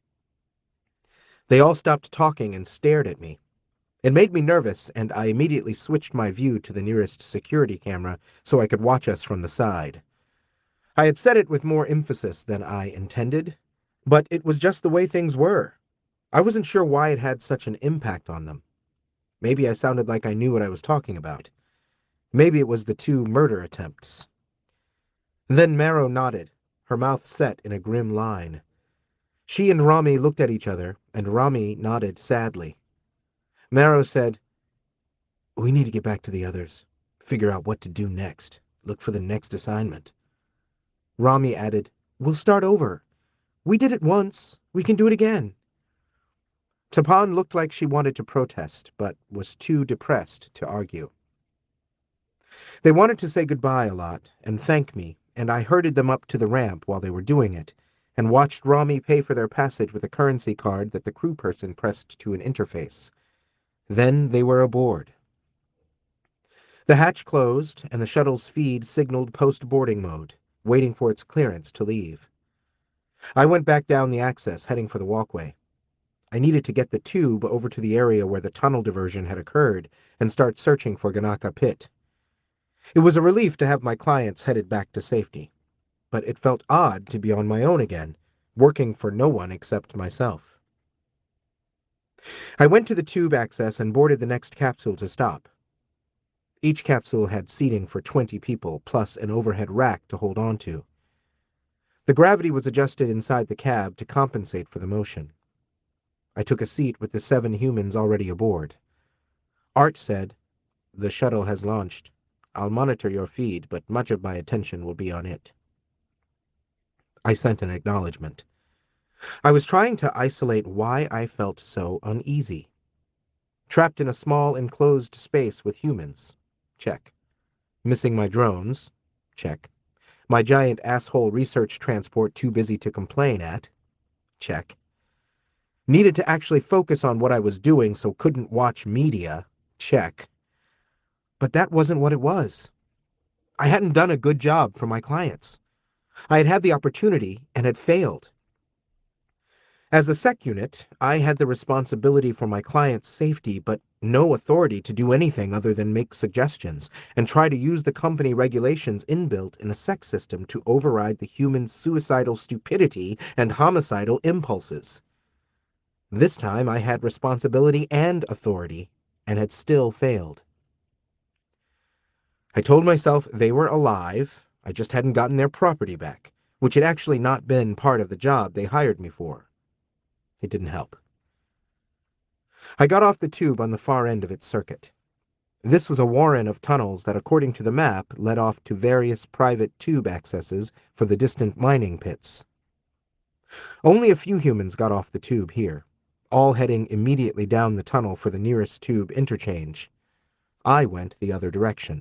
They all stopped talking and stared at me. It made me nervous, and I immediately switched my view to the nearest security camera so I could watch us from the side. I had said it with more emphasis than I intended, but it was just the way things were. I wasn't sure why it had such an impact on them. Maybe I sounded like I knew what I was talking about. Maybe it was the two murder attempts. Then Marrow nodded, her mouth set in a grim line. She and Rami looked at each other, and Rami nodded sadly. Marrow said, We need to get back to the others, figure out what to do next, look for the next assignment. Rami added, We'll start over. We did it once, we can do it again. Tapan looked like she wanted to protest, but was too depressed to argue. They wanted to say goodbye a lot and thank me, and I herded them up to the ramp while they were doing it, and watched Rami pay for their passage with a currency card that the crew person pressed to an interface. Then they were aboard. The hatch closed, and the shuttle's feed signaled post-boarding mode, waiting for its clearance to leave. I went back down the access, heading for the walkway. I needed to get the tube over to the area where the tunnel diversion had occurred and start searching for Ganaka Pit. It was a relief to have my clients headed back to safety, but it felt odd to be on my own again, working for no one except myself. I went to the tube access and boarded the next capsule to stop. Each capsule had seating for twenty people, plus an overhead rack to hold on to. The gravity was adjusted inside the cab to compensate for the motion. I took a seat with the seven humans already aboard. Art said, "The shuttle has launched. I'll monitor your feed, but much of my attention will be on it." I sent an acknowledgement. I was trying to isolate why I felt so uneasy. Trapped in a small enclosed space with humans. Check. Missing my drones. Check. My giant asshole research transport too busy to complain at. Check. Needed to actually focus on what I was doing, so couldn't watch media. Check. But that wasn't what it was. I hadn't done a good job for my clients. I had had the opportunity and had failed. As a sec unit, I had the responsibility for my clients' safety, but no authority to do anything other than make suggestions and try to use the company regulations inbuilt in a sec system to override the human's suicidal stupidity and homicidal impulses. This time I had responsibility and authority, and had still failed. I told myself they were alive, I just hadn't gotten their property back, which had actually not been part of the job they hired me for. It didn't help. I got off the tube on the far end of its circuit. This was a warren of tunnels that, according to the map, led off to various private tube accesses for the distant mining pits. Only a few humans got off the tube here, all heading immediately down the tunnel for the nearest tube interchange. I went the other direction.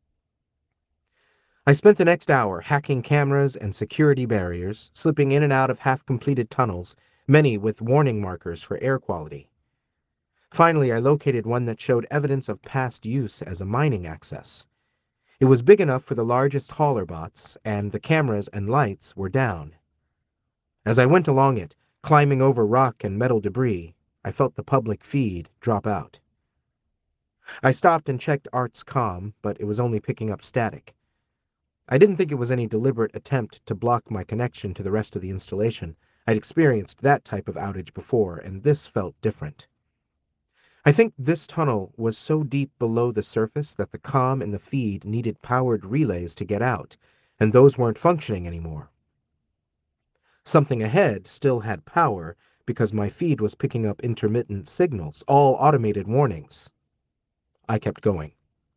I spent the next hour hacking cameras and security barriers, slipping in and out of half-completed tunnels, many with warning markers for air quality. Finally, I located one that showed evidence of past use as a mining access. It was big enough for the largest hauler bots, and the cameras and lights were down. As I went along it, climbing over rock and metal debris, I felt the public feed drop out. I stopped and checked Art's comm, but it was only picking up static. I didn't think it was any deliberate attempt to block my connection to the rest of the installation. I'd experienced that type of outage before, and this felt different. I think this tunnel was so deep below the surface that the comm and the feed needed powered relays to get out, and those weren't functioning anymore. Something ahead still had power because my feed was picking up intermittent signals, all automated warnings. I kept going.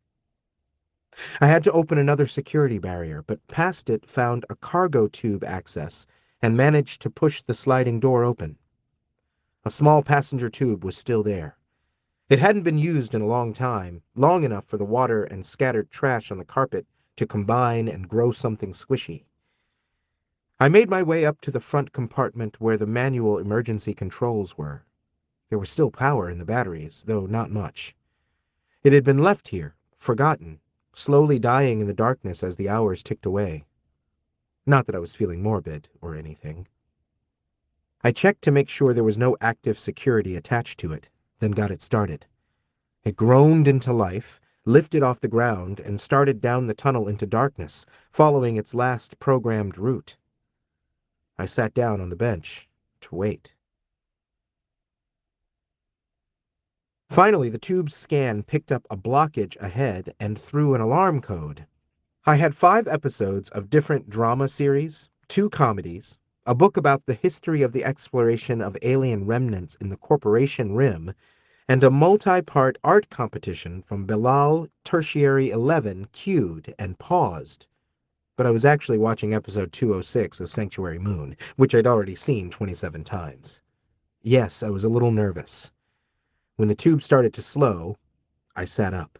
I had to open another security barrier, but past it found a cargo tube access and managed to push the sliding door open. A small passenger tube was still there. It hadn't been used in a long time, long enough for the water and scattered trash on the carpet to combine and grow something squishy. I made my way up to the front compartment where the manual emergency controls were. There was still power in the batteries, though not much. It had been left here, forgotten, slowly dying in the darkness as the hours ticked away. Not that I was feeling morbid or anything. I checked to make sure there was no active security attached to it, then got it started. It groaned into life, lifted off the ground, and started down the tunnel into darkness, following its last programmed route. I sat down on the bench to wait. Finally, the tube's scan picked up a blockage ahead and threw an alarm code. I had five episodes of different drama series, two comedies, a book about the history of the exploration of alien remnants in the Corporation Rim, and a multi-part art competition from Bilal Tertiary eleven queued and paused. But I was actually watching episode two oh six of Sanctuary Moon, which I'd already seen twenty-seven times. Yes, I was a little nervous. When the tube started to slow, I sat up.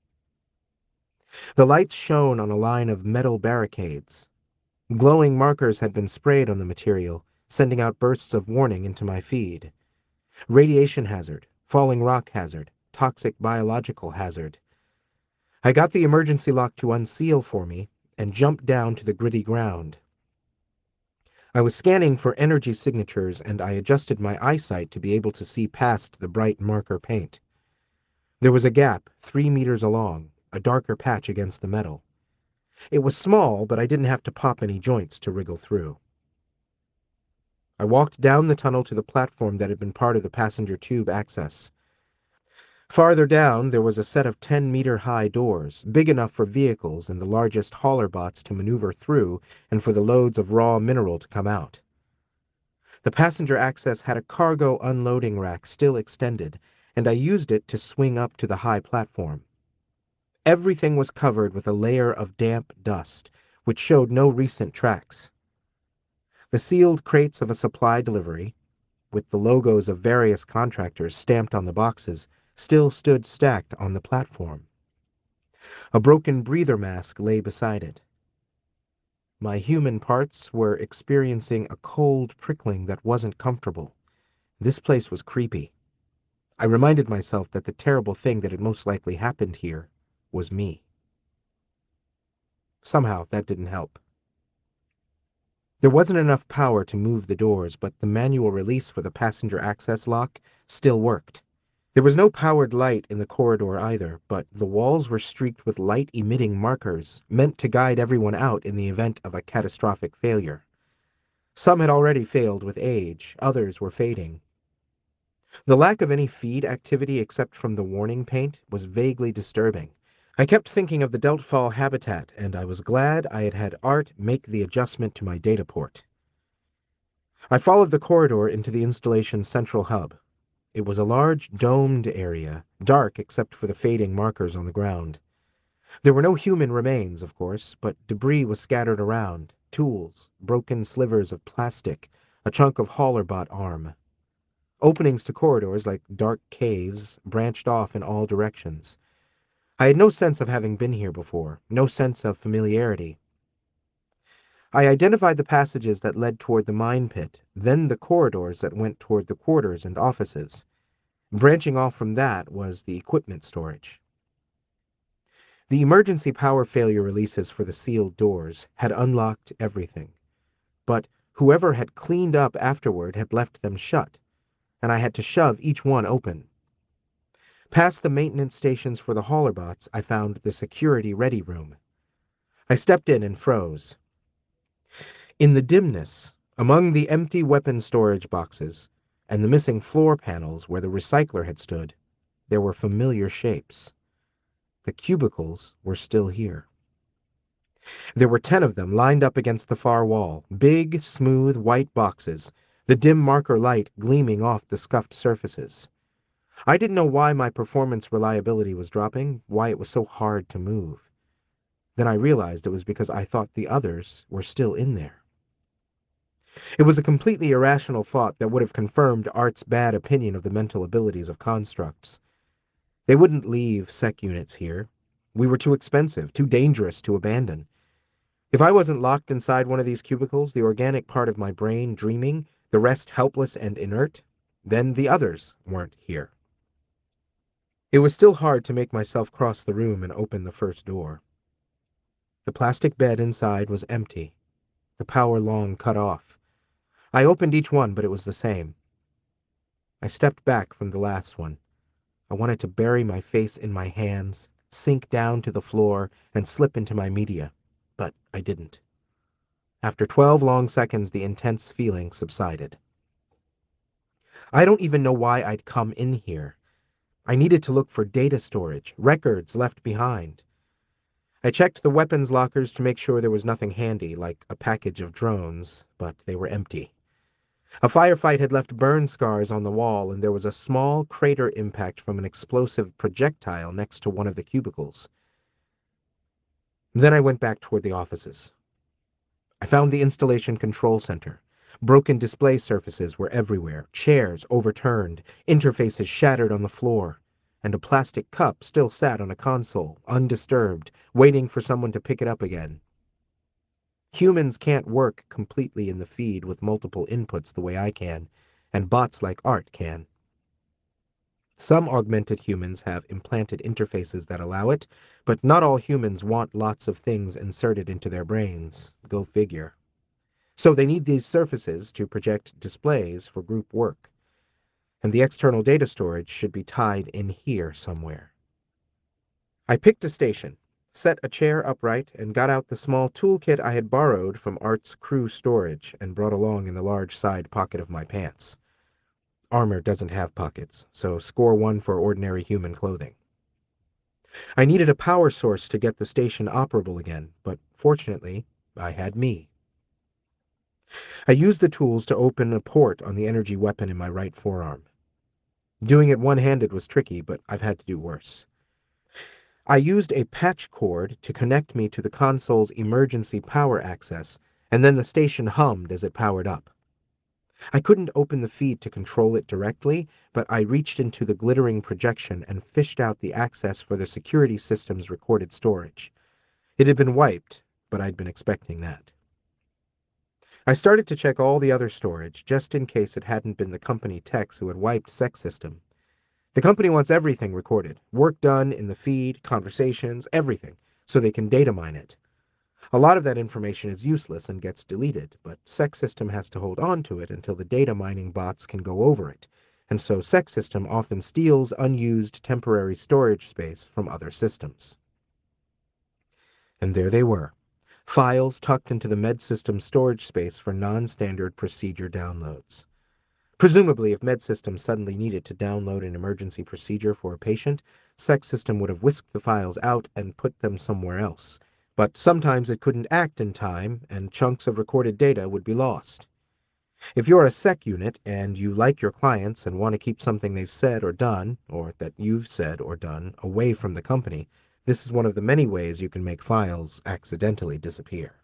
The lights shone on a line of metal barricades. Glowing markers had been sprayed on the material, sending out bursts of warning into my feed. Radiation hazard, falling rock hazard, toxic biological hazard. I got the emergency lock to unseal for me and jumped down to the gritty ground. I was scanning for energy signatures, and I adjusted my eyesight to be able to see past the bright marker paint. There was a gap three meters along, a darker patch against the metal. It was small, but I didn't have to pop any joints to wriggle through. I walked down the tunnel to the platform that had been part of the passenger tube access. Farther down, there was a set of ten-meter-high doors, big enough for vehicles and the largest hauler bots to maneuver through and for the loads of raw mineral to come out. The passenger access had a cargo unloading rack still extended, and I used it to swing up to the high platform. Everything was covered with a layer of damp dust, which showed no recent tracks. The sealed crates of a supply delivery, with the logos of various contractors stamped on the boxes, still stood stacked on the platform. A broken breather mask lay beside it. My human parts were experiencing a cold prickling that wasn't comfortable. This place was creepy. I reminded myself that the terrible thing that had most likely happened here was me. Somehow, that didn't help. There wasn't enough power to move the doors, but the manual release for the passenger access lock still worked. There was no powered light in the corridor either, but the walls were streaked with light-emitting markers meant to guide everyone out in the event of a catastrophic failure. Some had already failed with age, others were fading. The lack of any feed activity except from the warning paint was vaguely disturbing. I kept thinking of the Deltfall habitat, and I was glad I had had Art make the adjustment to my data port. I followed the corridor into the installation's central hub. It was a large, domed area, dark except for the fading markers on the ground. There were no human remains, of course, but debris was scattered around, tools, broken slivers of plastic, a chunk of haulerbot arm. Openings to corridors, like dark caves, branched off in all directions. I had no sense of having been here before, no sense of familiarity. I identified the passages that led toward the mine pit, then the corridors that went toward the quarters and offices. Branching off from that was the equipment storage. The emergency power failure releases for the sealed doors had unlocked everything, but whoever had cleaned up afterward had left them shut, and I had to shove each one open. Past the maintenance stations for the haulerbots, I found the security ready room. I stepped in and froze. In the dimness, among the empty weapon storage boxes and the missing floor panels where the recycler had stood, there were familiar shapes. The cubicles were still here. There were ten of them lined up against the far wall, big, smooth, white boxes, the dim marker light gleaming off the scuffed surfaces. I didn't know why my performance reliability was dropping, why it was so hard to move. Then I realized it was because I thought the others were still in there. It was a completely irrational thought that would have confirmed Art's bad opinion of the mental abilities of constructs. They wouldn't leave sec units here. We were too expensive, too dangerous to abandon. If I wasn't locked inside one of these cubicles, the organic part of my brain dreaming, the rest helpless and inert, then the others weren't here. It was still hard to make myself cross the room and open the first door. The plastic bed inside was empty, the power long cut off. I opened each one, but it was the same. I stepped back from the last one. I wanted to bury my face in my hands, sink down to the floor, and slip into my media, but I didn't. After twelve long seconds, the intense feeling subsided. I don't even know why I'd come in here. I needed to look for data storage, records left behind. I checked the weapons lockers to make sure there was nothing handy, like a package of drones, but they were empty. A firefight had left burn scars on the wall, and there was a small crater impact from an explosive projectile next to one of the cubicles. Then I went back toward the offices. I found the installation control center. Broken display surfaces were everywhere, chairs overturned, interfaces shattered on the floor, and a plastic cup still sat on a console, undisturbed, waiting for someone to pick it up again. Humans can't work completely in the feed with multiple inputs the way I can, and bots like Art can. Some augmented humans have implanted interfaces that allow it, but not all humans want lots of things inserted into their brains. Go figure. So they need these surfaces to project displays for group work, and the external data storage should be tied in here somewhere. I picked a station, set a chair upright, and got out the small toolkit I had borrowed from Art's crew storage and brought along in the large side pocket of my pants. Armor doesn't have pockets, so score one for ordinary human clothing. I needed a power source to get the station operable again, but fortunately, I had me. I used the tools to open a port on the energy weapon in my right forearm. Doing it one-handed was tricky, but I've had to do worse. I used a patch cord to connect me to the console's emergency power access, and then the station hummed as it powered up. I couldn't open the feed to control it directly, but I reached into the glittering projection and fished out the access for the security system's recorded storage. It had been wiped, but I'd been expecting that. I started to check all the other storage, just in case it hadn't been the company techs who had wiped Sec System. The company wants everything recorded, work done in the feed, conversations, everything, so they can data mine it. A lot of that information is useless and gets deleted, but Sec System has to hold on to it until the data mining bots can go over it, and so Sec System often steals unused temporary storage space from other systems. And there they were, files tucked into the Med System storage space for non-standard procedure downloads. Presumably, if Med System suddenly needed to download an emergency procedure for a patient, Sec System would have whisked the files out and put them somewhere else. But sometimes it couldn't act in time, and chunks of recorded data would be lost. If you're a Sec unit and you like your clients and want to keep something they've said or done, or that you've said or done, away from the company, this is one of the many ways you can make files accidentally disappear.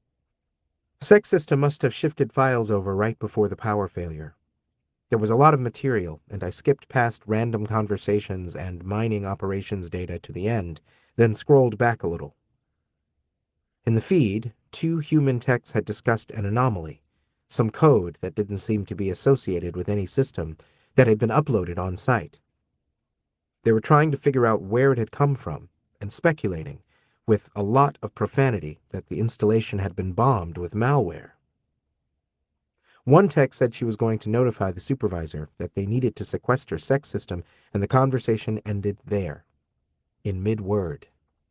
Sec System must have shifted files over right before the power failure. There was a lot of material, and I skipped past random conversations and mining operations data to the end, then scrolled back a little. In the feed, two human techs had discussed an anomaly, some code that didn't seem to be associated with any system that had been uploaded on site. They were trying to figure out where it had come from, and speculating, with a lot of profanity, that the installation had been bombed with malware. One tech said she was going to notify the supervisor that they needed to sequester Sec System, and the conversation ended there, in mid-word.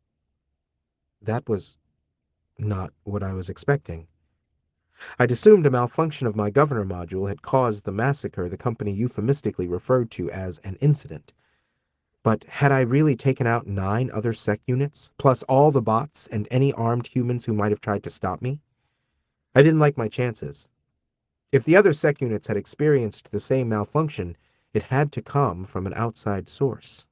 That was not what I was expecting. I'd assumed a malfunction of my governor module had caused the massacre the company euphemistically referred to as an incident. But had I really taken out nine other Sec units, plus all the bots and any armed humans who might have tried to stop me? I didn't like my chances. If the other Sec units had experienced the same malfunction, it had to come from an outside source.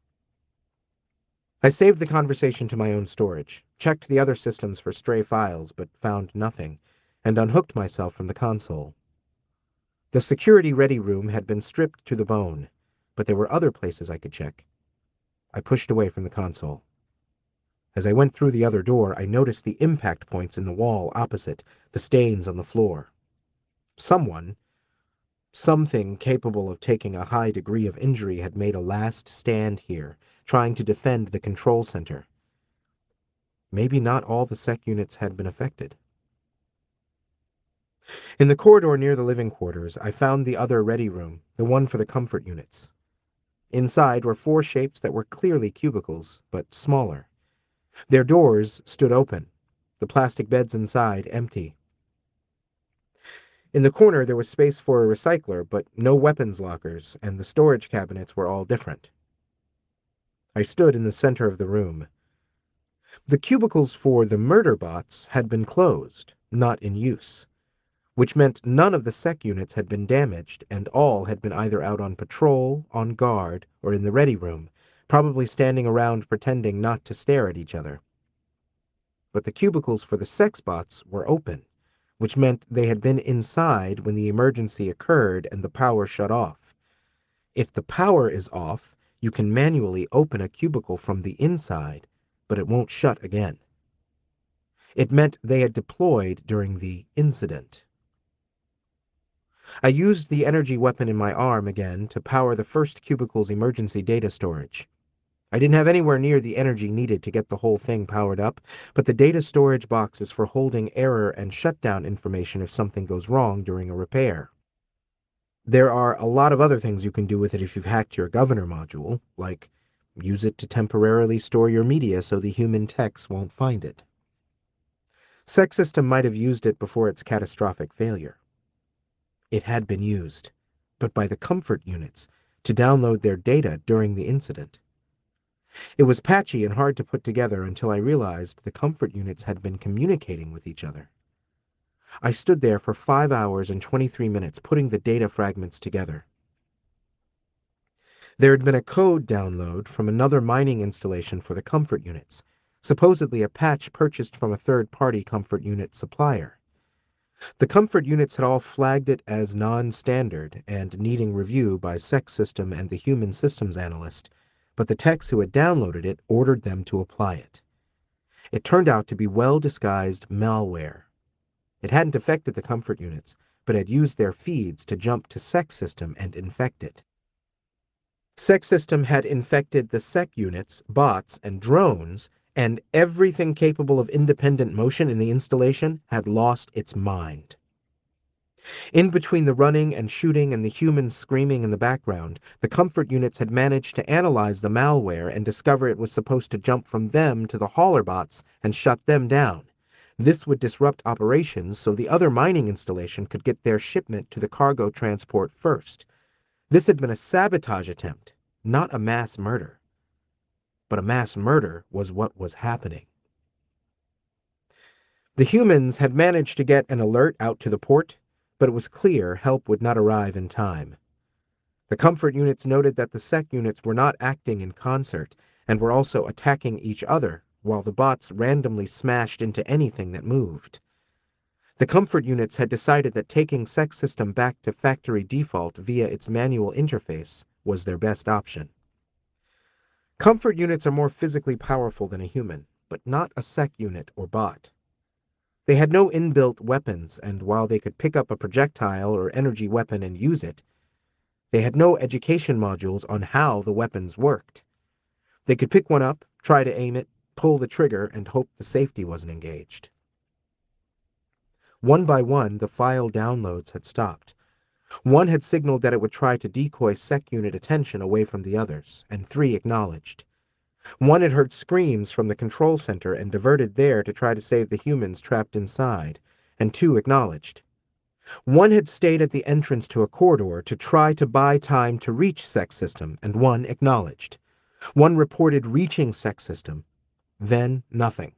I saved the conversation to my own storage, checked the other systems for stray files, but found nothing, and unhooked myself from the console. The security-ready room had been stripped to the bone, but there were other places I could check. I pushed away from the console. As I went through the other door, I noticed the impact points in the wall opposite, the stains on the floor. Someone, something capable of taking a high degree of injury, had made a last stand here, trying to defend the control center. Maybe not all the Sec units had been affected. In the corridor near the living quarters, I found the other ready room, the one for the comfort units. Inside were four shapes that were clearly cubicles, but smaller. Their doors stood open, the plastic beds inside empty. In the corner there was space for a recycler, but no weapons lockers, and the storage cabinets were all different. I stood in the center of the room. The cubicles for the murder bots had been closed, not in use, which meant none of the Sec units had been damaged, and all had been either out on patrol, on guard, or in the ready room, probably standing around pretending not to stare at each other. But the cubicles for the Sex bots were open, which meant they had been inside when the emergency occurred and the power shut off. If the power is off, you can manually open a cubicle from the inside, but it won't shut again. It meant they had deployed during the incident. I used the energy weapon in my arm again to power the first cubicle's emergency data storage. I didn't have anywhere near the energy needed to get the whole thing powered up, but the data storage box is for holding error and shutdown information if something goes wrong during a repair. There are a lot of other things you can do with it if you've hacked your governor module, like Use it to temporarily store your media so the human techs won't find it. Sec System might have used it before its catastrophic failure. It had been used, but by the comfort units, to download their data during the incident. It was patchy and hard to put together until I realized the comfort units had been communicating with each other. I stood there for five hours and twenty-three minutes putting the data fragments together. There had been a code download from another mining installation for the comfort units, supposedly a patch purchased from a third-party comfort unit supplier. The comfort units had all flagged it as non-standard and needing review by Sec System and the human systems analyst, but the techs who had downloaded it ordered them to apply it. It turned out to be well-disguised malware. It hadn't affected the comfort units, but had used their feeds to jump to Sec System and infect it. Sec System had infected the Sec units, bots, and drones, and everything capable of independent motion in the installation had lost its mind. In between the running and shooting and the humans screaming in the background, the comfort units had managed to analyze the malware and discover it was supposed to jump from them to the hauler bots and shut them down. This would disrupt operations so the other mining installation could get their shipment to the cargo transport first. This had been a sabotage attempt, not a mass murder. But a mass murder was what was happening. The humans had managed to get an alert out to the port, but it was clear help would not arrive in time. The comfort units noted that the Sec units were not acting in concert and were also attacking each other, while the bots randomly smashed into anything that moved. The comfort units had decided that taking Sec System back to factory default via its manual interface was their best option. Comfort units are more physically powerful than a human, but not a Sec unit or bot. They had no inbuilt weapons, and while they could pick up a projectile or energy weapon and use it, they had no education modules on how the weapons worked. They could pick one up, try to aim it, pull the trigger, and hope the safety wasn't engaged. One by one, the file downloads had stopped. One had signaled that it would try to decoy Sec unit attention away from the others, and three acknowledged. One had heard screams from the control center and diverted there to try to save the humans trapped inside, and two acknowledged. One had stayed at the entrance to a corridor to try to buy time to reach Sec System, and one acknowledged. One reported reaching Sec System, then nothing.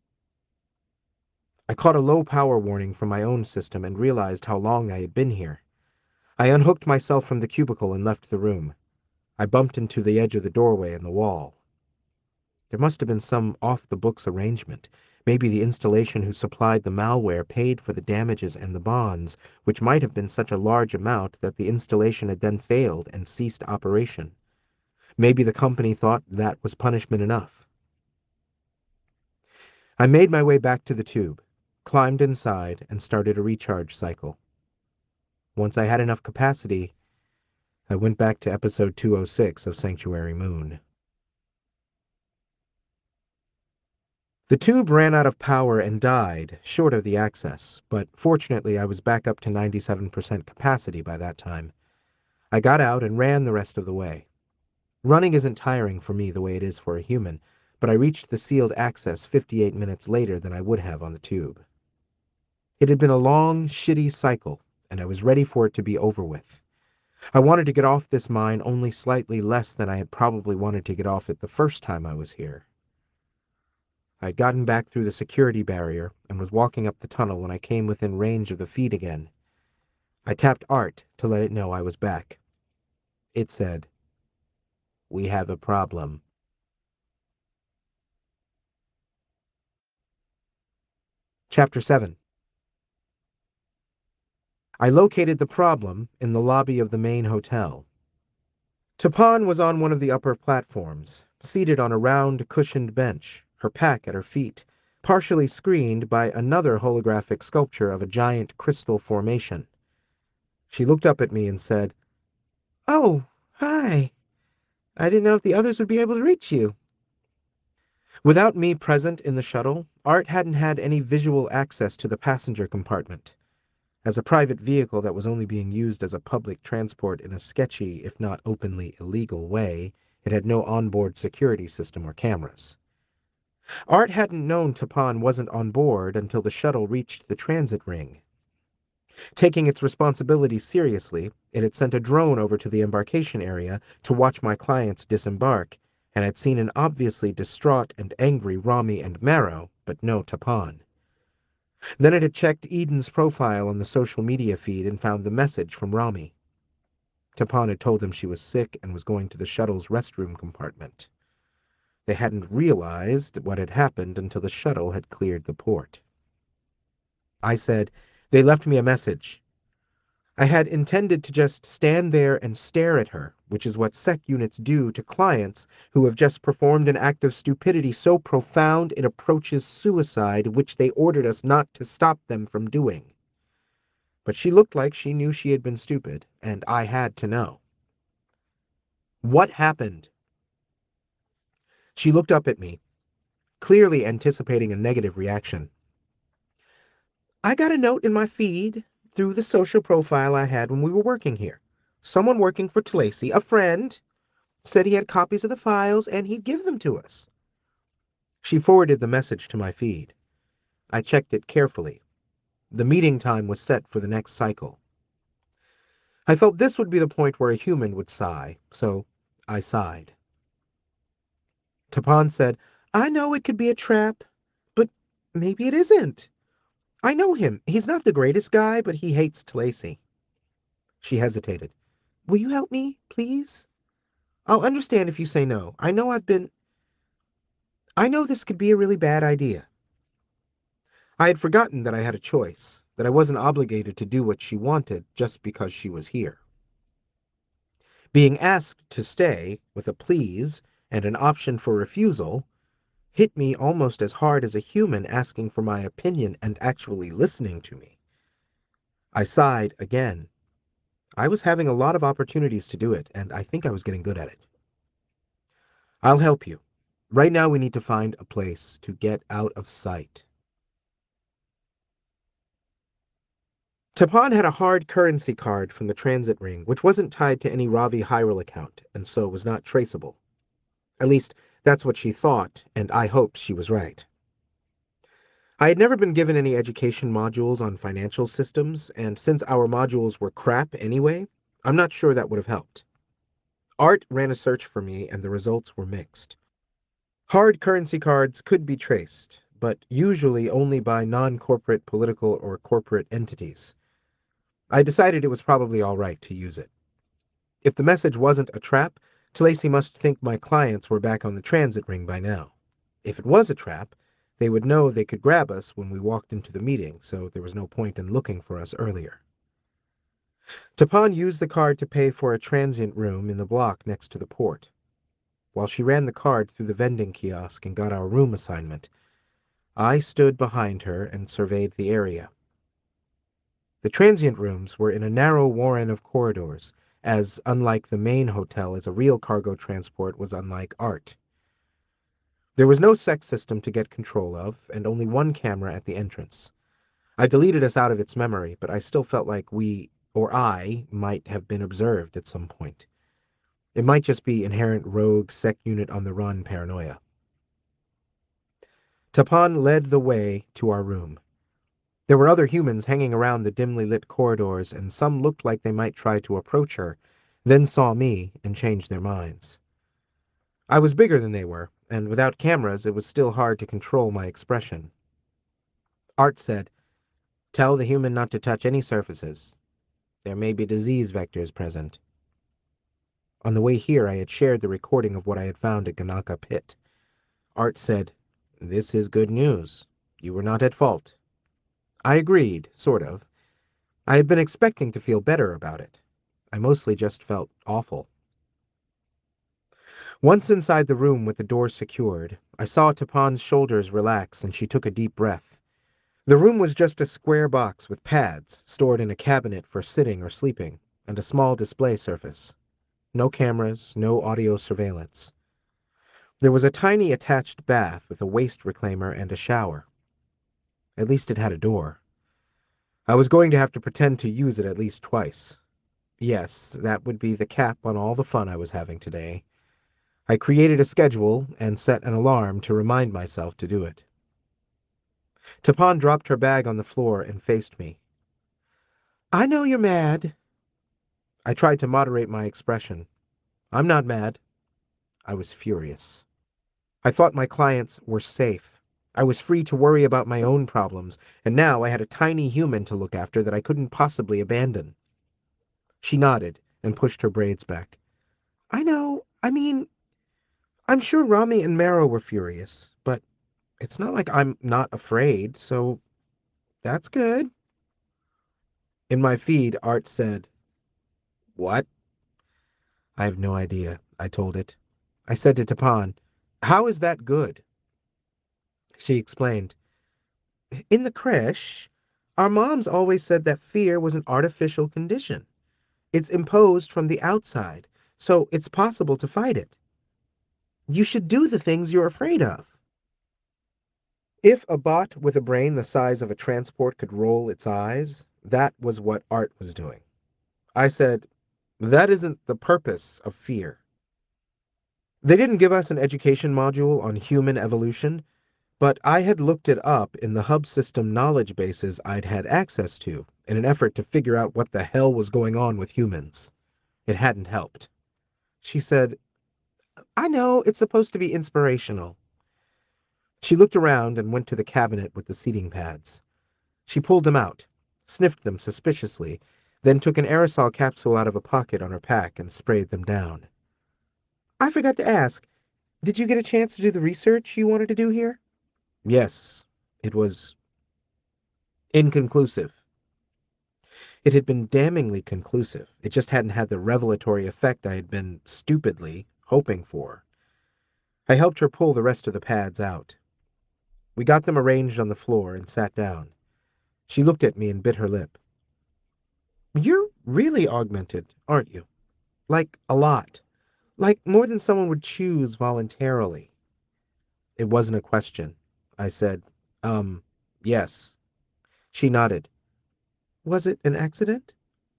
I caught a low power warning from my own system and realized how long I had been here. I unhooked myself from the cubicle and left the room. I bumped into the edge of the doorway and the wall. There must have been some off-the-books arrangement. Maybe the installation who supplied the malware paid for the damages and the bonds, which might have been such a large amount that the installation had then failed and ceased operation. Maybe the company thought that was punishment enough. I made my way back to the tube, climbed inside, and started a recharge cycle. Once I had enough capacity, I went back to episode two oh six of Sanctuary Moon. The tube ran out of power and died, short of the access, but fortunately I was back up to ninety-seven percent capacity by that time. I got out and ran the rest of the way. Running isn't tiring for me the way it is for a human, but I reached the sealed access fifty-eight minutes later than I would have on the tube. It had been a long, shitty cycle, and I was ready for it to be over with. I wanted to get off this mine only slightly less than I had probably wanted to get off it the first time I was here. I had gotten back through the security barrier and was walking up the tunnel when I came within range of the feed again. I tapped Art to let it know I was back. It said, "We have a problem." Chapter seven. I located the problem in the lobby of the main hotel. Tapan was on one of the upper platforms, seated on a round, cushioned bench, her pack at her feet, partially screened by another holographic sculpture of a giant crystal formation. She looked up at me and said, "Oh, hi. I didn't know if the others would be able to reach you." Without me present in the shuttle, Art hadn't had any visual access to the passenger compartment. As a private vehicle that was only being used as a public transport in a sketchy, if not openly illegal way, It had no onboard security system or cameras. Art hadn't known Tapan wasn't on board until the shuttle reached the transit ring. Taking its responsibilities seriously, it had sent a drone over to the embarkation area to watch my clients disembark, and had seen an obviously distraught and angry Rami and Marrow, but no Tapan. Then it had checked Eden's profile on the social media feed and found the message from Rami. Tapan had told them she was sick and was going to the shuttle's restroom compartment. They hadn't realized what had happened until the shuttle had cleared the port. I said, "They left me a message." I had intended to just stand there and stare at her, which is what sec units do to clients who have just performed an act of stupidity so profound it approaches suicide, which they ordered us not to stop them from doing. But she looked like she knew she had been stupid, and I had to know. "What happened?" She looked up at me, clearly anticipating a negative reaction. "I got a note in my feed through the social profile I had when we were working here. Someone working for Tlacy, a friend, said he had copies of the files and he'd give them to us." She forwarded the message to my feed. I checked it carefully. The meeting time was set for the next cycle. I felt this would be the point where a human would sigh, so I sighed. Tapan said, "I know it could be a trap, but maybe it isn't. I know him. He's not the greatest guy, but he hates Tlacy." She hesitated. "Will you help me, please? I'll understand if you say no. I know I've been... I know this could be a really bad idea." I had forgotten that I had a choice, that I wasn't obligated to do what she wanted just because she was here. Being asked to stay, with a please and an option for refusal, hit me almost as hard as a human asking for my opinion and actually listening to me. I sighed again. I was having a lot of opportunities to do it, and I think I was getting good at it. "I'll help you. Right now we need to find a place to get out of sight." Tapan had a hard currency card from the transit ring, which wasn't tied to any Ravi Hyrule account, and so was not traceable. At least, that's what she thought, and I hoped she was right. I had never been given any education modules on financial systems, and since our modules were crap anyway, I'm not sure that would have helped. Art ran a search for me, and the results were mixed. Hard currency cards could be traced, but usually only by non-corporate political or corporate entities. I decided it was probably all right to use it. If the message wasn't a trap, Tlacy must think my clients were back on the transit ring by now. If it was a trap, they would know they could grab us when we walked into the meeting, so there was no point in looking for us earlier. Tapan used the card to pay for a transient room in the block next to the port. While she ran the card through the vending kiosk and got our room assignment, I stood behind her and surveyed the area. The transient rooms were in a narrow warren of corridors, as unlike the main hotel as a real cargo transport was unlike Art. There was no sex system to get control of, and only one camera at the entrance. I deleted us out of its memory, but I still felt like we, or I, might have been observed at some point. It might just be inherent rogue sec unit on the run paranoia. Tapan led the way to our room. There were other humans hanging around the dimly lit corridors, and some looked like they might try to approach her, then saw me and changed their minds. I was bigger than they were, and without cameras it was still hard to control my expression. Art said, "Tell the human not to touch any surfaces. There may be disease vectors present." On the way here I had shared the recording of what I had found at Ganaka Pit. Art said, "This is good news. You were not at fault." I agreed, sort of. I had been expecting to feel better about it. I mostly just felt awful. Once inside the room with the doors secured, I saw Tapan's shoulders relax and she took a deep breath. The room was just a square box with pads stored in a cabinet for sitting or sleeping, and a small display surface. No cameras, no audio surveillance. There was a tiny attached bath with a waste reclaimer and a shower. At least it had a door. I was going to have to pretend to use it at least twice. Yes, that would be the cap on all the fun I was having today. I created a schedule and set an alarm to remind myself to do it. Tapan dropped her bag on the floor and faced me. I know you're mad. I tried to moderate my expression. I'm not mad. I was furious. I thought my clients were safe. I was free to worry about my own problems, and now I had a tiny human to look after that I couldn't possibly abandon. She nodded and pushed her braids back. I know. I mean, I'm sure Rami and Marrow were furious, but it's not like I'm not afraid, so that's good. In my feed, Art said, What? I have no idea, I told it. I said to Tapan, How is that good? She explained, In the creche, our moms always said that fear was an artificial condition. It's imposed from the outside, so it's possible to fight it. You should do the things you're afraid of. If a bot with a brain the size of a transport could roll its eyes, that was what Art was doing. I said, That isn't the purpose of fear. They didn't give us an education module on human evolution, but I had looked it up in the hub system knowledge bases I'd had access to in an effort to figure out what the hell was going on with humans. It hadn't helped. She said, I know, it's supposed to be inspirational. She looked around and went to the cabinet with the seating pads. She pulled them out, sniffed them suspiciously, then took an aerosol capsule out of a pocket on her pack and sprayed them down. I forgot to ask, did you get a chance to do the research you wanted to do here? Yes, it was inconclusive. It had been damningly conclusive. It just hadn't had the revelatory effect I had been, stupidly, hoping for. I helped her pull the rest of the pads out. We got them arranged on the floor and sat down. She looked at me and bit her lip. You're really augmented, aren't you? Like, a lot. Like, more than someone would choose voluntarily. It wasn't a question. I said, um, yes. She nodded. Was it an accident?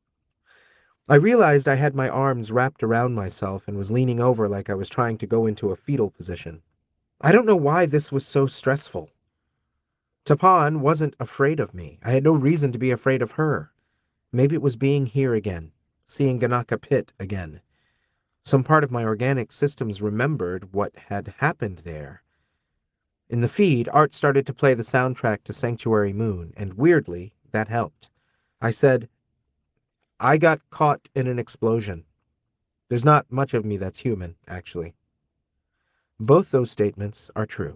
I realized I had my arms wrapped around myself and was leaning over like I was trying to go into a fetal position. I don't know why this was so stressful. Tapan wasn't afraid of me. I had no reason to be afraid of her. Maybe it was being here again, seeing Ganaka Pit again. Some part of my organic systems remembered what had happened there. In the feed, Art started to play the soundtrack to Sanctuary Moon, and weirdly, that helped. I said, I got caught in an explosion. There's not much of me that's human, actually. Both those statements are true.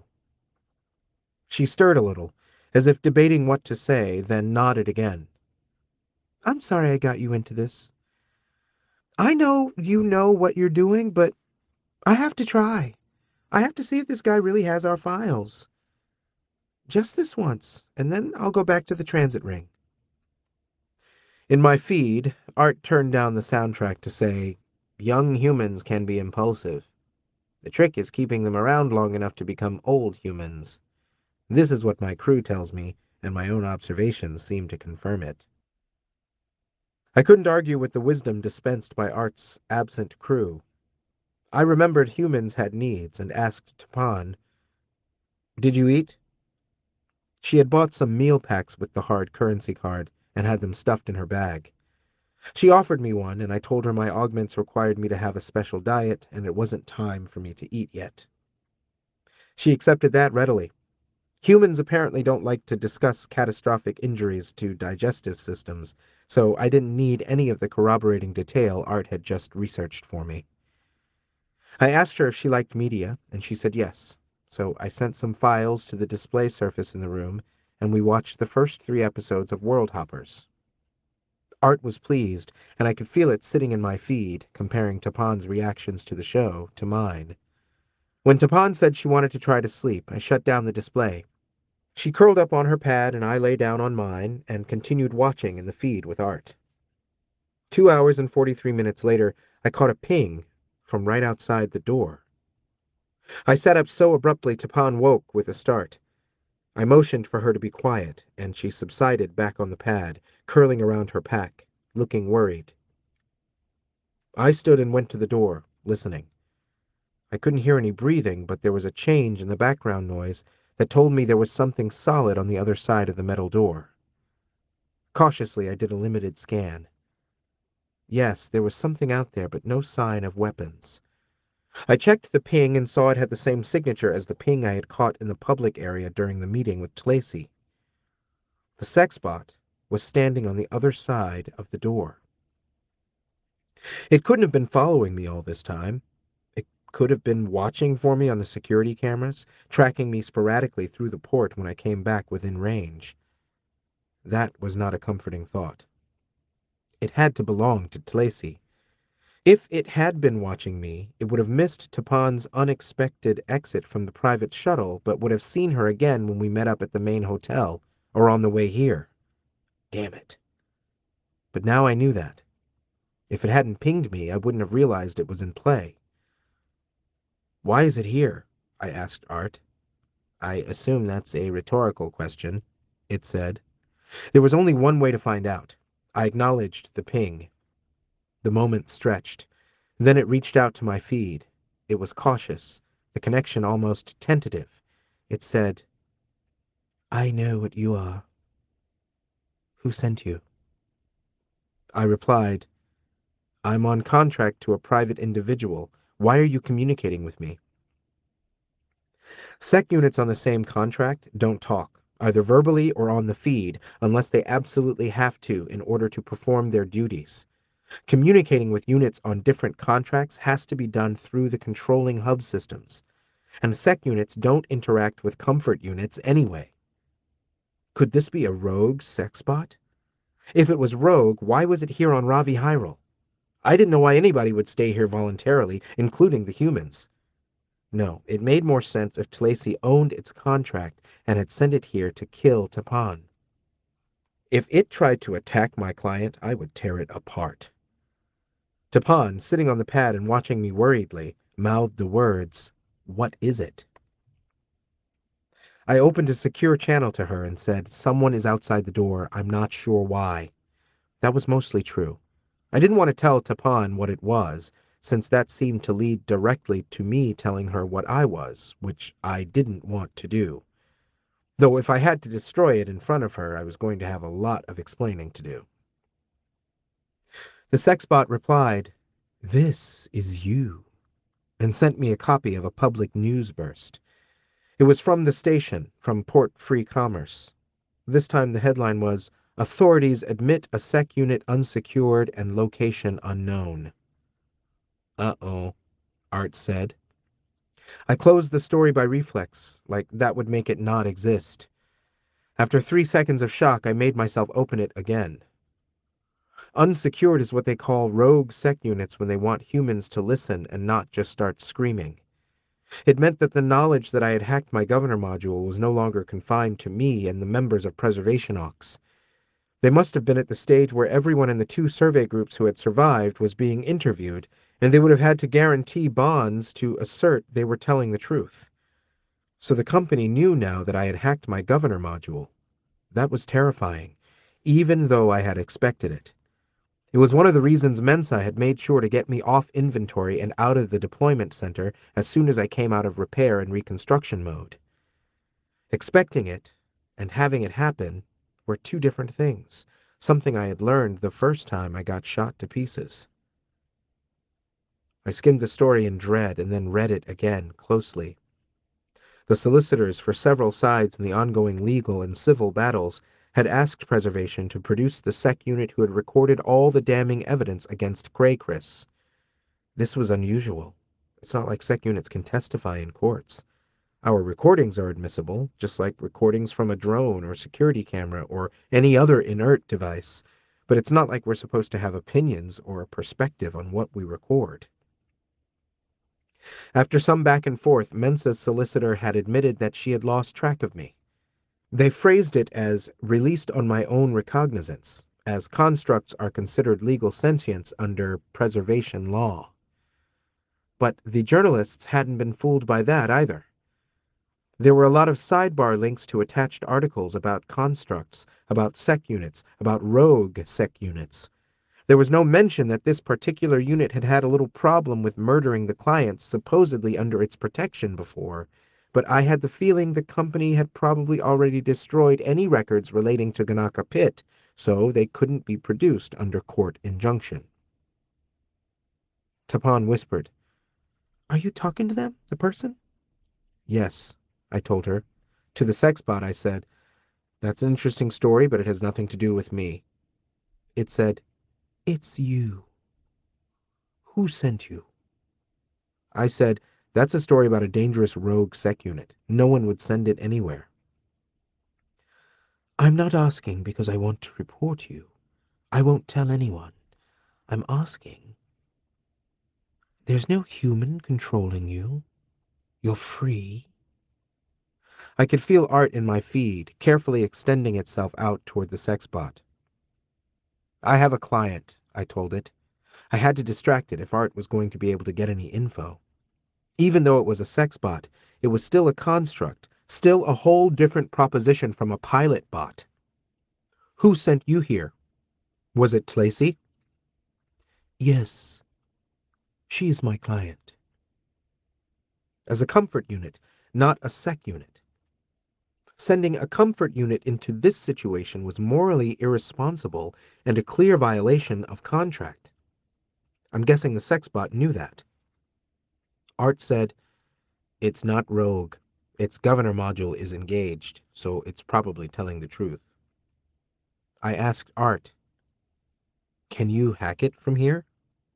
She stirred a little, as if debating what to say, then nodded again. I'm sorry I got you into this. I know you know what you're doing, but I have to try. I have to see if this guy really has our files. Just this once, and then I'll go back to the transit ring. In my feed, Art turned down the soundtrack to say, Young humans can be impulsive. The trick is keeping them around long enough to become old humans. This is what my crew tells me, and my own observations seem to confirm it. I couldn't argue with the wisdom dispensed by Art's absent crew. I remembered humans had needs and asked Tapan, Did you eat? She had bought some meal packs with the hard currency card and had them stuffed in her bag. She offered me one, and I told her my augments required me to have a special diet, and it wasn't time for me to eat yet. She accepted that readily. Humans apparently don't like to discuss catastrophic injuries to digestive systems, so I didn't need any of the corroborating detail Art had just researched for me. I asked her if she liked media, and she said yes, so I sent some files to the display surface in the room, and we watched the first three episodes of World Hoppers. Art was pleased, and I could feel it sitting in my feed, comparing Tapan's reactions to the show to mine. When Tapan said she wanted to try to sleep, I shut down the display. She curled up on her pad, and I lay down on mine and continued watching in the feed with Art. Two hours and forty-three minutes later, I caught a ping from right outside the door. I sat up so abruptly Tapan woke with a start. I motioned for her to be quiet, and she subsided back on the pad, curling around her pack, looking worried. I stood and went to the door, listening. I couldn't hear any breathing, but there was a change in the background noise that told me there was something solid on the other side of the metal door. Cautiously, I did a limited scan. Yes, there was something out there, but no sign of weapons. I checked the ping and saw it had the same signature as the ping I had caught in the public area during the meeting with Tlacey. The sexbot was standing on the other side of the door. It couldn't have been following me all this time. It could have been watching for me on the security cameras, tracking me sporadically through the port when I came back within range. That was not a comforting thought. It had to belong to Tlacey. If it had been watching me, it would have missed Tapan's unexpected exit from the private shuttle, but would have seen her again when we met up at the main hotel, or on the way here. Damn it. But now I knew that. If it hadn't pinged me, I wouldn't have realized it was in play. Why is it here? I asked Art. I assume that's a rhetorical question, it said. There was only one way to find out. I acknowledged the ping. The moment stretched. Then it reached out to my feed. It was cautious, the connection almost tentative. It said, I know what you are. Who sent you? I replied, I'm on contract to a private individual. Why are you communicating with me? Sec units on the same contract don't talk, either verbally or on the feed, unless they absolutely have to in order to perform their duties. Communicating with units on different contracts has to be done through the controlling hub systems, and Sec units don't interact with comfort units anyway. Could this be a rogue sexbot? If it was rogue, why was it here on Ravi Hyrule? I didn't know why anybody would stay here voluntarily, including the humans. No, it made more sense if Tlacey owned its contract and had sent it here to kill Tapan. If it tried to attack my client, I would tear it apart. Tapan, sitting on the pad and watching me worriedly, mouthed the words, What is it? I opened a secure channel to her and said, Someone is outside the door. I'm not sure why. That was mostly true. I didn't want to tell Tapan what it was, since that seemed to lead directly to me telling her what I was, which I didn't want to do. Though if I had to destroy it in front of her, I was going to have a lot of explaining to do. The sexbot replied, This is you, and sent me a copy of a public news burst. It was from the station, from Port Free Commerce. This time the headline was, Authorities admit a sec unit unsecured and location unknown. Uh-oh, Art said. I closed the story by reflex, like that would make it not exist. After three seconds of shock, I made myself open it again. Unsecured is what they call rogue sec units when they want humans to listen and not just start screaming. It meant that the knowledge that I had hacked my governor module was no longer confined to me and the members of Preservation Ox. They must have been at the stage where everyone in the two survey groups who had survived was being interviewed, and they would have had to guarantee bonds to assert they were telling the truth. So the company knew now that I had hacked my governor module. That was terrifying, even though I had expected it. It was one of the reasons Mensa had made sure to get me off inventory and out of the deployment center as soon as I came out of repair and reconstruction mode. Expecting it and having it happen were two different things, something I had learned the first time I got shot to pieces. I skimmed the story in dread and then read it again closely. The solicitors for several sides in the ongoing legal and civil battles had asked Preservation to produce the sec unit who had recorded all the damning evidence against Greycris. This was unusual. It's not like sec units can testify in courts. Our recordings are admissible, just like recordings from a drone or security camera or any other inert device, but it's not like we're supposed to have opinions or a perspective on what we record. After some back and forth, Mensa's solicitor had admitted that she had lost track of me. They phrased it as released on my own recognizance, as constructs are considered legal sentience under preservation law. But the journalists hadn't been fooled by that either. There were a lot of sidebar links to attached articles about constructs, about sec units, about rogue sec units. There was no mention that this particular unit had had a little problem with murdering the clients supposedly under its protection before, but I had the feeling the company had probably already destroyed any records relating to Ganaka Pit, so they couldn't be produced under court injunction. Tapan whispered, "Are you talking to them, the person?" "Yes," I told her. To the sexbot, I said, "That's an interesting story, but it has nothing to do with me." It said, "It's you. Who sent you?" I said, "That's a story about a dangerous rogue sec unit. No one would send it anywhere." "I'm not asking because I want to report you. I won't tell anyone. I'm asking. There's no human controlling you. You're free." I could feel art in my feed, carefully extending itself out toward the sexbot. "I have a client," I told it. I had to distract it if Art was going to be able to get any info. Even though it was a sexbot, it was still a construct, still a whole different proposition from a pilot bot. "Who sent you here? Was it Tlacey?" "Yes. She is my client." As a comfort unit, not a sec unit. Sending a comfort unit into this situation was morally irresponsible and a clear violation of contract. I'm guessing the sexbot knew that. Art said, "It's not rogue. Its governor module is engaged, so it's probably telling the truth." I asked Art, "Can you hack it from here?"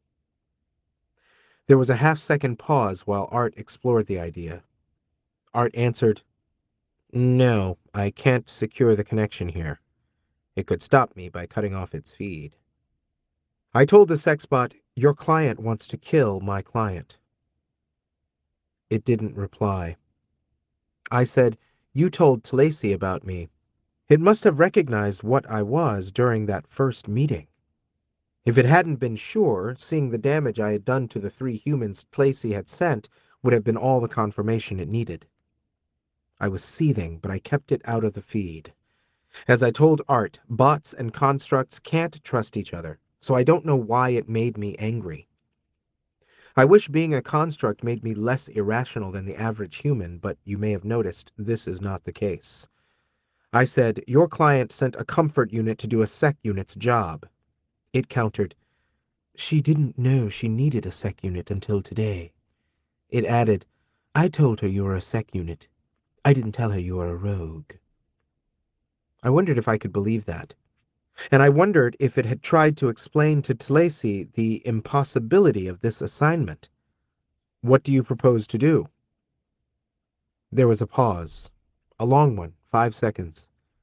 There was a half-second pause while Art explored the idea. Art answered, "No, I can't secure the connection here. It could stop me by cutting off its feed." I told the sexbot, "Your client wants to kill my client." It didn't reply. I said, "You told Tlacey about me. It must have recognized what I was during that first meeting. If it hadn't been sure, seeing the damage I had done to the three humans Tlacey had sent would have been all the confirmation it needed." I was seething, but I kept it out of the feed. As I told Art, bots and constructs can't trust each other, so I don't know why it made me angry. I wish being a construct made me less irrational than the average human, but you may have noticed this is not the case. I said, "Your client sent a comfort unit to do a sec unit's job." It countered, "She didn't know she needed a sec unit until today." It added, "I told her you were a sec unit. I didn't tell her you were a rogue." I wondered if I could believe that. And I wondered if it had tried to explain to Tlacey the impossibility of this assignment. "What do you propose to do?" There was a pause. A long one, five seconds.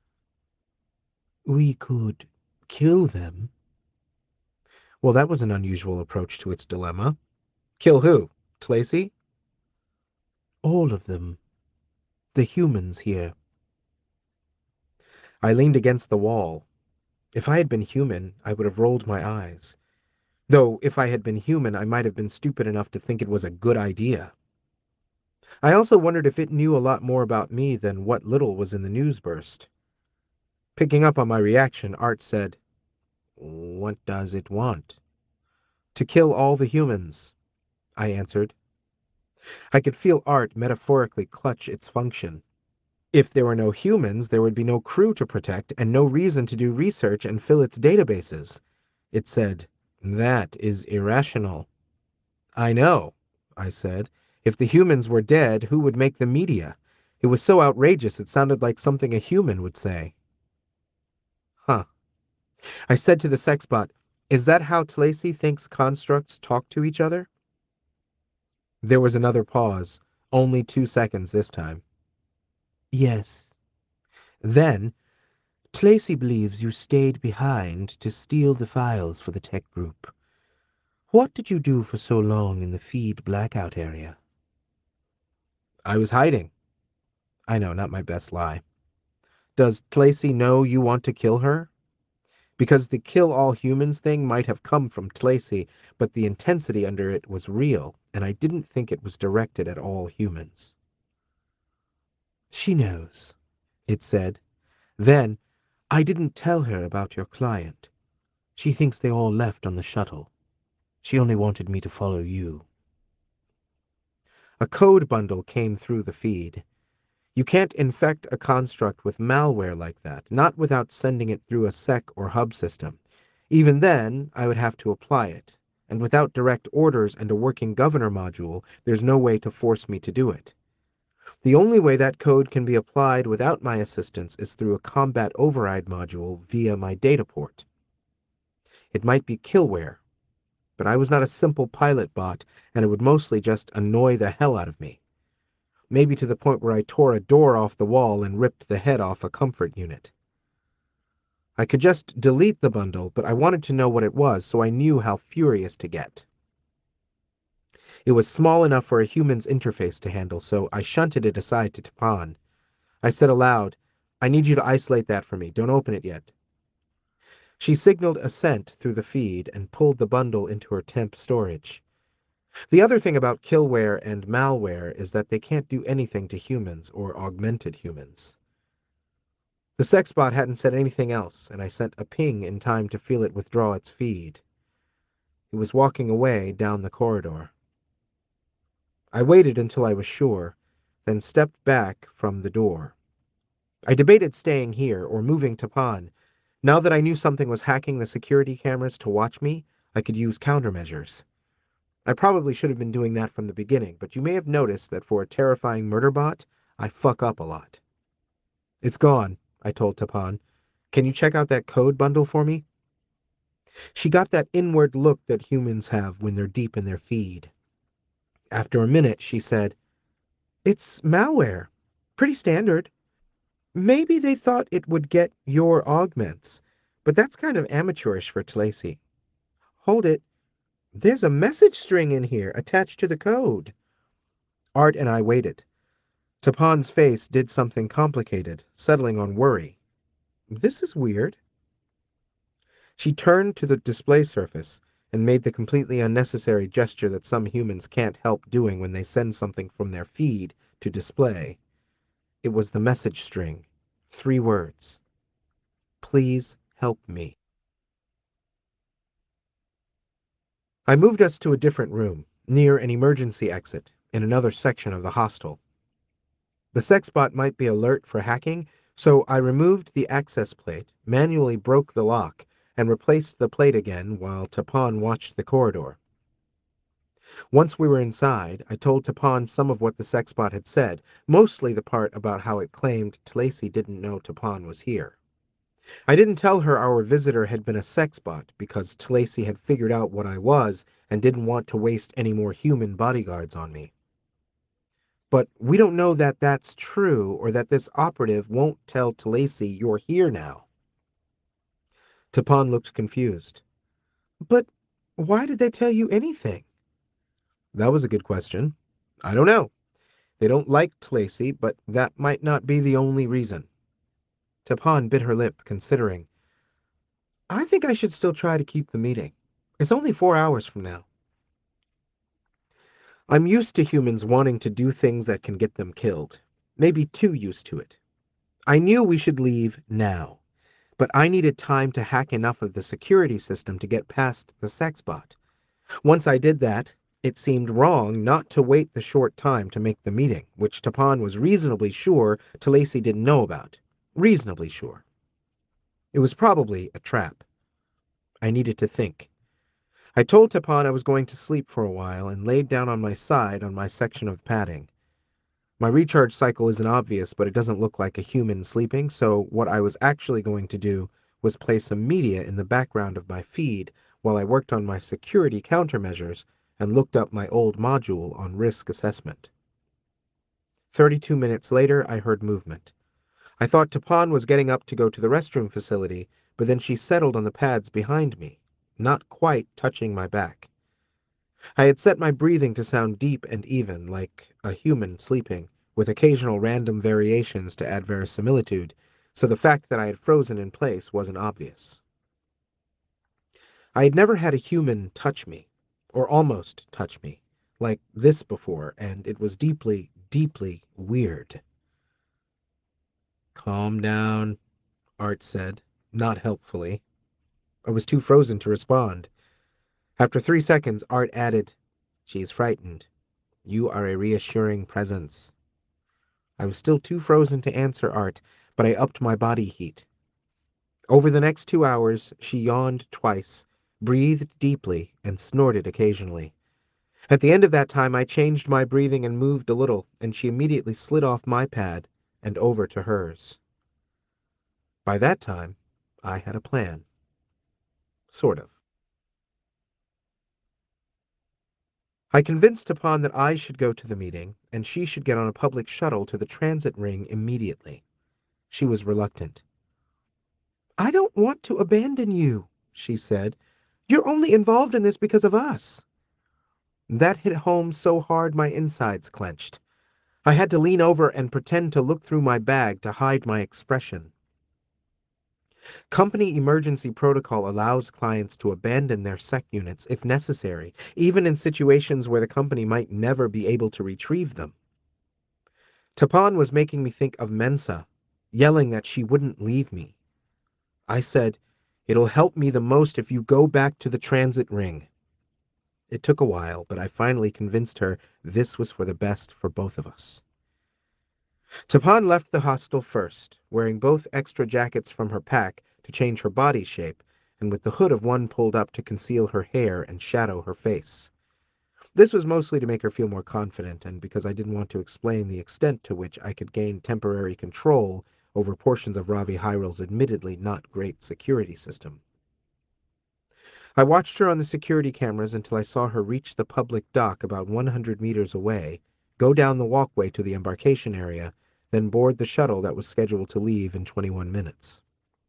"We could kill them." Well, that was an unusual approach to its dilemma. Kill who? Tlacey? "All of them. The humans here." I leaned against the wall. If I had been human, I would have rolled my eyes. Though, if I had been human, I might have been stupid enough to think it was a good idea. I also wondered if it knew a lot more about me than what little was in the news burst. Picking up on my reaction, Art said, "What does it want?" "To kill all the humans," I answered. I could feel Art metaphorically clutch its function. If there were no humans, there would be no crew to protect and no reason to do research and fill its databases. It said, "That is irrational." "I know," I said. "If the humans were dead, who would make the media?" It was so outrageous it sounded like something a human would say. Huh. I said to the sexbot, "Is that how Tlacey thinks constructs talk to each other?" There was another pause, only two seconds this time. "Yes." Then, "Tlacey believes you stayed behind to steal the files for the tech group. What did you do for so long in the feed blackout area?" "I was hiding." I know, not my best lie. "Does Tlacey know you want to kill her?" Because the kill all humans thing might have come from Tlacey, but the intensity under it was real, and I didn't think it was directed at all humans. "She knows," it said. Then, "I didn't tell her about your client. She thinks they all left on the shuttle. She only wanted me to follow you. A code bundle came through the feed. You can't infect a construct with malware like that, not without sending it through a sec or hub system. Even then, I would have to apply it, and without direct orders and a working governor module, there's no way to force me to do it. The only way that code can be applied without my assistance is through a combat override module via my data port. It might be killware, but I was not a simple pilot bot, and it would mostly just annoy the hell out of me. Maybe to the point where I tore a door off the wall and ripped the head off a comfort unit. I could just delete the bundle, but I wanted to know what it was, so I knew how furious to get. It was small enough for a human's interface to handle, so I shunted it aside to Tapan. I said aloud, "I need you to isolate that for me. Don't open it yet." She signaled assent through the feed and pulled the bundle into her temp storage. The other thing about killware and malware is that they can't do anything to humans or augmented humans. The sexbot hadn't said anything else, and I sent a ping in time to feel it withdraw its feed. It was walking away down the corridor. I waited until I was sure, then stepped back from the door. I debated staying here or moving to Pan. Now that I knew something was hacking the security cameras to watch me, I could use countermeasures. I probably should have been doing that from the beginning, but you may have noticed that for a terrifying murder bot, I fuck up a lot. "It's gone," I told Tapan. "Can you check out that code bundle for me?" She got that inward look that humans have when they're deep in their feed. After a minute, she said, "It's malware. Pretty standard. Maybe they thought it would get your augments, but that's kind of amateurish for Tlacy. Hold it. There's a message string in here attached to the code." Art and I waited. Tapan's face did something complicated, settling on worry. "This is weird." She turned to the display surface and made the completely unnecessary gesture that some humans can't help doing when they send something from their feed to display. It was the message string. Three words. "Please help me." I moved us to a different room, near an emergency exit, in another section of the hostel. The sexbot might be alert for hacking, so I removed the access plate, manually broke the lock, and replaced the plate again while Tapan watched the corridor. Once we were inside, I told Tapan some of what the sexbot had said, mostly the part about how it claimed Tlacy didn't know Tapan was here. I didn't tell her our visitor had been a sexbot because Tlacy had figured out what I was and didn't want to waste any more human bodyguards on me. But we don't know that that's true or that this operative won't tell Tlacy you're here now. Tapan looked confused. "But why did they tell you anything?" That was a good question. I don't know. They don't like Tlacy, but that might not be the only reason. Tapan bit her lip, considering. "I think I should still try to keep the meeting. It's only four hours from now." I'm used to humans wanting to do things that can get them killed. Maybe too used to it. I knew we should leave now, but I needed time to hack enough of the security system to get past the sexbot. Once I did that, it seemed wrong not to wait the short time to make the meeting, which Tapan was reasonably sure Tlacy didn't know about. Reasonably sure. It was probably a trap. I needed to think. I told Tapan I was going to sleep for a while and laid down on my side on my section of padding. My recharge cycle isn't obvious, but it doesn't look like a human sleeping, so what I was actually going to do was play some media in the background of my feed while I worked on my security countermeasures and looked up my old module on risk assessment. Thirty-two minutes later, I heard movement. I thought Tapan was getting up to go to the restroom facility, but then she settled on the pads behind me, not quite touching my back. I had set my breathing to sound deep and even, like a human sleeping, with occasional random variations to add verisimilitude, so the fact that I had frozen in place wasn't obvious. I had never had a human touch me, or almost touch me, like this before, and it was deeply, deeply weird. "Calm down," Art said, not helpfully. I was too frozen to respond. After three seconds, Art added, "She's frightened. You are a reassuring presence." I was still too frozen to answer Art, but I upped my body heat. Over the next two hours, she yawned twice, breathed deeply, and snorted occasionally. At the end of that time, I changed my breathing and moved a little, and she immediately slid off my pad and over to hers. By that time, I had a plan. Sort of. I convinced Tapan that I should go to the meeting, and she should get on a public shuttle to the transit ring immediately. She was reluctant. "I don't want to abandon you," she said. "You're only involved in this because of us." That hit home so hard my insides clenched. I had to lean over and pretend to look through my bag to hide my expression. Company emergency protocol allows clients to abandon their S E C units if necessary, even in situations where the company might never be able to retrieve them. Tapan was making me think of Mensa, yelling that she wouldn't leave me. I said, "It'll help me the most if you go back to the transit ring." It took a while, but I finally convinced her this was for the best for both of us. Tapan left the hostel first, wearing both extra jackets from her pack to change her body shape, and with the hood of one pulled up to conceal her hair and shadow her face. This was mostly to make her feel more confident, and because I didn't want to explain the extent to which I could gain temporary control over portions of Ravi Hyrul's admittedly not great security system. I watched her on the security cameras until I saw her reach the public dock about one hundred meters away, go down the walkway to the embarkation area, then board the shuttle that was scheduled to leave in twenty-one minutes.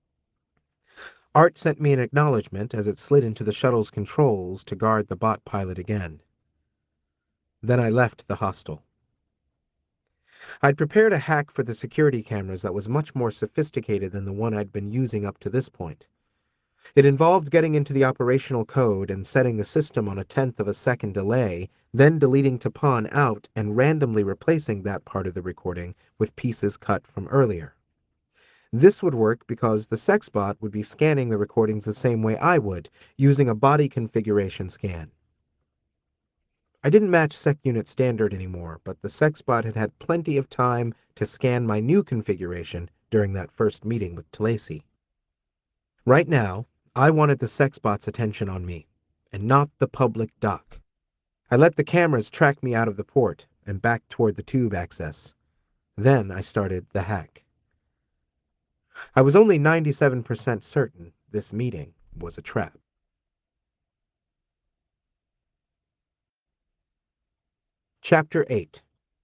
Art sent me an acknowledgement as it slid into the shuttle's controls to guard the bot pilot again. Then I left the hostel. I'd prepared a hack for the security cameras that was much more sophisticated than the one I'd been using up to this point. It involved getting into the operational code and setting the system on a tenth of a second delay, then deleting Tapan out and randomly replacing that part of the recording with pieces cut from earlier. This would work because the SexBot would be scanning the recordings the same way I would, using a body configuration scan. I didn't match Sec Unit standard anymore, but the SexBot had had plenty of time to scan my new configuration during that first meeting with Talesi. Right now, I wanted the SexBot's attention on me, and not the public dock. I let the cameras track me out of the port and back toward the tube access. Then I started the hack. I was only ninety-seven percent certain this meeting was a trap. Chapter eight.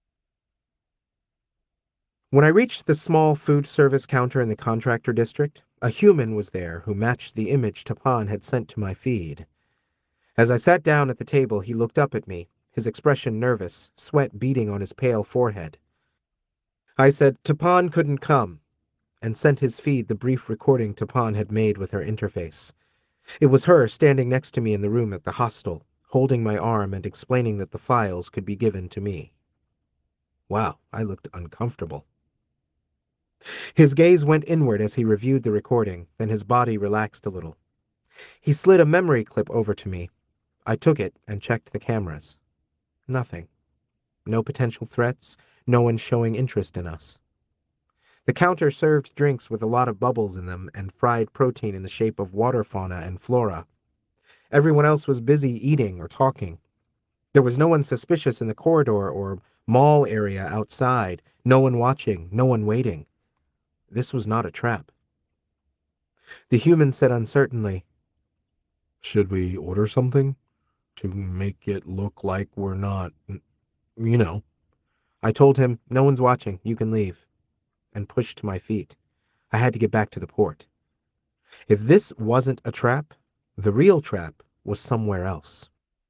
When I reached the small food service counter in the contractor district, a human was there who matched the image Tapan had sent to my feed. As I sat down at the table, he looked up at me, his expression nervous, sweat beading on his pale forehead. I said Tapan couldn't come, and sent his feed the brief recording Tapan had made with her interface. It was her standing next to me in the room at the hostel, holding my arm and explaining that the files could be given to me. Wow, I looked uncomfortable. His gaze went inward as he reviewed the recording, then his body relaxed a little. He slid a memory clip over to me. I took it and checked the cameras. Nothing. No potential threats, no one showing interest in us. The counter served drinks with a lot of bubbles in them and fried protein in the shape of water fauna and flora. Everyone else was busy eating or talking. There was no one suspicious in the corridor or mall area outside, no one watching, no one waiting. This was not a trap. The human said uncertainly, "Should we order something? To make it look like we're not, you know." I told him, "No one's watching, you can leave," and pushed to my feet. I had to get back to the port. If this wasn't a trap, the real trap was somewhere else.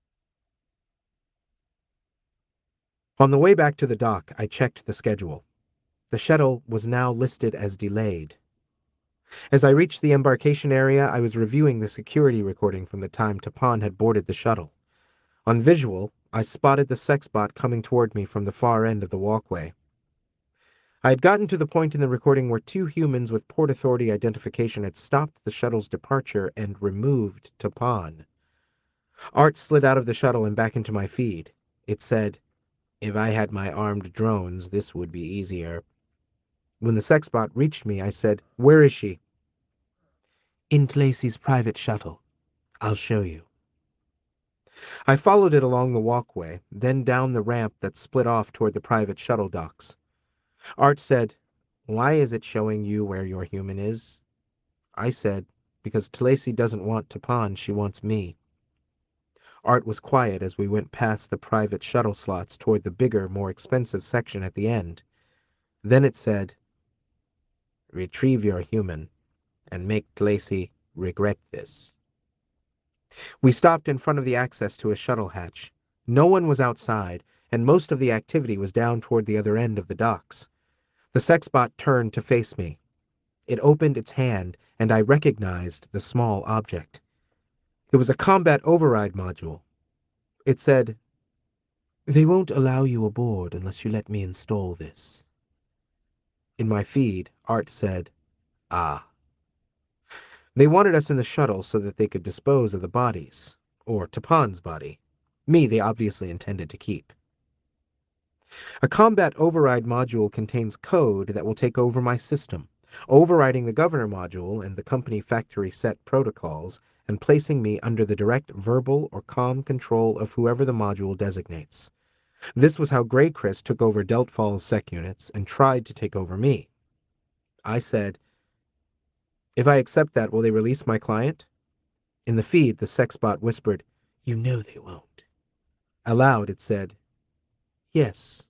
On the way back to the dock, I checked the schedule. The shuttle was now listed as delayed. As I reached the embarkation area, I was reviewing the security recording from the time Tapan had boarded the shuttle. On visual, I spotted the SexBot coming toward me from the far end of the walkway. I had gotten to the point in the recording where two humans with Port Authority identification had stopped the shuttle's departure and removed Tapan. Art slid out of the shuttle and back into my feed. It said, "If I had my armed drones, this would be easier." When the sexbot reached me, I said, "Where is she?" "In Lacey's private shuttle. I'll show you." I followed it along the walkway, then down the ramp that split off toward the private shuttle docks. Art said, "Why is it showing you where your human is?" I said, "Because Lacey doesn't want Tapan, she wants me." Art was quiet as we went past the private shuttle slots toward the bigger, more expensive section at the end. Then it said, "Retrieve your human and make Lacey regret this." We stopped in front of the access to a shuttle hatch. No one was outside, and most of the activity was down toward the other end of the docks. The sexbot turned to face me. It opened its hand, and I recognized the small object. It was a combat override module. It said, "They won't allow you aboard unless you let me install this." In my feed, Art said, "Ah." They wanted us in the shuttle so that they could dispose of the bodies, or Tapan's body. Me, they obviously intended to keep. A combat override module contains code that will take over my system, overriding the governor module and the company factory set protocols, and placing me under the direct verbal or comm control of whoever the module designates. This was how Greycrest took over Deltfall's sec units and tried to take over me. I said, "If I accept that, will they release my client?" In the feed, the sexbot whispered, "You know they won't." Aloud, it said, "Yes."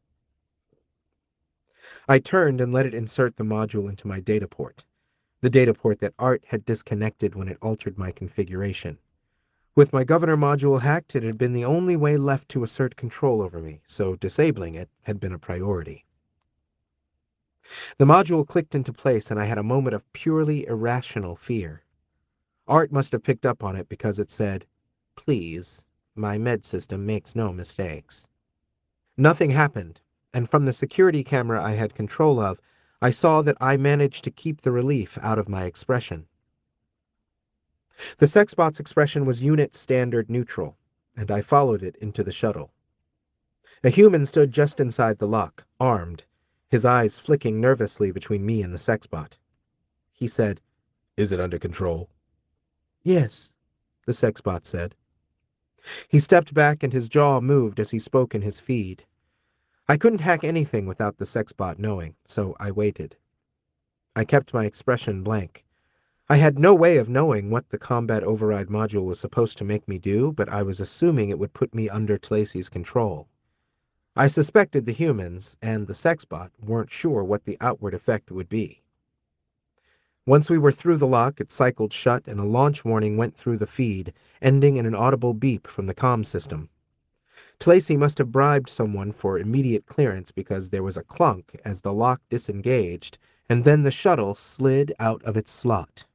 I turned and let it insert the module into my data port, the data port that Art had disconnected when it altered my configuration. With my governor module hacked, it had been the only way left to assert control over me, so disabling it had been a priority. The module clicked into place, and I had a moment of purely irrational fear. Art must have picked up on it because it said, "Please, my med system makes no mistakes." Nothing happened, and from the security camera I had control of, I saw that I managed to keep the relief out of my expression. The sexbot's expression was unit standard neutral, and I followed it into the shuttle. A human stood just inside the lock, armed, his eyes flicking nervously between me and the sexbot. He said, "Is it under control?" "Yes," the sexbot said. He stepped back and his jaw moved as he spoke in his feed. I couldn't hack anything without the sexbot knowing, so I waited. I kept my expression blank. I had no way of knowing what the combat override module was supposed to make me do, but I was assuming it would put me under Lacey's control. I suspected the humans and the sexbot weren't sure what the outward effect would be. Once we were through the lock, it cycled shut and a launch warning went through the feed, ending in an audible beep from the comm system. Lacey must have bribed someone for immediate clearance because there was a clunk as the lock disengaged, and then the shuttle slid out of its slot.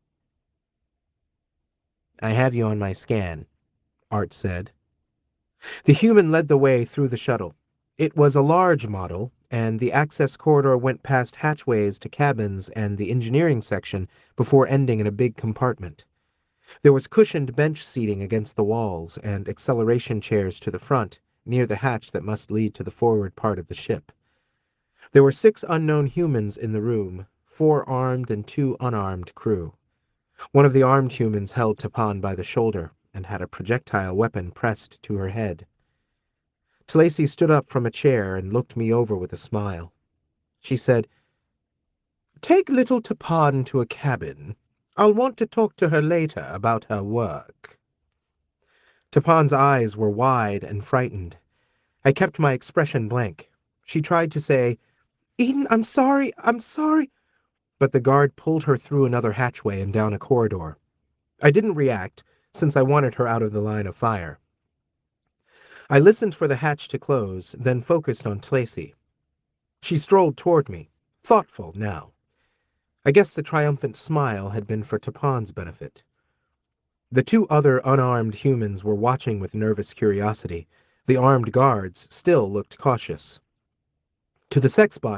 "I have you on my scan," Art said. The human led the way through the shuttle. It was a large model, and the access corridor went past hatchways to cabins and the engineering section before ending in a big compartment. There was cushioned bench seating against the walls and acceleration chairs to the front, near the hatch that must lead to the forward part of the ship. There were six unknown humans in the room, four armed and two unarmed crew. One of the armed humans held Tapan by the shoulder and had a projectile weapon pressed to her head. Lacey stood up from a chair and looked me over with a smile. She said, "Take little Tapan to a cabin. I'll want to talk to her later about her work." Tapan's eyes were wide and frightened. I kept my expression blank. She tried to say, "Eden, I'm sorry, I'm sorry," but the guard pulled her through another hatchway and down a corridor. I didn't react, since I wanted her out of the line of fire. I listened for the hatch to close, then focused on Lacey. She strolled toward me, thoughtful now. I guess the triumphant smile had been for Tapan's benefit. The two other unarmed humans were watching with nervous curiosity. The armed guards still looked cautious. To the sexbot,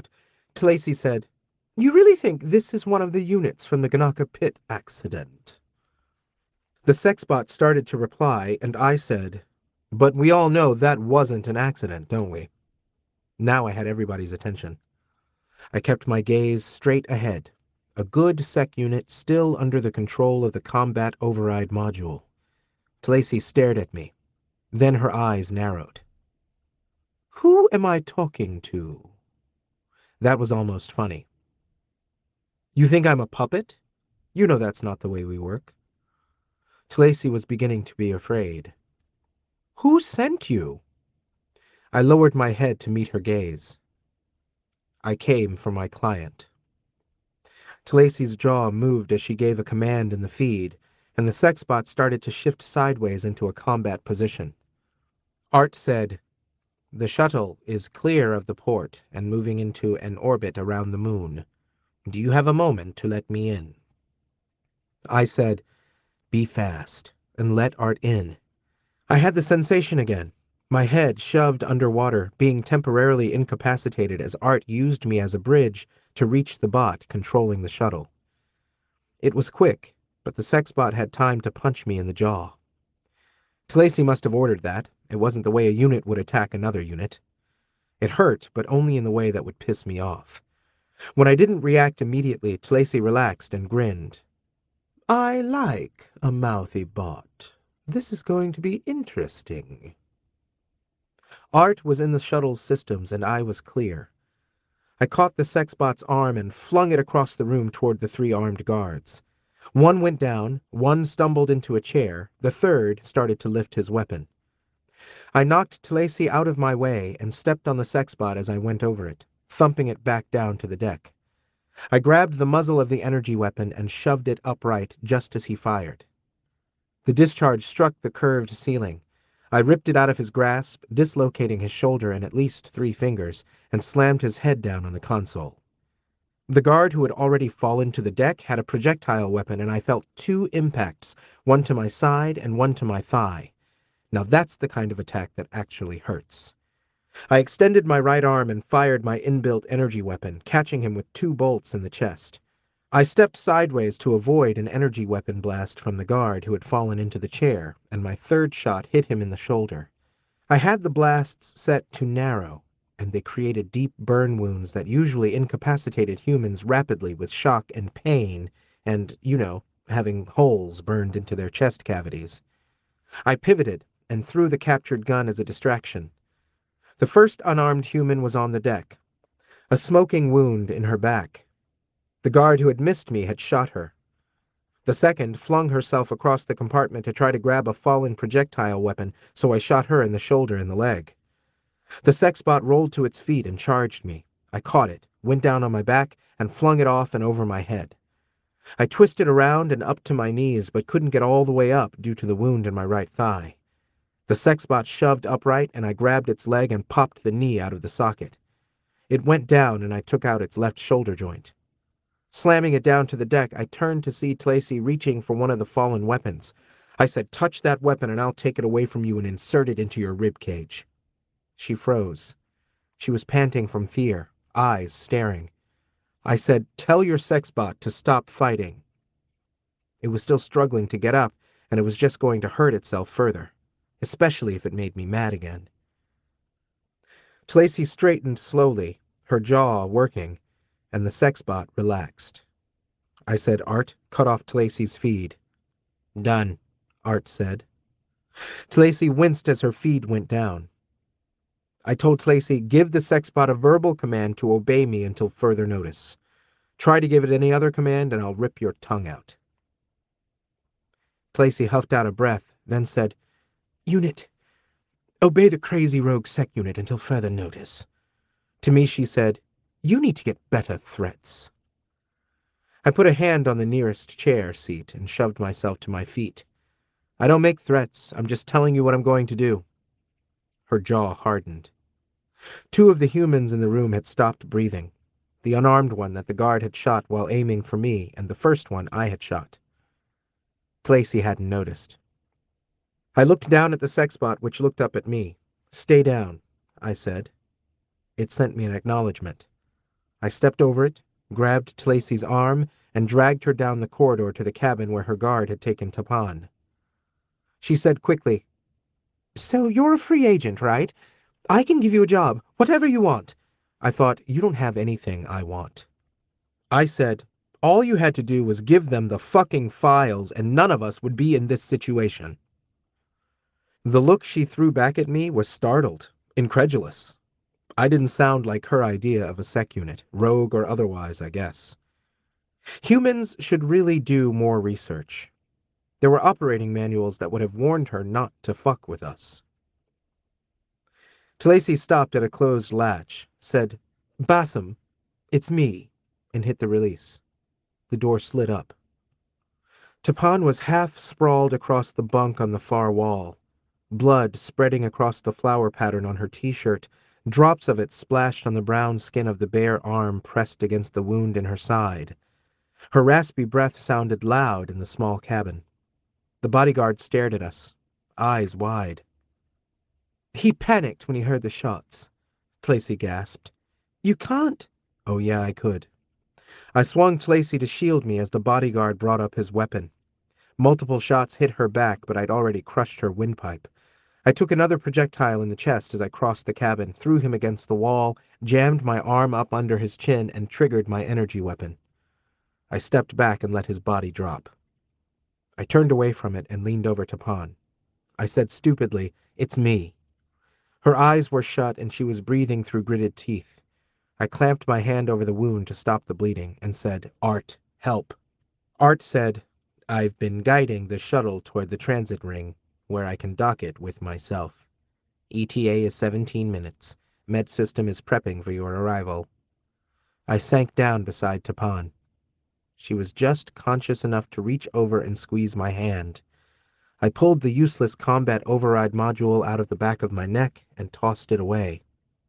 Tlacey said, "You really think this is one of the units from the Ganaka pit accident?" The sexbot started to reply, and I said, "But we all know that wasn't an accident, don't we?" Now I had everybody's attention. I kept my gaze straight ahead. A good sec unit still under the control of the combat override module. Tlacey stared at me. Then her eyes narrowed. "Who am I talking to?" That was almost funny. "You think I'm a puppet? You know that's not the way we work." Tlacey was beginning to be afraid. "Who sent you?" I lowered my head to meet her gaze. "I came for my client." Tlacey's jaw moved as she gave a command in the feed, and the sexbot started to shift sideways into a combat position. Art said, "The shuttle is clear of the port and moving into an orbit around the moon. Do you have a moment to let me in?" I said, "Be fast, and let Art in." I had the sensation again, my head shoved underwater, being temporarily incapacitated as Art used me as a bridge to reach the bot controlling the shuttle. It was quick, but the sexbot had time to punch me in the jaw. Tlacey must have ordered that. It wasn't the way a unit would attack another unit. It hurt, but only in the way that would piss me off. When I didn't react immediately, Tlacey relaxed and grinned. "I like a mouthy bot. This is going to be interesting." Art was in the shuttle's systems, and I was clear. I caught the sexbot's arm and flung it across the room toward the three armed guards. One went down, one stumbled into a chair, the third started to lift his weapon. I knocked Tlacey out of my way and stepped on the sexbot as I went over it, thumping it back down to the deck. I grabbed the muzzle of the energy weapon and shoved it upright just as he fired. The discharge struck the curved ceiling. I ripped it out of his grasp, dislocating his shoulder and at least three fingers, and slammed his head down on the console. The guard who had already fallen to the deck had a projectile weapon, and I felt two impacts, one to my side and one to my thigh. Now that's the kind of attack that actually hurts. I extended my right arm and fired my inbuilt energy weapon, catching him with two bolts in the chest. I stepped sideways to avoid an energy weapon blast from the guard who had fallen into the chair, and my third shot hit him in the shoulder. I had the blasts set to narrow, and they created deep burn wounds that usually incapacitated humans rapidly with shock and pain and, you know, having holes burned into their chest cavities. I pivoted and threw the captured gun as a distraction. The first unarmed human was on the deck, a smoking wound in her back. The guard who had missed me had shot her. The second flung herself across the compartment to try to grab a fallen projectile weapon, so I shot her in the shoulder and the leg. The sexbot rolled to its feet and charged me. I caught it, went down on my back, and flung it off and over my head. I twisted around and up to my knees, but couldn't get all the way up due to the wound in my right thigh. The sexbot shoved upright, and I grabbed its leg and popped the knee out of the socket. It went down, and I took out its left shoulder joint. Slamming it down to the deck, I turned to see Tlacey reaching for one of the fallen weapons. I said, "Touch that weapon and I'll take it away from you and insert it into your rib cage." She froze. She was panting from fear, eyes staring. I said, "Tell your sexbot to stop fighting." It was still struggling to get up, and it was just going to hurt itself further, especially if it made me mad again. Tlacey straightened slowly, her jaw working, and the sexbot relaxed. I said, "Art, cut off Tlacey's feed." "Done," Art said. Tlacey winced as her feed went down. I told Tlacey, "Give the sexbot a verbal command to obey me until further notice. Try to give it any other command and I'll rip your tongue out." Tlacey huffed out a breath, then said, "Unit, obey the crazy rogue sec unit until further notice." To me she said, "You need to get better threats." I put a hand on the nearest chair seat and shoved myself to my feet. "I don't make threats. I'm just telling you what I'm going to do." Her jaw hardened. Two of the humans in the room had stopped breathing. The unarmed one that the guard had shot while aiming for me, and the first one I had shot. Tlacey hadn't noticed. I looked down at the sexbot, which looked up at me. "Stay down," I said. It sent me an acknowledgement. I stepped over it, grabbed Tlacey's arm, and dragged her down the corridor to the cabin where her guard had taken Tapan. She said quickly, "So you're a free agent, right? I can give you a job, whatever you want." I thought, you don't have anything I want. I said, all you had to do was give them the fucking files and none of us would be in this situation. The look she threw back at me was startled, incredulous. I didn't sound like her idea of a sec unit, rogue or otherwise, I guess. Humans should really do more research. There were operating manuals that would have warned her not to fuck with us. Tlacey stopped at a closed latch, said, "Bassam, it's me," and hit the release. The door slid up. Tapan was half sprawled across the bunk on the far wall, blood spreading across the flower pattern on her t-shirt. Drops of it splashed on the brown skin of the bare arm pressed against the wound in her side. Her raspy breath sounded loud in the small cabin. The bodyguard stared at us, eyes wide. "He panicked when he heard the shots," Tlacey gasped. "You can't—" Oh yeah, I could. I swung Tlacey to shield me as the bodyguard brought up his weapon. Multiple shots hit her back, but I'd already crushed her windpipe. I took another projectile in the chest as I crossed the cabin, threw him against the wall, jammed my arm up under his chin, and triggered my energy weapon. I stepped back and let his body drop. I turned away from it and leaned over to Tapan. I said stupidly, "It's me." Her eyes were shut and she was breathing through gritted teeth. I clamped my hand over the wound to stop the bleeding and said, "Art, help." Art said, "I've been guiding the shuttle toward the transit ring, where I can dock it with myself. E T A is seventeen minutes. Med system is prepping for your arrival." I sank down beside Tapan. She was just conscious enough to reach over and squeeze my hand. I pulled the useless combat override module out of the back of my neck and tossed it away.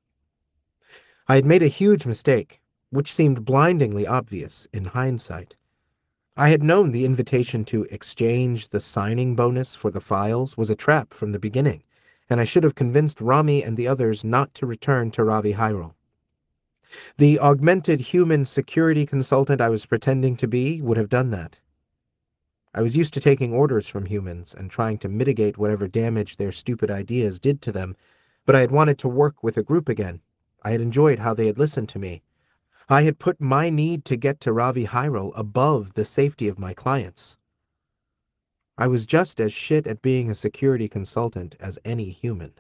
I had made a huge mistake, which seemed blindingly obvious in hindsight. I had known the invitation to exchange the signing bonus for the files was a trap from the beginning, and I should have convinced Rami and the others not to return to Ravi Hyrule. The augmented human security consultant I was pretending to be would have done that. I was used to taking orders from humans and trying to mitigate whatever damage their stupid ideas did to them, but I had wanted to work with a group again. I had enjoyed how they had listened to me. I had put my need to get to Ravi Hyrule above the safety of my clients. I was just as shit at being a security consultant as any human.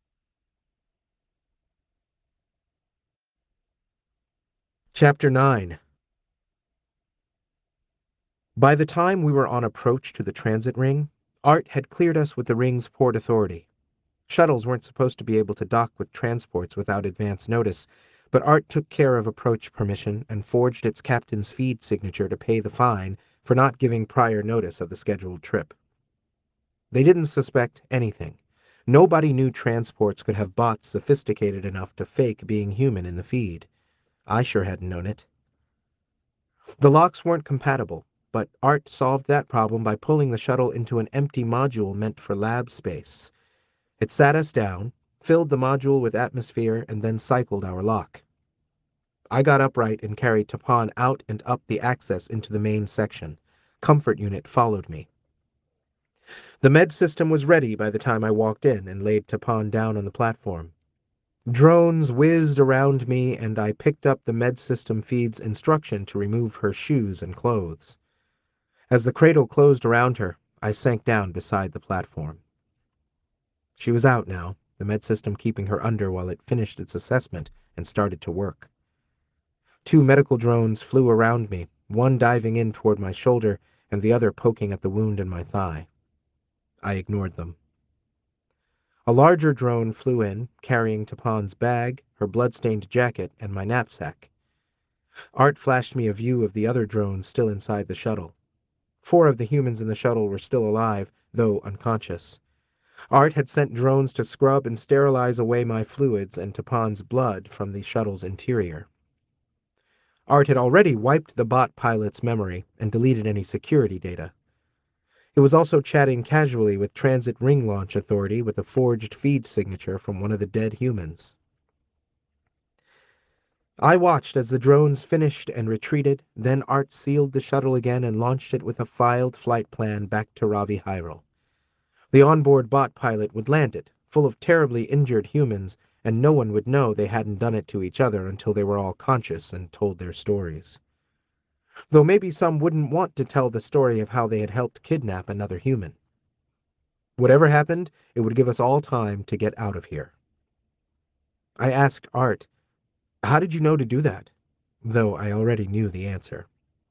Chapter nine. By the time we were on approach to the transit ring, Art had cleared us with the ring's port authority. Shuttles weren't supposed to be able to dock with transports without advance notice, but Art took care of approach permission and forged its captain's feed signature to pay the fine for not giving prior notice of the scheduled trip. They didn't suspect anything. Nobody knew transports could have bots sophisticated enough to fake being human in the feed. I sure hadn't known it. The locks weren't compatible, but Art solved that problem by pulling the shuttle into an empty module meant for lab space. It sat us down, filled the module with atmosphere, and then cycled our lock. I got upright and carried Tapan out and up the access into the main section. Comfort unit followed me. The med system was ready by the time I walked in and laid Tapan down on the platform. Drones whizzed around me, and I picked up the med system feed's instruction to remove her shoes and clothes. As the cradle closed around her, I sank down beside the platform. She was out now, the med system keeping her under while it finished its assessment and started to work. Two medical drones flew around me, one diving in toward my shoulder and the other poking at the wound in my thigh. I ignored them. A larger drone flew in, carrying Tapan's bag, her blood-stained jacket, and my knapsack. Art flashed me a view of the other drones still inside the shuttle. Four of the humans in the shuttle were still alive, though unconscious. Art had sent drones to scrub and sterilize away my fluids and Tapan's blood from the shuttle's interior. Art had already wiped the bot pilot's memory and deleted any security data. It was also chatting casually with Transit Ring Launch Authority with a forged feed signature from one of the dead humans. I watched as the drones finished and retreated, then Art sealed the shuttle again and launched it with a filed flight plan back to Ravi Hyrule. The onboard bot pilot would land it, full of terribly injured humans, and no one would know they hadn't done it to each other until they were all conscious and told their stories. Though maybe some wouldn't want to tell the story of how they had helped kidnap another human. Whatever happened, it would give us all time to get out of here. I asked Art, "How did you know to do that?" Though I already knew the answer.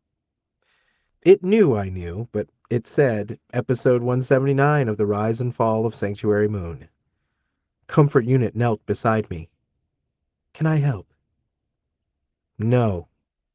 It knew I knew, but it said, Episode one seventy-nine of The Rise and Fall of Sanctuary Moon. Comfort Unit knelt beside me. "Can I help?" No.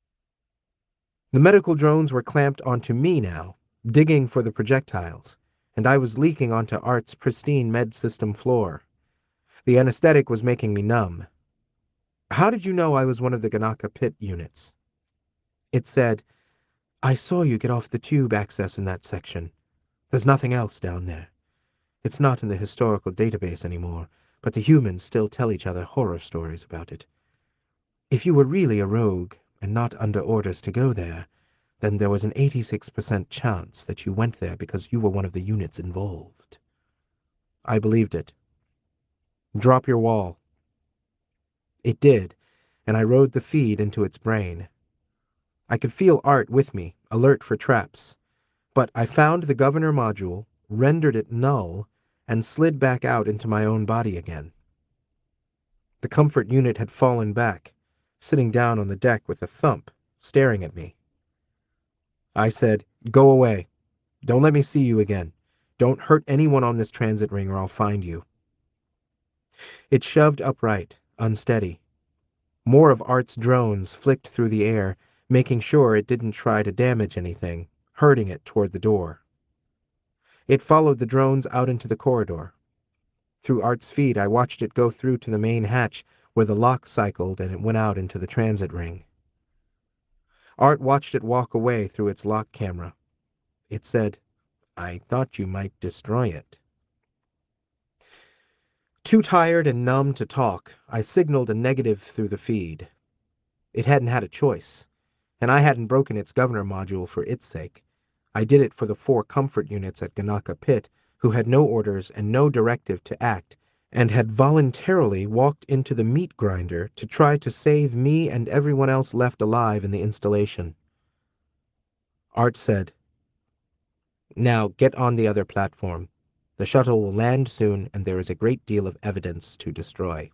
The medical drones were clamped onto me now, digging for the projectiles, and I was leaking onto Art's pristine med system floor. The anesthetic was making me numb. "How did you know I was one of the Ganaka pit units?" It said, "I saw you get off the tube access in that section. There's nothing else down there. It's not in the historical database anymore, but the humans still tell each other horror stories about it. If you were really a rogue and not under orders to go there, then there was an eighty-six percent chance that you went there because you were one of the units involved." I believed it. "Drop your wall." It did, and I rode the feed into its brain. I could feel Art with me, alert for traps, but I found the governor module, rendered it null, and slid back out into my own body again. The comfort unit had fallen back, sitting down on the deck with a thump, staring at me. I said, "Go away. Don't let me see you again. Don't hurt anyone on this transit ring or I'll find you." It shoved upright, unsteady. More of Art's drones flicked through the air, making sure it didn't try to damage anything, herding it toward the door. It followed the drones out into the corridor. Through Art's feed, I watched it go through to the main hatch where the lock cycled and it went out into the transit ring. Art watched it walk away through its lock camera. It said, "I thought you might destroy it." Too tired and numb to talk, I signaled a negative through the feed. It hadn't had a choice, and I hadn't broken its governor module for its sake. I did it for the four comfort units at Ganaka Pit, who had no orders and no directive to act, and had voluntarily walked into the meat grinder to try to save me and everyone else left alive in the installation. Art said, "Now get on the other platform. The shuttle will land soon, and there is a great deal of evidence to destroy."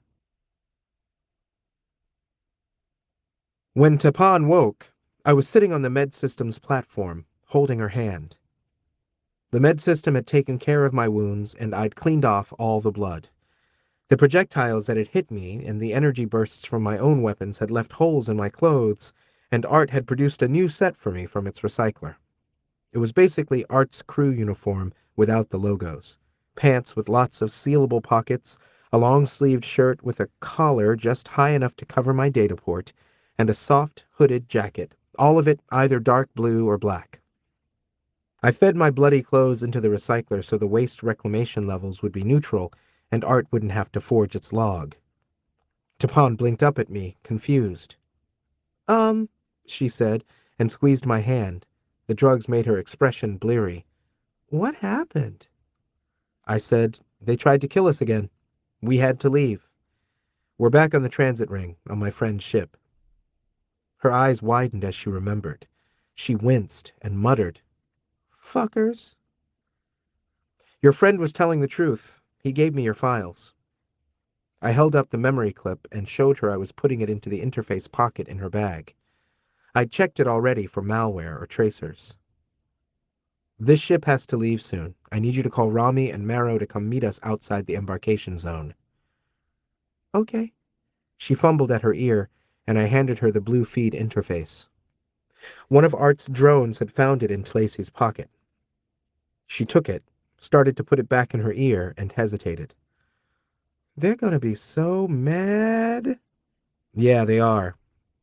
When Tapan woke, I was sitting on the med system's platform, holding her hand. The med system had taken care of my wounds, and I'd cleaned off all the blood. The projectiles that had hit me and the energy bursts from my own weapons had left holes in my clothes, and Art had produced a new set for me from its recycler. It was basically Art's crew uniform without the logos. Pants with lots of sealable pockets, a long-sleeved shirt with a collar just high enough to cover my data port, and a soft, hooded jacket, all of it either dark blue or black. I fed my bloody clothes into the recycler so the waste reclamation levels would be neutral, and Art wouldn't have to forge its log. Tapan blinked up at me, confused. Um, she said, and squeezed my hand. The drugs made her expression bleary. "What happened?" I said, "They tried to kill us again. We had to leave. We're back on the transit ring, on my friend's ship." Her eyes widened as she remembered. She winced and muttered, "Fuckers." "Your friend was telling the truth. He gave me your files." I held up the memory clip and showed her I was putting it into the interface pocket in her bag. I'd checked it already for malware or tracers. "This ship has to leave soon. I need you to call Rami and Marrow to come meet us outside the embarkation zone." "Okay." She fumbled at her ear, and I handed her the blue feed interface. One of Art's drones had found it in Lacey's pocket. She took it, started to put it back in her ear, and hesitated. "They're going to be so mad." "Yeah, they are."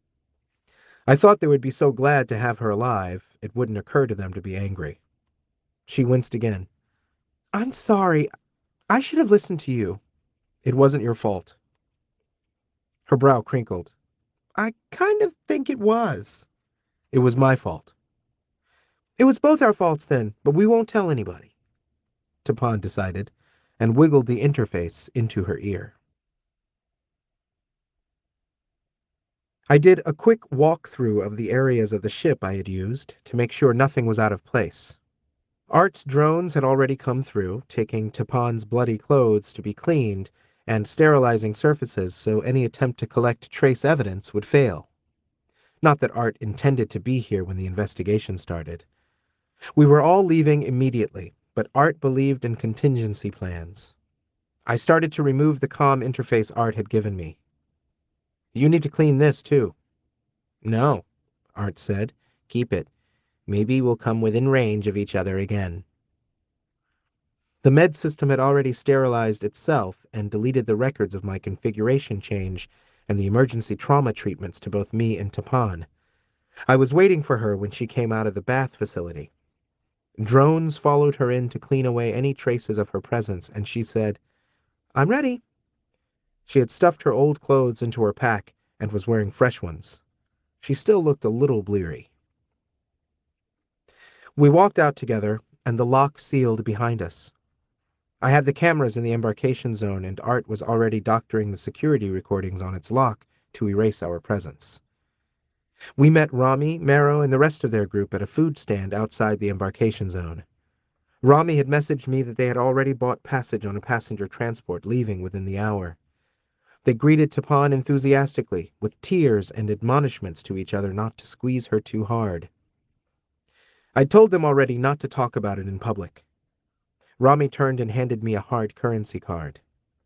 I thought they would be so glad to have her alive, it wouldn't occur to them to be angry. She winced again. "I'm sorry. I should have listened to you." "It wasn't your fault." Her brow crinkled. I kind of think it was. It was my fault. It was both our faults then, but we won't tell anybody, Tappan decided, and wiggled the interface into her ear. I did a quick walkthrough of the areas of the ship I had used to make sure nothing was out of place. Art's drones had already come through, taking Tappan's bloody clothes to be cleaned and sterilizing surfaces so any attempt to collect trace evidence would fail. Not that Art intended to be here when the investigation started. We were all leaving immediately, but Art believed in contingency plans. I started to remove the comm interface Art had given me. You need to clean this, too. No, Art said. Keep it. Maybe we'll come within range of each other again. The med system had already sterilized itself and deleted the records of my configuration change and the emergency trauma treatments to both me and Tappan. I was waiting for her when she came out of the bath facility. Drones followed her in to clean away any traces of her presence, and she said, "I'm ready." She had stuffed her old clothes into her pack and was wearing fresh ones. She still looked a little bleary. We walked out together, and the lock sealed behind us. I had the cameras in the embarkation zone, and Art was already doctoring the security recordings on its lock to erase our presence. We met Rami, Marrow, and the rest of their group at a food stand outside the embarkation zone. Rami had messaged me that they had already bought passage on a passenger transport leaving within the hour. They greeted Tappan enthusiastically, with tears and admonishments to each other not to squeeze her too hard. I'd told them already not to talk about it in public. Rami turned and handed me a hard currency card.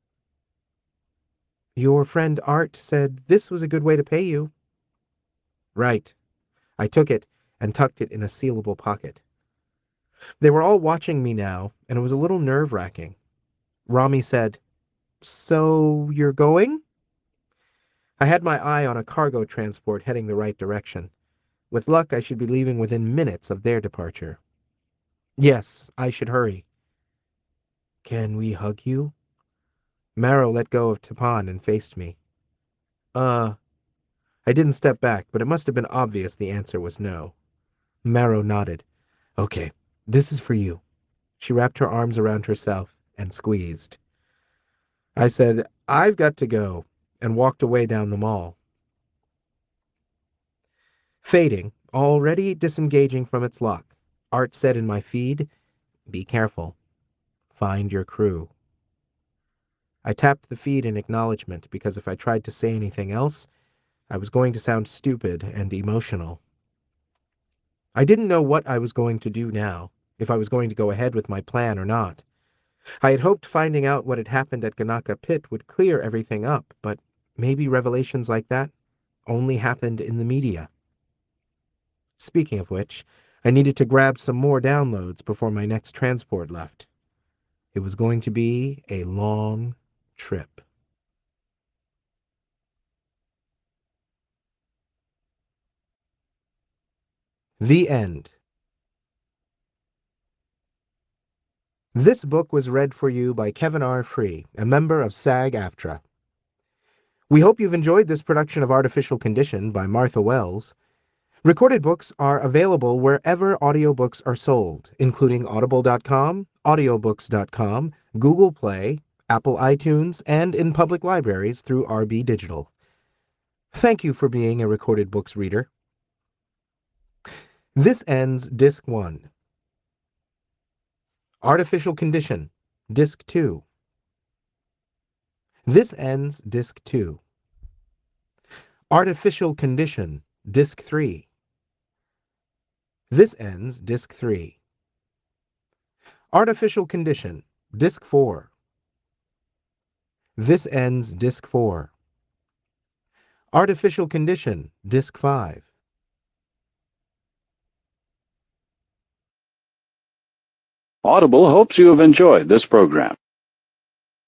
Your friend Art said this was a good way to pay you. Right. I took it and tucked it in a sealable pocket. They were all watching me now, and it was a little nerve-wracking. Rami said, "So you're going?" I had my eye on a cargo transport heading the right direction. With luck, I should be leaving within minutes of their departure. Yes, I should hurry. Can we hug you? Marrow let go of Tappan and faced me. Uh, I didn't step back, but it must have been obvious the answer was no. Marrow nodded. Okay, this is for you. She wrapped her arms around herself and squeezed. I said, I've got to go, and walked away down the mall. Fading, already disengaging from its lock, Art said in my feed, "Be careful. Find your crew." I tapped the feed in acknowledgement because if I tried to say anything else, I was going to sound stupid and emotional. I didn't know what I was going to do now, if I was going to go ahead with my plan or not. I had hoped finding out what had happened at Ganaka Pit would clear everything up, but maybe revelations like that only happened in the media. Speaking of which, I needed to grab some more downloads before my next transport left. It was going to be a long trip. The end. This book was read for you by Kevin R. Free, a member of SAG-AFTRA. We hope you've enjoyed this production of Artificial Condition by Martha Wells. Recorded books are available wherever audiobooks are sold, including audible dot com, audiobooks dot com, Google Play, Apple iTunes, and in public libraries through R B Digital. Thank you for being a Recorded Books reader. This ends Disc one. Artificial Condition, Disc two. This ends Disc two. Artificial Condition, Disc three. This ends Disc three. Artificial Condition, Disc four. This ends Disc four. Artificial Condition, Disc five. Audible hopes you have enjoyed this program.